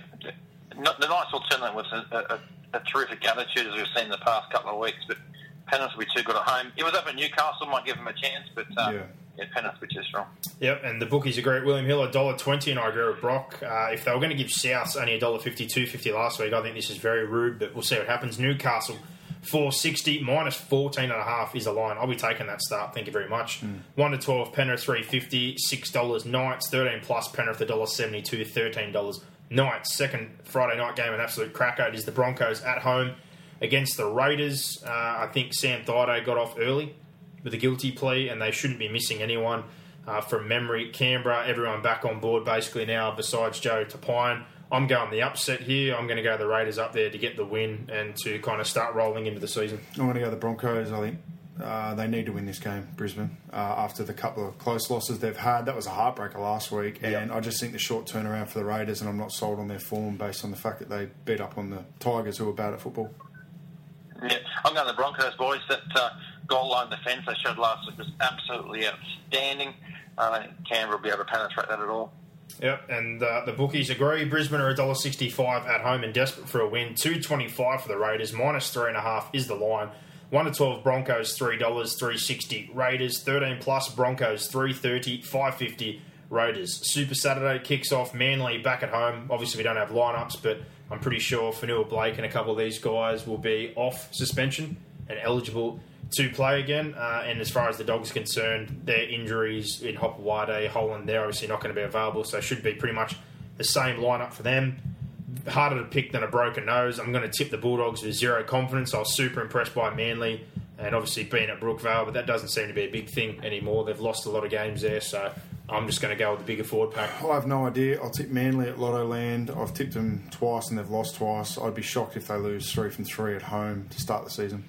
The nice alternative was a, a, a terrific attitude, as we've seen in the past couple of weeks, but Penrith will be too good at home. It was up at Newcastle, might give them a chance, but uh, Yeah. yeah, Penrith will be too strong. Yep, and the bookies agree at William Hill, one dollar twenty, and I agree with Brock. Uh, if they were going to give Souths only one dollar fifty, two fifty last week, I think this is very rude, but we'll see what happens. Newcastle, four sixty, minus fourteen and a half is a line. I'll be taking that start, thank you very much. Mm. one to twelve, Penrith, three fifty, six dollars. Knights, thirteen plus, Penrith, one dollar seventy-two, thirteen dollars. Knights, second Friday night game, an absolute cracker. It is the Broncos at home against the Raiders. Uh, I think Sam Thaiday got off early with a guilty plea, and they shouldn't be missing anyone uh, from memory. Canberra, everyone back on board basically now besides Joe Tapine. I'm going the upset here. I'm going to go the Raiders up there to get the win and to kind of start rolling into the season. I'm going to go the Broncos, I think. Uh, they need to win this game, Brisbane, uh, after the couple of close losses they've had. That was a heartbreaker last week, and yep. I just think the short turnaround for the Raiders, and I'm not sold on their form based on the fact that they beat up on the Tigers, who are bad at football. Yeah, I'm going the Broncos, boys. That uh, goal line defence they showed last week was absolutely outstanding. I don't think Canberra will be able to penetrate that at all. Yep, and uh, the bookies agree. Brisbane are one dollar sixty-five at home and desperate for a win. two twenty-five for the Raiders. Minus three and a half is the line. one to twelve Broncos, three dollars. three sixty Raiders. thirteen plus Broncos, three thirty. five fifty Raiders. Super Saturday kicks off. Manly back at home. Obviously, we don't have lineups, but I'm pretty sure Fanua Blake and a couple of these guys will be off suspension and eligible to play again. Uh, and as far as the Dogs are concerned, their injuries in Hopewade, Holland, they're obviously not going to be available, so it should be pretty much the same lineup for them. Harder to pick than a broken nose. I'm going to tip the Bulldogs with zero confidence. I was super impressed by Manly and obviously being at Brookvale, but that doesn't seem to be a big thing anymore. They've lost a lot of games there, so I'm just going to go with the bigger forward pack. I have no idea. I'll tip Manly at Lotto Land. I've tipped them twice and they've lost twice. I'd be shocked if they lose three from three at home to start the season.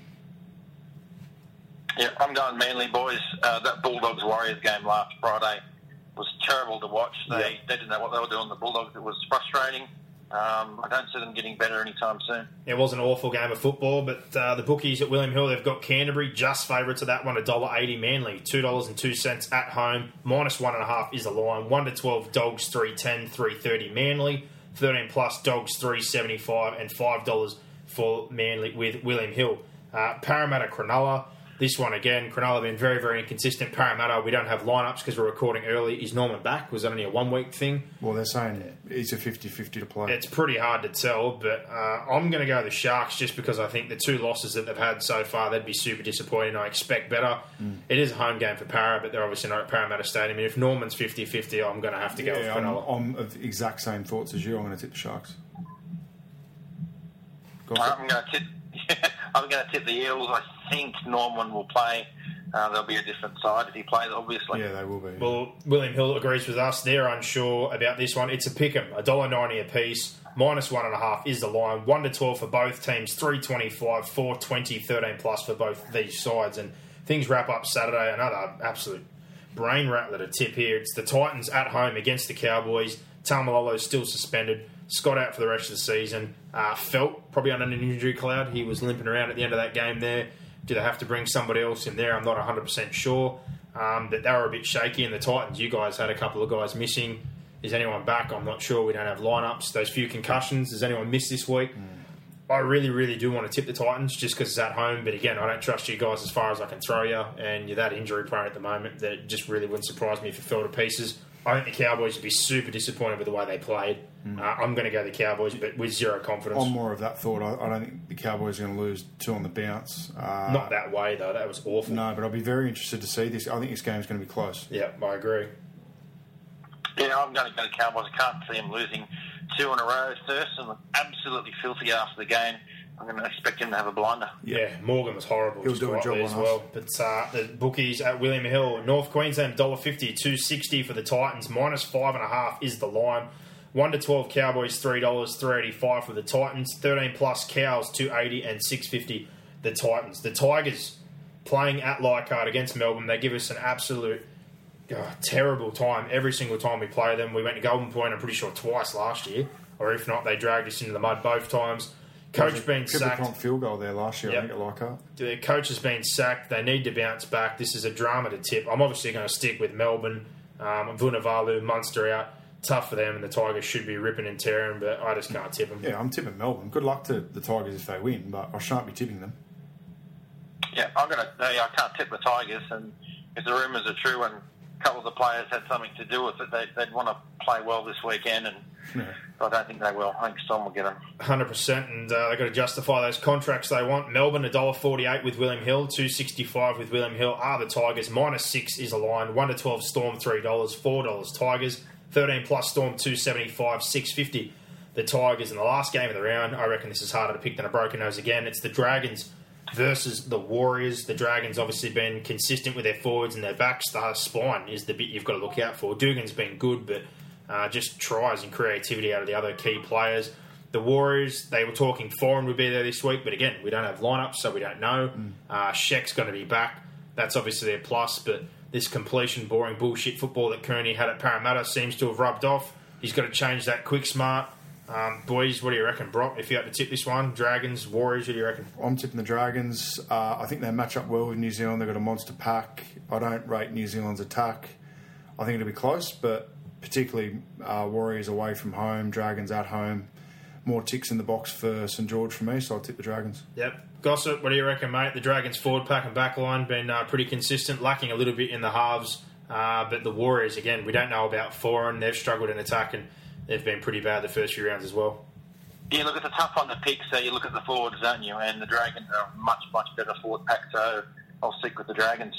Yeah, I'm going Manly, boys. Uh, that Bulldogs-Warriors game last Friday was terrible to watch. They, yeah. they didn't know what they were doing, the Bulldogs. It was frustrating. Um, I don't see them getting better anytime soon. It was an awful game of football, but uh, the bookies at William Hill, they've got Canterbury just favourites of that one, one dollar eighty Manly, two dollars and two cents at home, minus one and a half is the line. one to twelve Dogs, three ten, three thirty Manly, thirteen plus Dogs, three seventy-five, and five dollars for Manly with William Hill. Uh, Parramatta Cronulla. This one again, Cronulla have been very, very inconsistent. Parramatta, we don't have lineups because we're recording early. Is Norman back? Was that only a one-week thing? Well, they're saying it's a fifty-fifty to play. It's pretty hard to tell, but uh, I'm going to go the Sharks just because I think the two losses that they've had so far, they'd be super disappointing. I expect better. Mm. It is a home game for Para, but they're obviously not at Parramatta Stadium. And if Norman's fifty-fifty, I'm going to have to go yeah, with Cronulla. I'm, I'm of the exact same thoughts as you. I'm going to tip the Sharks. Go I'm going to tip... I'm going to tip the Eels. I think Norman will play. Uh, there'll be a different side if he plays, obviously. Yeah, they will be. Well, William Hill agrees with us. They're unsure about this one. It's a pick'em, one dollar ninety a piece. Minus one and a half is the line. one to twelve for both teams. three twenty-five, four twenty, thirteen plus for both these sides. And things wrap up Saturday. Another absolute brain rattler to tip here. It's the Titans at home against the Cowboys. Taumalolo's still suspended. Scott out for the rest of the season. Uh, Felt probably under an injury cloud. He was limping around at the end of that game there. Do they have to bring somebody else in there? I'm not one hundred percent sure. Um, but they were a bit shaky. And the Titans, you guys had a couple of guys missing. Is anyone back? I'm not sure. We don't have lineups. Those few concussions. Does anyone miss this week? Mm. I really, really do want to tip the Titans just because it's at home. But again, I don't trust you guys as far as I can throw you. And you're that injury prone at the moment that it just really wouldn't surprise me if it fell to pieces. I think the Cowboys would be super disappointed with the way they played. Mm. Uh, I'm going to go the Cowboys, but with zero confidence. I'm more of that thought. I, I don't think the Cowboys are going to lose two on the bounce. Uh, Not that way, though. That was awful. No, but I'll be very interested to see this. I think this game is going to be close. Yeah, I agree. Yeah, I'm going to go to Cowboys. I can't see them losing two in a row. Thurston looked absolutely filthy after the game. I'm going to expect him to have a blinder. Yeah, Morgan was horrible. He'll do a job as on well. us. But uh, the bookies at William Hill, North Queensland, one dollar fifty, two sixty for the Titans. Minus five and a half is the line. one to twelve Cowboys, three dollars, three eighty-five for the Titans. thirteen plus Cows, two eighty and six fifty the Titans. The Tigers, playing at Leichhardt against Melbourne, they give us an absolute oh, terrible time every single time we play them. We went to Golden Point, I'm pretty sure, twice last year, or if not, they dragged us into the mud both times. Coach been sacked. Triple field goal there last year, Yep. I think, at Leichhardt. The coach has been sacked. They need to bounce back. This is a drama to tip. I'm obviously going to stick with Melbourne. Um, Vunivalu, Munster out. Tough for them, and the Tigers should be ripping and tearing, but I just can't tip them. Yeah, I'm tipping Melbourne. Good luck to the Tigers if they win, but I shan't be tipping them. Yeah, I'm going to. I can't tip the Tigers, and if the rumours are true, and a couple of the players had something to do with it, they, they'd want to play well this weekend, and Yeah. I don't think they will. I think Storm will get them. one hundred percent, and uh, they've got to justify those contracts they want. Melbourne, one dollar forty-eight with William Hill, two dollars sixty-five with William Hill are the Tigers. Minus six is a line. one to twelve Storm, three dollars. four dollars Tigers. thirteen plus Storm, two dollars seventy-five. six dollars fifty the Tigers. In the last game of the round, I reckon this is harder to pick than a broken nose again. It's the Dragons versus the Warriors. The Dragons obviously been consistent with their forwards and their backs. The spine is the bit you've got to look out for. Dugan's been good, but uh, just tries and creativity out of the other key players. The Warriors, they were talking Foreign would be there this week, but again, we don't have lineups, so we don't know. Mm. Uh, Sheck's going to be back. That's obviously their plus, but this completion, boring bullshit football that Kearney had at Parramatta seems to have rubbed off. He's got to change that quick, smart. Um, boys, what do you reckon, Brock? If you had to tip this one, Dragons, Warriors, what do you reckon? I'm tipping the Dragons. Uh, I think they match up well with New Zealand. They've got a monster pack. I don't rate New Zealand's attack. I think it'll be close, but particularly uh, Warriors away from home, Dragons at home. More ticks in the box for St George for me, so I'll tip the Dragons. Yep. Gossip, what do you reckon, mate? The Dragons forward pack and back line been uh, pretty consistent, lacking a little bit in the halves. Uh, but the Warriors, again, we don't know about Foreign. They've struggled in attack and they've been pretty bad the first few rounds as well. Yeah, look, it's a tough one to pick, so you look at the forwards, don't you? And the Dragons are a much, much better forward pack, so I'll stick with the Dragons.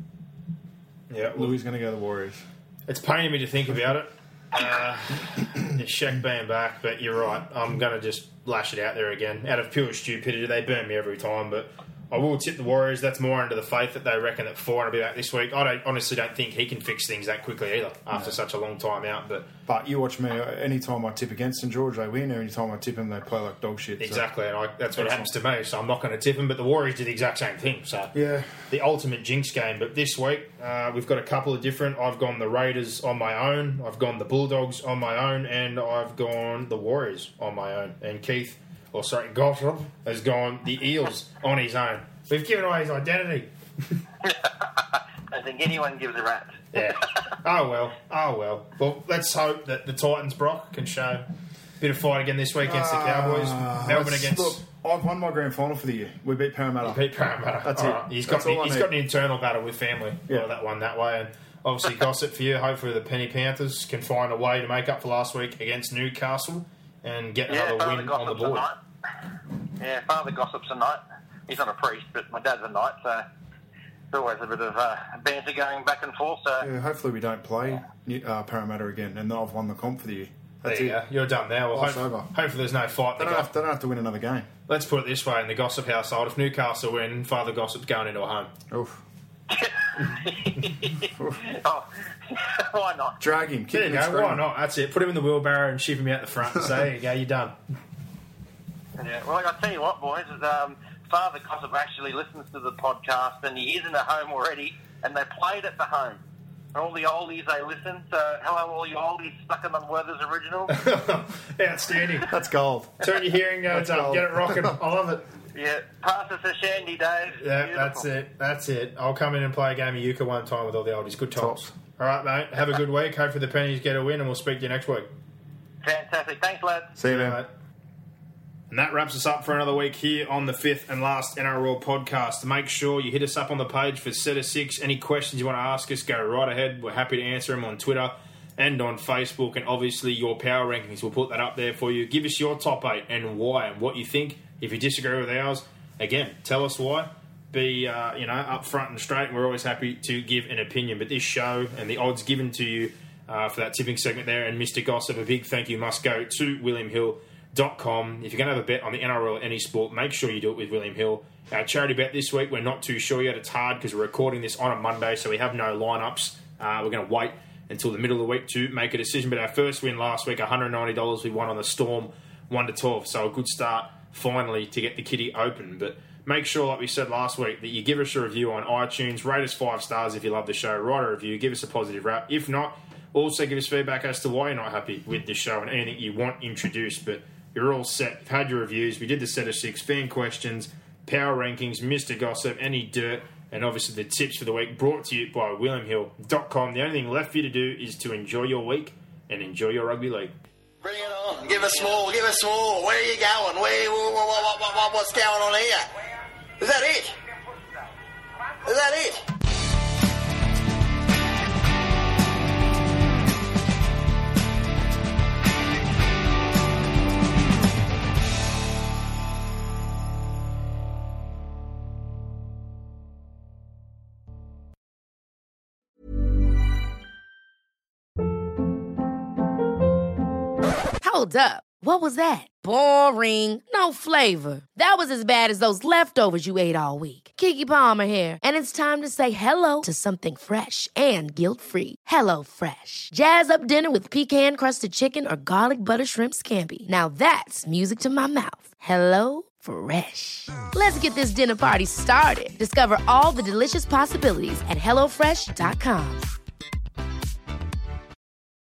Yeah, Louis going to go to the Warriors. It's paining me to think about it. Uh, Sheck being back, but you're right. I'm going to just lash it out there again. Out of pure stupidity, they burn me every time, but I will tip the Warriors. That's more under the faith that they reckon that Foreign will be back this week. I don't honestly don't think he can fix things that quickly either after no. such a long time out. But but you watch me, any time I tip against St George, they win. Any time I tip them, they play like dog shit. Exactly, so. and I, that's what happens to me, so I'm not going to tip them. But the Warriors do the exact same thing. So yeah, the ultimate jinx game. But this week, uh, we've got a couple of different. I've gone the Raiders on my own. I've gone the Bulldogs on my own. And I've gone the Warriors on my own. And Keith, or sorry, Gotham, has gone the Eels on his own. We've given away his identity. I think anyone gives a rat. Yeah. Oh, well. Oh, well. Well, let's hope that the Titans, Brock, can show a bit of fight again this week against the Cowboys. Uh, Melbourne against... Look, I've won my grand final for the year. We beat Parramatta. We beat Parramatta. That's all it. Right. He's, That's got, all he's got an internal battle with family. Yeah. Well, that one that way. And obviously, gossip for you. Hopefully the Penny Panthers can find a way to make up for last week against Newcastle and get yeah, another win on the board. Tonight. Yeah, Father Gossip's tonight. He's not a priest, but my dad's a knight, so there's always a bit of uh, banter going back and forth. So yeah, hopefully we don't play uh, Parramatta again, and then I've won the comp for the year. That's there you it. go. You're done now. Well, hope, over. Hopefully there's no fight. They don't, have, they don't have to win another game. Let's put it this way in the Gossip household. If Newcastle win, Father Gossip's going into a home. Oof. Oh, why not? Drag him. There you go. Why not? That's it. Put him in the wheelbarrow and ship him out the front and say, there you go, you're done. Yeah, well, I'll tell you what, boys, is, um, Father Gossip actually listens to the podcast and he is in a home already, and they played at the home. And all the oldies, they listen. So, hello, all you oldies stuck in on Werther's original. Outstanding. That's gold. Turn your hearing aids up. Get it rocking. I love it. Yeah, pass us a shandy, Dave. Yeah, Beautiful. that's it. That's it. I'll come in and play a game of euchre one time with all the oldies. Good times. Tops. All right, mate. Have a good week. Hopefully the Pennies get a win, and we'll speak to you next week. Fantastic. Thanks, lads. See you, man. Mate. And that wraps us up for another week here on the fifth and last N R L podcast. Make sure you hit us up on the page for Set of Six. Any questions you want to ask us, go right ahead. We're happy to answer them on Twitter and on Facebook. And obviously your power rankings, we'll put that up there for you. Give us your top eight and why and what you think. If you disagree with ours, again, tell us why. Be uh, you know up front and straight. We're always happy to give an opinion. But this show and the odds given to you uh, for that tipping segment there and Mister Gossip, a big thank you must go to William Hill. Dot com. If you're going to have a bet on the N R L or any sport, make sure you do it with William Hill. Our charity bet this week, we're not too sure yet. It's hard because we're recording this on a Monday, so we have no lineups. Uh, we're going to wait until the middle of the week to make a decision. But our first win last week, one hundred ninety dollars, we won on the Storm one to twelve. So a good start finally to get the kitty open. But make sure, like we said last week, that you give us a review on iTunes, rate us five stars if you love the show, write a review, give us a positive rap. If not, also give us feedback as to why you're not happy with this show and anything you want introduced. But you're all set. You've had your reviews. We did the set of six, fan questions, power rankings, Mister Gossip, any dirt, and obviously the tips for the week brought to you by William Hill dot com. The only thing left for you to do is to enjoy your week and enjoy your rugby league. Bring it on. Give us more. Give us more. Where are you going? Where? What, what, what, what, what's going on here? Is that it? Is that it? Hold up. What was that? Boring. No flavor. That was as bad as those leftovers you ate all week. Keke Palmer here, and it's time to say hello to something fresh and guilt-free. Hello Fresh. Jazz up dinner with pecan-crusted chicken or garlic butter shrimp scampi. Now that's music to my mouth. Hello Fresh. Let's get this dinner party started. Discover all the delicious possibilities at hello fresh dot com.